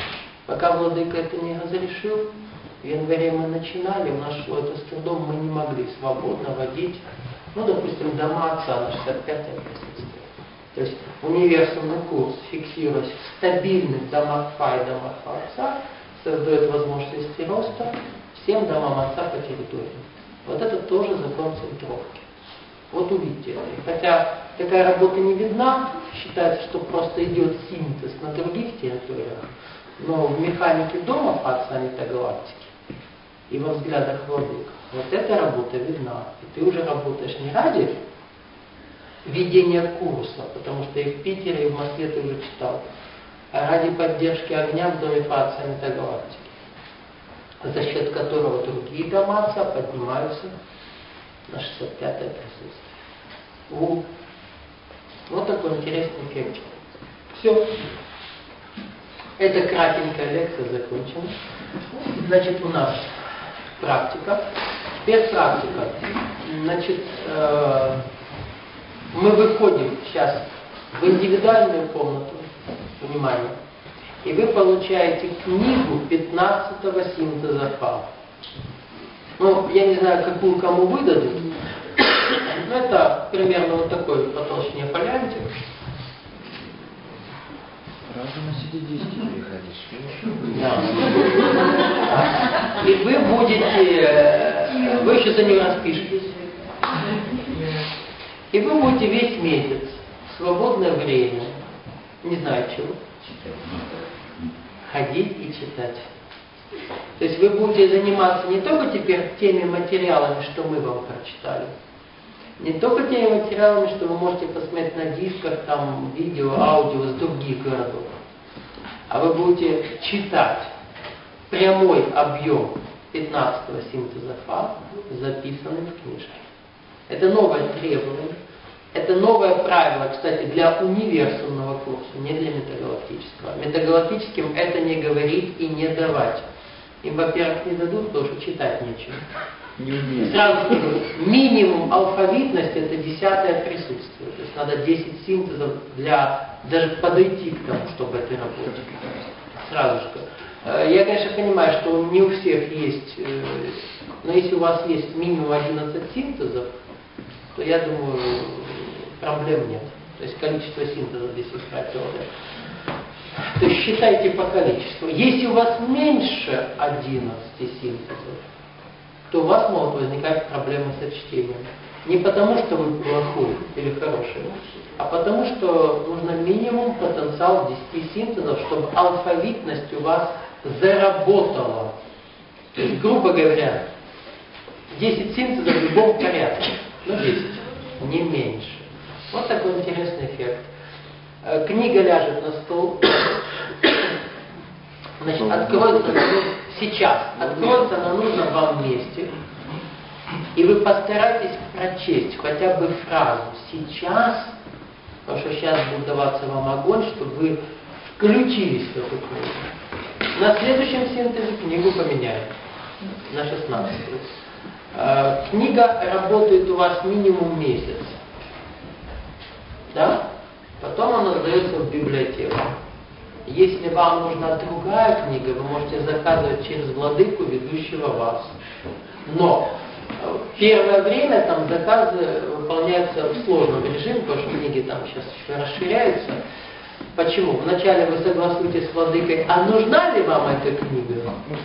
Пока владыка это не разрешил, в январе мы начинали, у нас шло это с трудом, мы не могли свободно водить, ну, допустим, дома отца на шестьдесят пятое присутствие. То есть универсальный курс, фиксируясь в стабильных домах Фа и домах отца, создает возможности роста всем домам отца по территории. Вот это тоже закон центровки. Вот увидите это. И хотя такая работа не видна, считается, что просто идет синтез на других территориях, но в механике дома отца метагалактики и во взглядах владык вот эта работа видна. И ты уже работаешь не ради ведения курса, потому что и в Питере, и в Москве ты уже читал, а ради поддержки огня в доме отца метагалактики, за счет которого другие дома отца поднимаются на шестьдесят пятое присутствие. У. Вот такой интересный эффект. Все. Эта кратенькая лекция закончена. Значит, у нас практика. Теперь практика. Значит, э, мы выходим сейчас в индивидуальную комнату. Внимание. И вы получаете книгу пятнадцатого синтеза Фа. Ну, я не знаю, какую кому выдадут, но это примерно вот такой по толщине фолиантик. Сразу на си ди десять приходишь. Да. И вы будете, вы еще за нее распишетесь. И вы будете весь месяц, в свободное время, не знаю чего, ходить и читать. То есть вы будете заниматься не только теперь теми материалами, что мы вам прочитали, не только теми материалами, что вы можете посмотреть на дисках, там, видео, аудио с других городов, а вы будете читать прямой объем пятнадцатого синтеза Фа, записанный в книжке. Это новое требование. Это новое правило, кстати, для универсального курса, не для метагалактического. Метагалактическим это не говорить и не давать. Им, во-первых, не дадут, потому что читать нечего. Не Сразу скажу, минимум алфавитности это десятое присутствие. То есть надо десять синтезов для даже подойти к тому, чтобы это работать. Сразу же. Я, конечно, понимаю, что не у всех есть, но если у вас есть минимум одиннадцать синтезов, то я думаю, проблем нет. То есть количество синтезов здесь играет роль. То есть считайте по количеству. Если у вас меньше одиннадцати синтезов, то у вас могут возникать проблемы со чтением. Не потому, что вы плохой или хороший, а потому, что нужно минимум потенциал десяти синтезов, чтобы алфавитность у вас заработала. То есть, грубо говоря, десять синтезов в любом порядке. Ну, десять, не меньше. Вот такой интересный эффект. Книга ляжет на стол. Значит, откроется она сейчас, откроется на нужном вам месте. И вы постарайтесь прочесть хотя бы фразу «сейчас», потому что сейчас будет даваться вам огонь, чтобы вы включились в эту книгу. На следующем синтезе книгу поменяем на шестнадцатую. Книга работает у вас минимум месяц. Да? Потом она сдается в библиотеку. Если вам нужна другая книга, вы можете заказывать через владыку, ведущего вас. Но первое время там заказы выполняются в сложном режиме, потому что книги там сейчас еще расширяются. Почему? Вначале вы согласуетесь с владыкой, а нужна ли вам эта книга?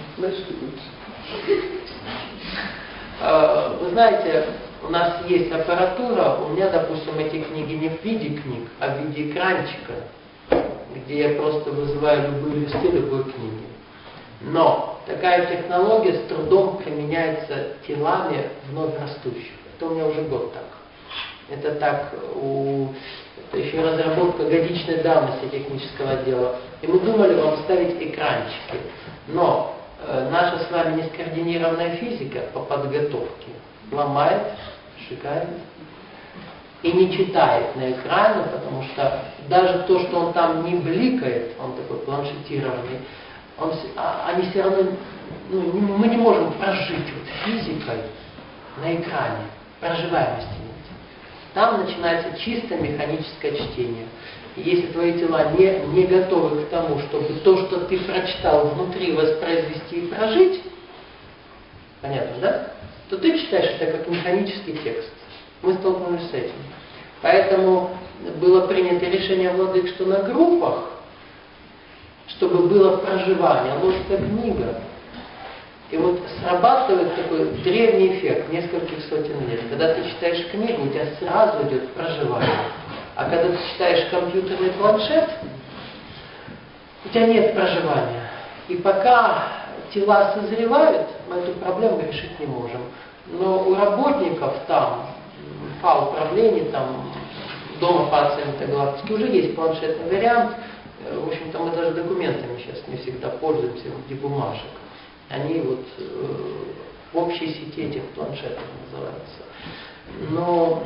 Вы знаете, у нас есть аппаратура, у меня, допустим, эти книги не в виде книг, а в виде экранчика, где я просто вызываю любые листы любой книги. Но такая технология с трудом применяется телами вновь растущих. Это у меня уже год так. Это так, у... это еще разработка годичной давности технического отдела. И мы думали вам ставить экранчики. Но э, наша с вами нескоординированная физика по подготовке ломает, шикарит и не читает на экране, потому что даже то, что он там не бликает, он такой планшетированный, он, а, они все равно, ну, не, мы не можем прожить вот физикой на экране, проживаемости нет. Там начинается чисто механическое чтение. И если твои тела не, не готовы к тому, чтобы то, что ты прочитал внутри, воспроизвести и прожить, понятно, да? То ты читаешь это как механический текст. Мы столкнулись с этим. Поэтому было принято решение владык, что на группах, чтобы было проживание, ложится книга. И вот срабатывает такой древний эффект нескольких сотен лет. Когда ты читаешь книгу, у тебя сразу идет проживание. А когда ты читаешь компьютерный планшет, у тебя нет проживания. И пока тела созревают, мы эту проблему решить не можем. Но у работников там, по управлению, там, дома пациента галактики уже есть планшетный вариант. В общем-то, мы даже документами сейчас не всегда пользуемся в виде бумажек. Они вот э, в общей сети этих планшетов называются. Но,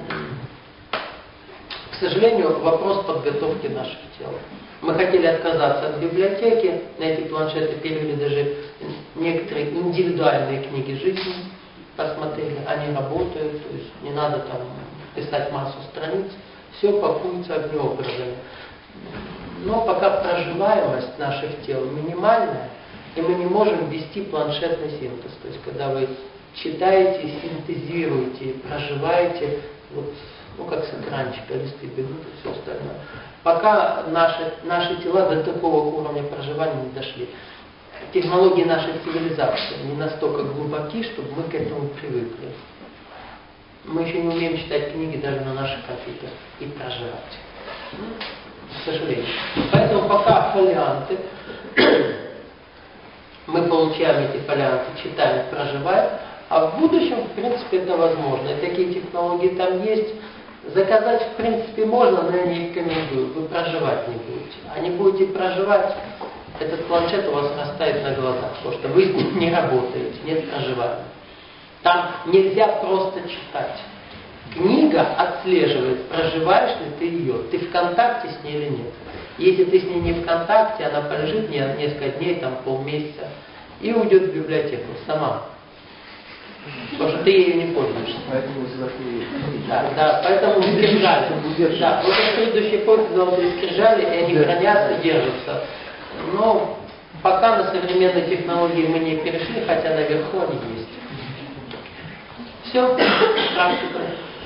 к сожалению, вопрос подготовки наших тел. Мы хотели отказаться от библиотеки, на эти планшеты перевели даже некоторые индивидуальные книги жизни, посмотрели, они работают, то есть не надо там писать массу страниц, все пакуется огнеобразами. Но пока проживаемость наших тел минимальная, и мы не можем ввести планшетный синтез. То есть, когда вы читаете, синтезируете, проживаете, вот, ну, как с экранчика, листы бегут и все остальное. Пока наши, наши тела до такого уровня проживания не дошли. Технологии нашей цивилизации не настолько глубоки, чтобы мы к этому привыкли. Мы еще не умеем читать книги даже на наших компьютерах и проживать. К сожалению. Поэтому пока фолианты, мы получаем эти фолианты, читаем, проживаем, а в будущем, в принципе, это возможно. И такие технологии там есть. Заказать, в принципе, можно, но я не рекомендую. Вы проживать не будете. А не будете проживать, этот планшет у вас растает на глазах, потому что вы с ним не работаете, нет проживания. Там нельзя просто читать. Книга отслеживает, проживаешь ли ты ее, ты в контакте с ней или нет. Если ты с ней не в контакте, она полежит несколько дней, там полмесяца, и уйдет в библиотеку сама. Потому что ты ею не пользуешься. Поэтому золотые. Да, да, поэтому скрижали. Да, вот в следующий путь золотые скрижали, и они хранятся, держатся. Но пока на современные технологии мы не перешли, хотя наверху они есть. Все, практика.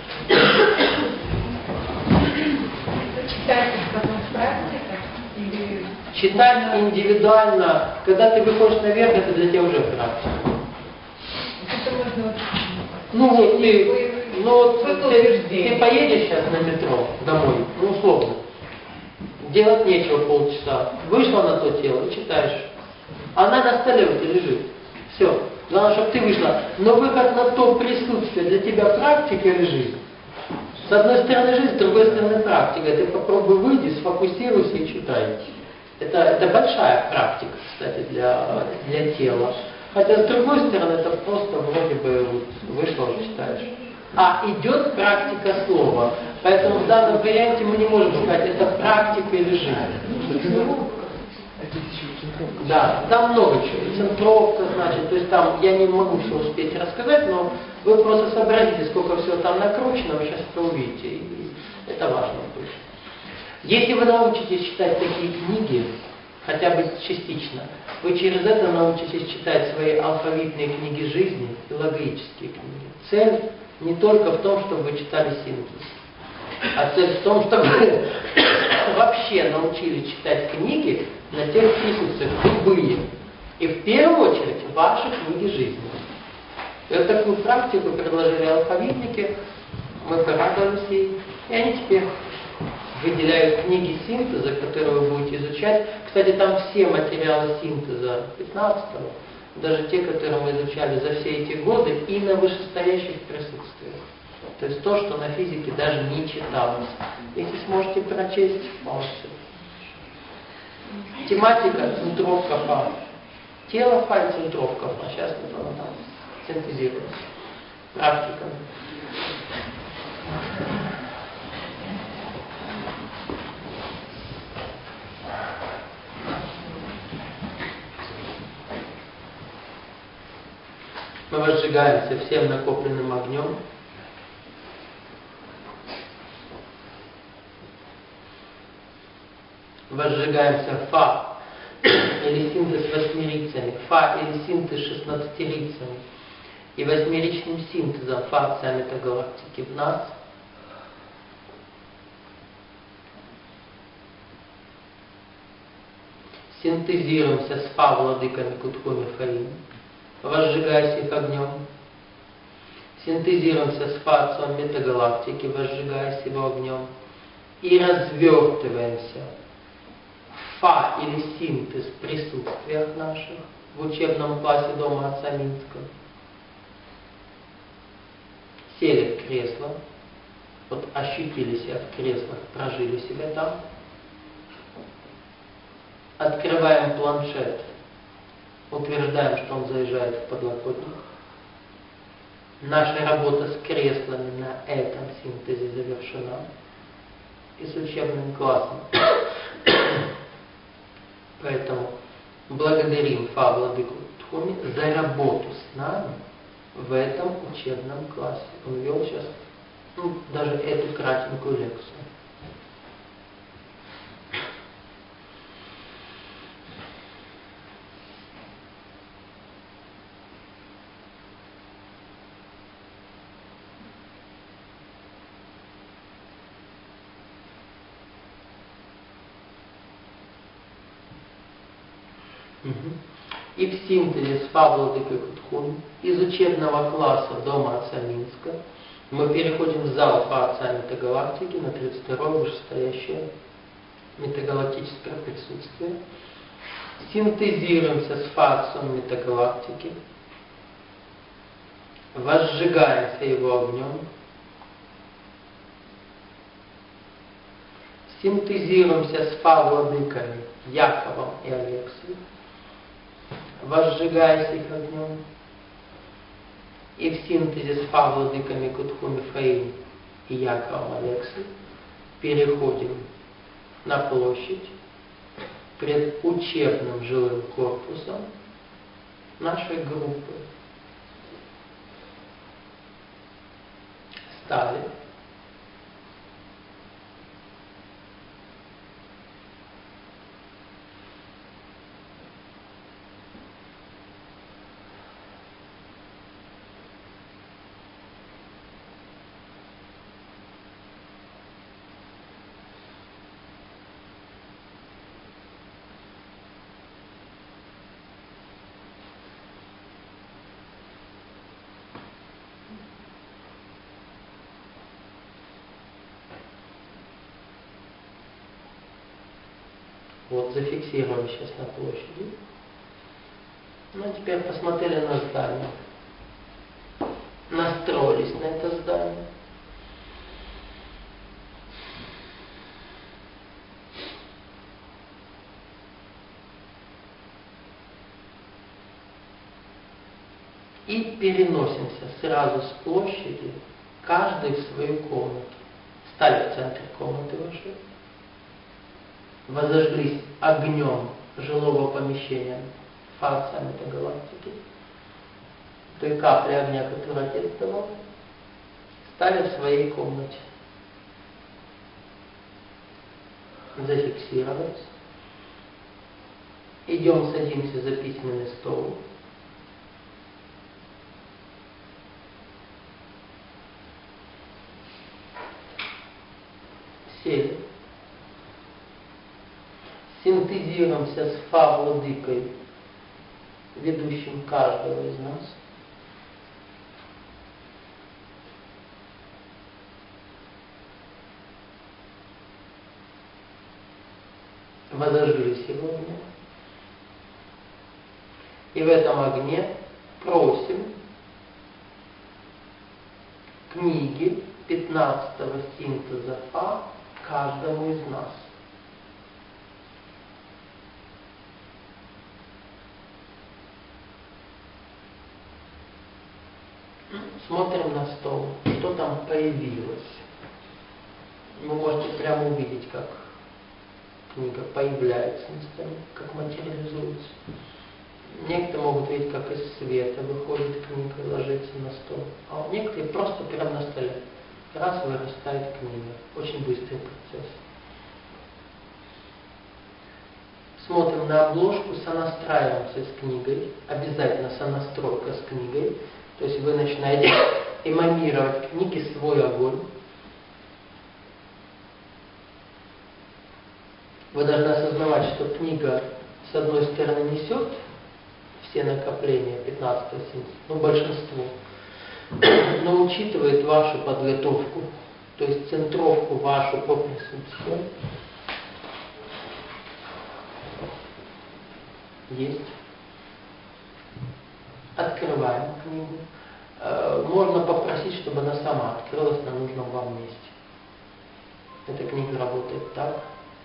Читать потом практика? Или... Читать индивидуально, когда ты выходишь наверх, это для тебя уже практика. Это можно... Ну вот ты, ну, вот, ты, ты поедешь сейчас на метро домой, ну условно. Делать нечего полчаса. Вышла на то тело и читаешь. Она на столе у тебя лежит. Все. Главное, чтобы ты вышла. Но выход на то присутствие для тебя практика или жизнь? С одной стороны жизнь, с другой стороны практика. Ты попробуй выйди, сфокусируйся и читай. Это, это большая практика, кстати, для, для тела. Хотя с другой стороны, это просто вроде бы вот, вышла, уже читаешь. А идет практика слова. Поэтому в данном варианте мы не можем сказать, это практика или жизнь. Да, там много чего. Центровка, значит, то есть там я не могу все успеть рассказать, но вы просто сообразите, сколько всего там накручено, вы сейчас это увидите. И это важно будет. Если вы научитесь читать такие книги, хотя бы частично, вы через это научитесь читать свои алфавитные книги жизни и логические книги. Цель не только в том, чтобы вы читали синтез, а цель в том, чтобы вы вообще научились читать книги на тех присутствиях, любые. И в первую очередь ваши книги жизни. И вот такую практику предложили алфавитники, мы порадовались ей, и они теперь выделяют книги синтеза, которые вы будете изучать. Кстати, там все материалы синтеза пятнадцатого, даже те, которые мы изучали за все эти годы, и на вышестоящих присутствиях. То есть то, что на физике даже не читалось. Если сможете прочесть, можете. Тематика центровка фа. Тело фа и центровка фа. Сейчас это она там синтезируется. Практика. Мы возжигаемся всем накопленным огнем. возжигаемся фа, или синтез восьмерицами, фа или синтез шестнадцатерицами, и восьмеричным синтезом фа саммита галактики в нас, синтезируемся с фа владыками Кутхуми Фаим, возжигаясь их огнем, синтезируемся с фа отцом метагалактики, возжигаясь его огнем, и развертываемся в фа или синтез присутствиях наших в учебном классе Дома Отца Минского. Сели в кресло, вот ощутили себя в креслах, прожили себя там. Открываем планшет, утверждаем, что он заезжает в подлокотник. Наша работа с креслами на этом синтезе завершена. И с учебным классом. Поэтому благодарим Фа Владыку Тхуми за работу с нами в этом учебном классе. Он вел сейчас ну, даже эту кратенькую лекцию. И в синтезе с Фа Владыкой Кутхуми из учебного класса Дома Отца Минска мы переходим в зал Фа Отца Метагалактики на тридцать второе вышестоящее метагалактическое присутствие. Синтезируемся с Фа Отцом Метагалактики, возжигаемся его огнем, синтезируемся с Фа Владыками Яковом и Алексией, возжигаясь их огнем, и в синтезе с Фа Владыками Кутхуми Фаим и Яковом Алексией переходим на площадь пред учебным жилым корпусом нашей группы. Стали. Вот, зафиксировали сейчас на площади. Ну, а теперь посмотрели на здание. Настроились на это здание. И переносимся сразу с площади, каждый в свою комнату. Стали в центре комнаты вашей. Возожглись огнем жилого помещения Фа Отца Метагалактики, той капли огня, которую Отец давал, стали в своей комнате. Зафиксировались. Идем, садимся за письменный стол. Сели. Синтезируемся с Фа Владыкой, ведущим каждого из нас. Возожглись его огнем. И в этом огне просим книги пятнадцатого синтеза Фа каждому из нас. Смотрим на стол, что там появилось. Вы можете прямо увидеть, как книга появляется на столе, как материализуется. Некоторые могут видеть, как из света выходит книга и ложится на стол. А некоторые просто прямо на столе. Раз вырастает книга. Очень быстрый процесс. смотрим на обложку, сонастраиваемся с книгой, обязательно сонастройка с книгой, то есть вы начинаете эманировать в книге свой огонь. Вы должны осознавать, что книга с одной стороны несет все накопления пятнадцатого синтеза, ну большинство, но учитывает вашу подготовку, то есть центровку вашу по присутствию. Есть. Открываем книгу. Можно попросить, чтобы она сама открылась на нужном вам месте. Эта книга работает так.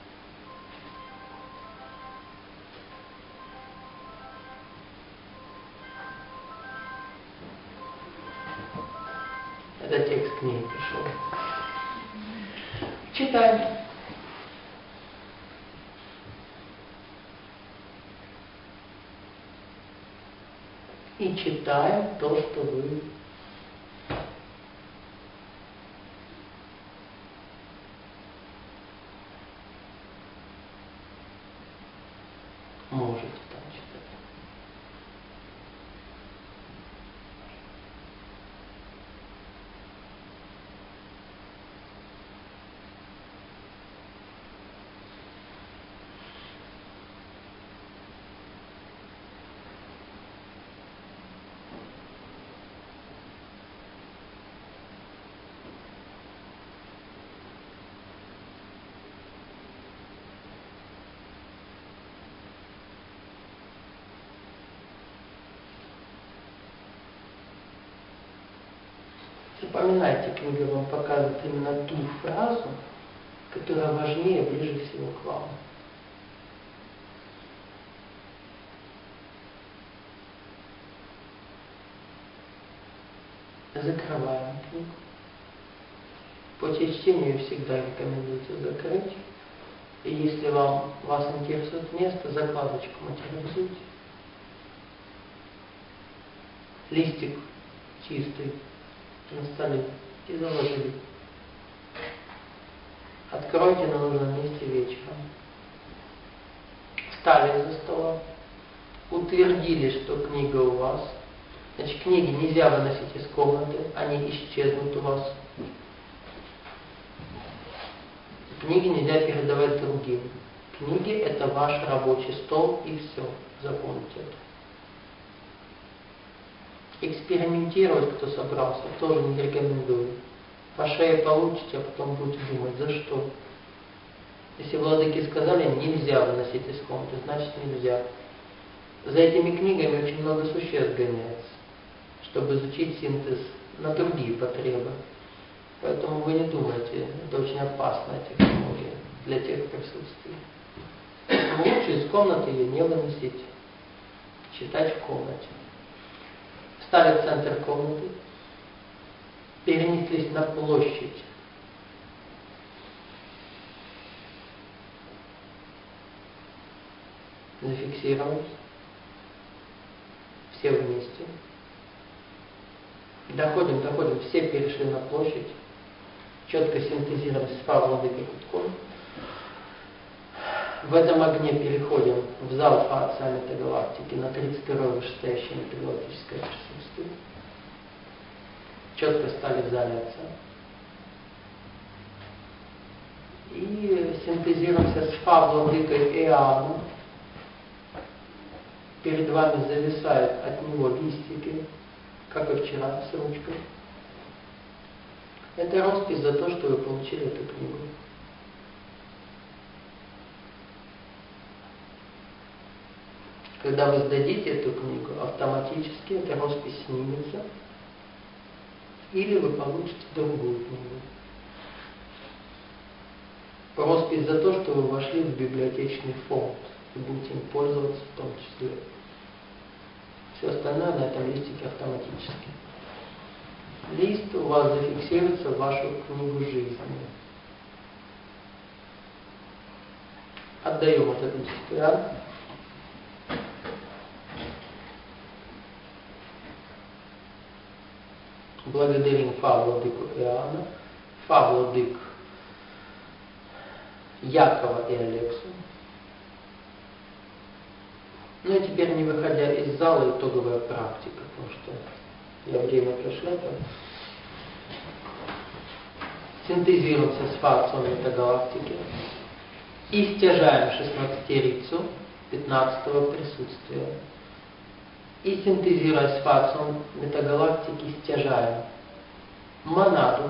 Это текст книги пришел. Читаем. И читаем то, что вы можете там читать. Запоминайте, книга вам показывает именно ту фразу, которая важнее, ближе всего к вам. Закрываем книгу. После чтения ее всегда рекомендуется закрыть. И если вам, вас интересует место, закладочку материализуйте. Листик чистый на столе и заложили. Откройте на нужном месте вечером. Встали за столом, утвердили, что книга у вас. Значит, книги нельзя выносить из комнаты, они исчезнут у вас. Книги нельзя передавать другим. Книги — это ваш рабочий стол, и все. Запомните это. Экспериментировать, кто собрался, тоже не рекомендую. По шее получите, а потом будете думать, за что. Если владыки сказали, нельзя выносить из комнаты, значит нельзя. За этими книгами очень много существ гоняется, чтобы изучить синтез на другие потребы. Поэтому вы не думайте, это очень опасная технология для тех присутствий. Лучше из комнаты ее не выносить, читать в комнате. Встали в центр комнаты, перенеслись на площадь. Зафиксировались. Все вместе. Доходим, доходим, все перешли на площадь. Четко синтезировались с Владыкой Кутком. В этом огне переходим в зал Фаца метагалактики на тридцать второе вышестоящее метагалактическое присутствие. Четко стали заняться. И синтезируемся с Фа Владыкой Иоанном. Перед вами зависают от него листики, как и вчера с ручкой. Это роспись за то, что вы получили эту книгу. Когда вы сдадите эту книгу, автоматически эта роспись снимется, или вы получите другую книгу. Роспись за то, что вы вошли в библиотечный фонд и будете им пользоваться в том числе. Все остальное на этом листике автоматически. Лист у вас зафиксируется в вашу книгу жизни. Отдаем этот лист. Благодарим Фа Владыку Иоанна, Фа Владык Якова и Алексу. Ну и теперь, не выходя из зала, итоговая практика, потому что я время прошляпаю. Синтезируемся с фацией метагалактики и стяжаем шестнадцатерицу пятнадцатого присутствия. И синтезируя с фацией метагалактики, стяжаем монаду,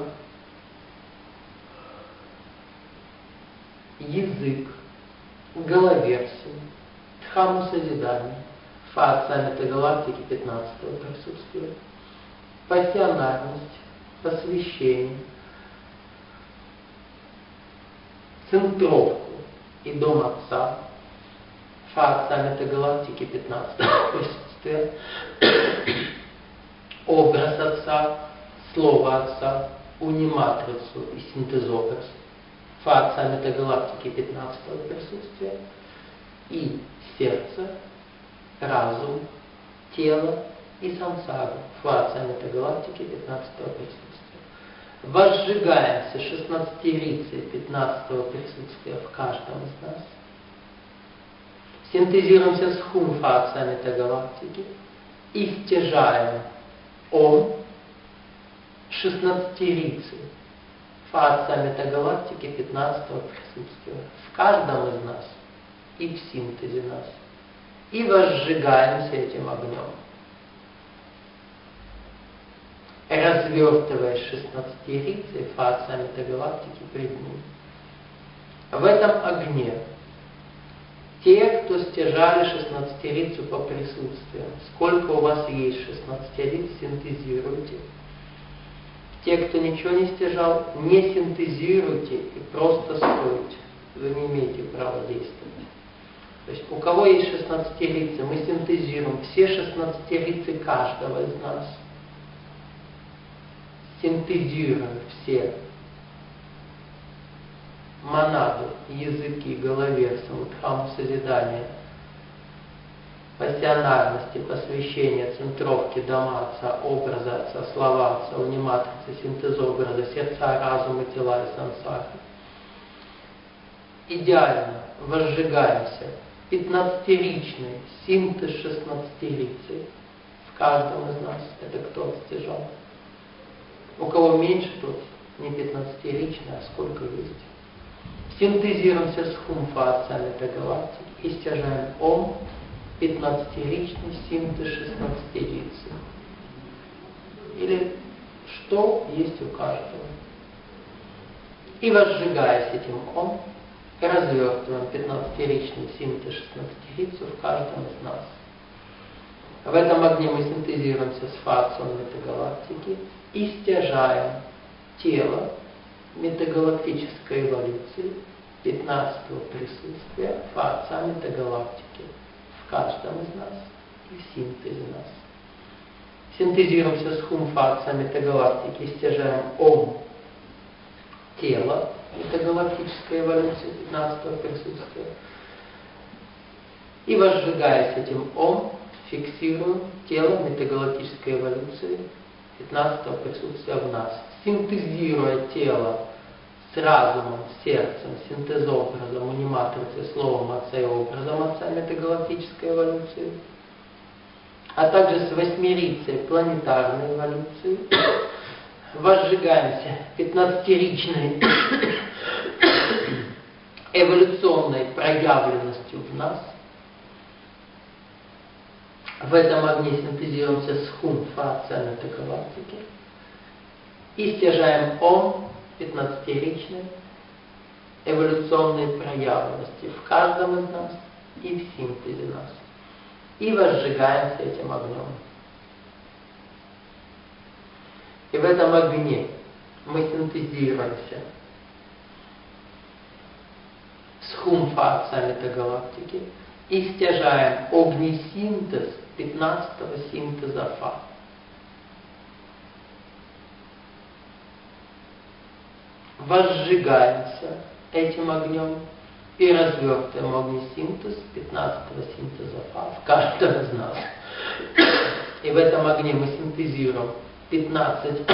язык, головерсию, дхамму созидания, фация метагалактики пятнадцатого присутствия, пассионарность, посвящение, центровку и дом Отца, фация метагалактики пятнадцатого присутствия, образ Отца, слово Отца, униматрицу и синтезобраз, фация метагалактики пятнадцатого присутствия, и сердце, разум, тело и сансару, фация метагалактики пятнадцатого присутствия. Возжигаемся шестнадцатерицей пятнадцатого присутствия в каждом из нас. Синтезируемся с хум, фация метагалактики и стяжаем ом шестнадцатерицей, фация метагалактики пятнадцатого присутствия в каждом из нас и в синтезе нас. И возжигаемся этим огнем. Развертываясь шестнадцатерицей, фация метагалактики пред ним. В этом огне те, кто стяжали шестнадцатерицу по присутствию, сколько у вас есть шестнадцатериц, синтезируйте. Те, кто ничего не стяжал, не синтезируйте и просто стойте. Вы не имеете права действовать. То есть у кого есть шестнадцатерицы, мы синтезируем все шестнадцатерицы каждого из нас. Синтезируем все монаду, языки, головерсию, дхамму созидания, пассионарности, посвящения, центровки, дома Отца, образа Отца, слова Отца, униматрицы, синтезобраза, сердца, разума, тела и сансары. Идеально возжигаемся пятнадцатеричный синтез шестнадцатерицы в каждом из нас. Это кто стяжал? У кого меньше, тот не пятнадцатеричный, а сколько есть. Синтезируемся с хум, фация метагалактики и стяжаем ом пятнадцатеричный синтез шестнадцатерицы. Или что есть у каждого. И возжигаясь этим ом, развертываем пятнадцатеричный синтез шестнадцатерицу в каждом из нас. В этом огне мы синтезируемся с фацией метагалактики и стяжаем тело метагалактической эволюции пятнадцатого присутствия, фация метагалактики в каждом из нас и в синтезе нас. Синтезируемся с хум, фация метагалактики и стяжаем ом тело метагалактической эволюции пятнадцатого присутствия. И возжигаясь этим ом, фиксируем тело метагалактической эволюции пятнадцатого присутствия в нас. Синтезируя тело с разумом, сердцем, синтезобразом, униматрицей, словом Отца и образом Отца метагалактической эволюции, а также с восьмерицей планетарной эволюции, возжигаемся пятнадцатеричной эволюционной проявленностью в нас. В этом огне синтезируемся с хум, фация метагалактики и стяжаем ом пятнадцатеричной эволюционной проявленности в каждом из нас и в синтезе нас. И возжигаемся этим огнем. И в этом огне мы синтезируемся с хум, фация метагалактики и стяжаем огнесинтез пятнадцатого синтеза фа. Возжигаемся этим огнем и развертываем огнесинтез пятнадцатого синтеза фа в каждом из нас. И в этом огне мы синтезируем пятнадцать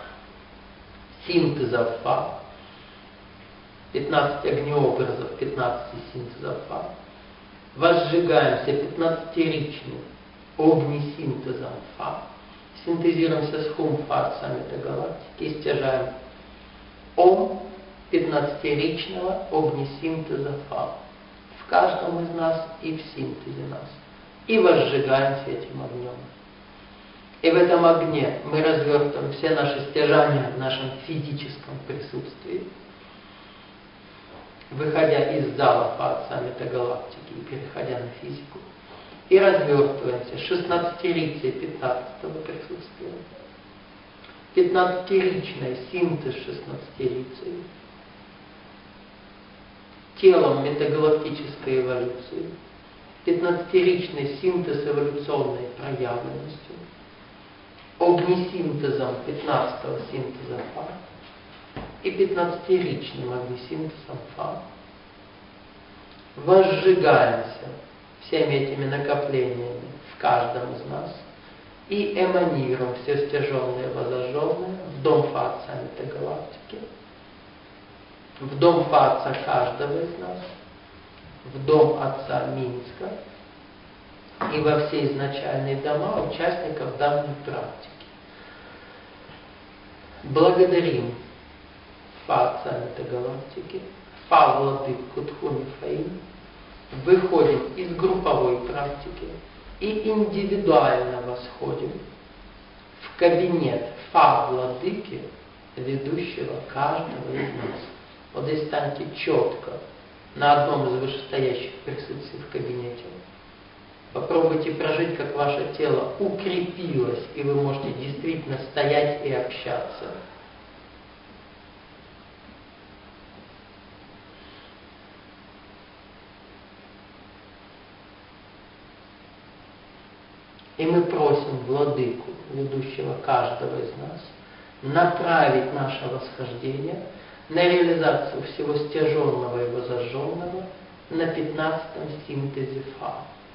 синтезов фа, пятнадцать огнеобразов, пятнадцать синтезов фа. возжигаемся пятнадцатиричным огнесинтезом Фа, синтезируемся с Хум-Фа от саммита галактики и стяжаем Ом пятнадцатиричного огнесинтеза Фа в каждом из нас и в синтезе нас. И возжигаемся этим огнем. И в этом огне мы развертываем все наши стяжания в нашем физическом присутствии, выходя из зала Фа от саммита галактики и переходя на физику, и развертываемся шестнадцатирицей пятнадцатого присутствия, пятнадцатиричный синтез шестнадцатирицей, телом метагалактической эволюции, пятнадцатиричный синтез эволюционной проявленностью, огнесинтезом пятнадцатого синтеза Фа и пятнадцатиричным огнесинтезом Фа. Возжигаемся всеми этими накоплениями в каждом из нас и эманируем все стяженные и возожженные в дом Фа от саммита галактики, в дом Фа Отца каждого из нас, в дом Отца Минска и во все изначальные дома участников данной практики. Благодарим Фа Отца Метагалактики, Фа Владыку Тхуни Фаим, выходим из групповой практики и индивидуально восходим в кабинет Фа Владыки, ведущего каждого из нас. Вот здесь станьте четко на одном из вышестоящих присутствий в кабинете. Попробуйте прожить, как ваше тело укрепилось, и вы можете действительно стоять и общаться. И мы просим Владыку, ведущего каждого из нас, направить наше восхождение на реализацию всего стяженного и возожженного на пятнадцатом синтезе Фа,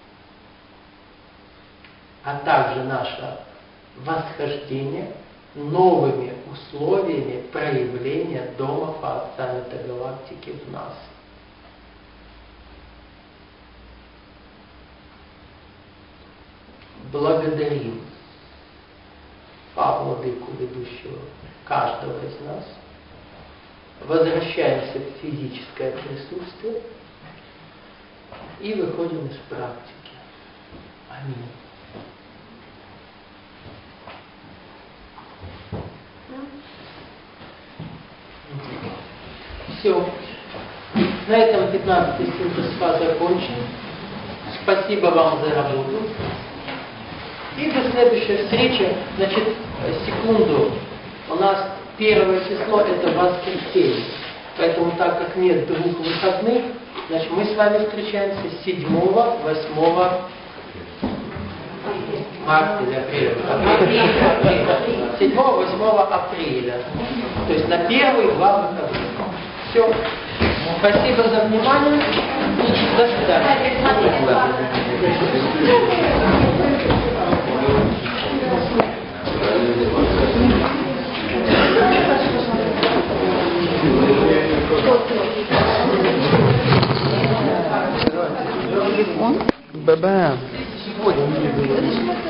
а также наше восхождение новыми условиями проявления дома Фа Отца Метагалактики в нас. Благодарим Фа Владыку, ведущего каждого из нас. Возвращаемся в физическое присутствие и выходим из практики. Аминь. Все. На этом пятнадцатый синтез Фа закончен. Спасибо вам за работу. И до следующей встречи. Значит, секунду. У нас первое число это воскресенье. Поэтому, так как нет двух выходных, значит, мы с вами встречаемся седьмого, восьмого марта или апреля. седьмого, восьмого апреля. То есть на первые два выходных. Все. Спасибо за внимание. До свидания. Бабам. Сегодня.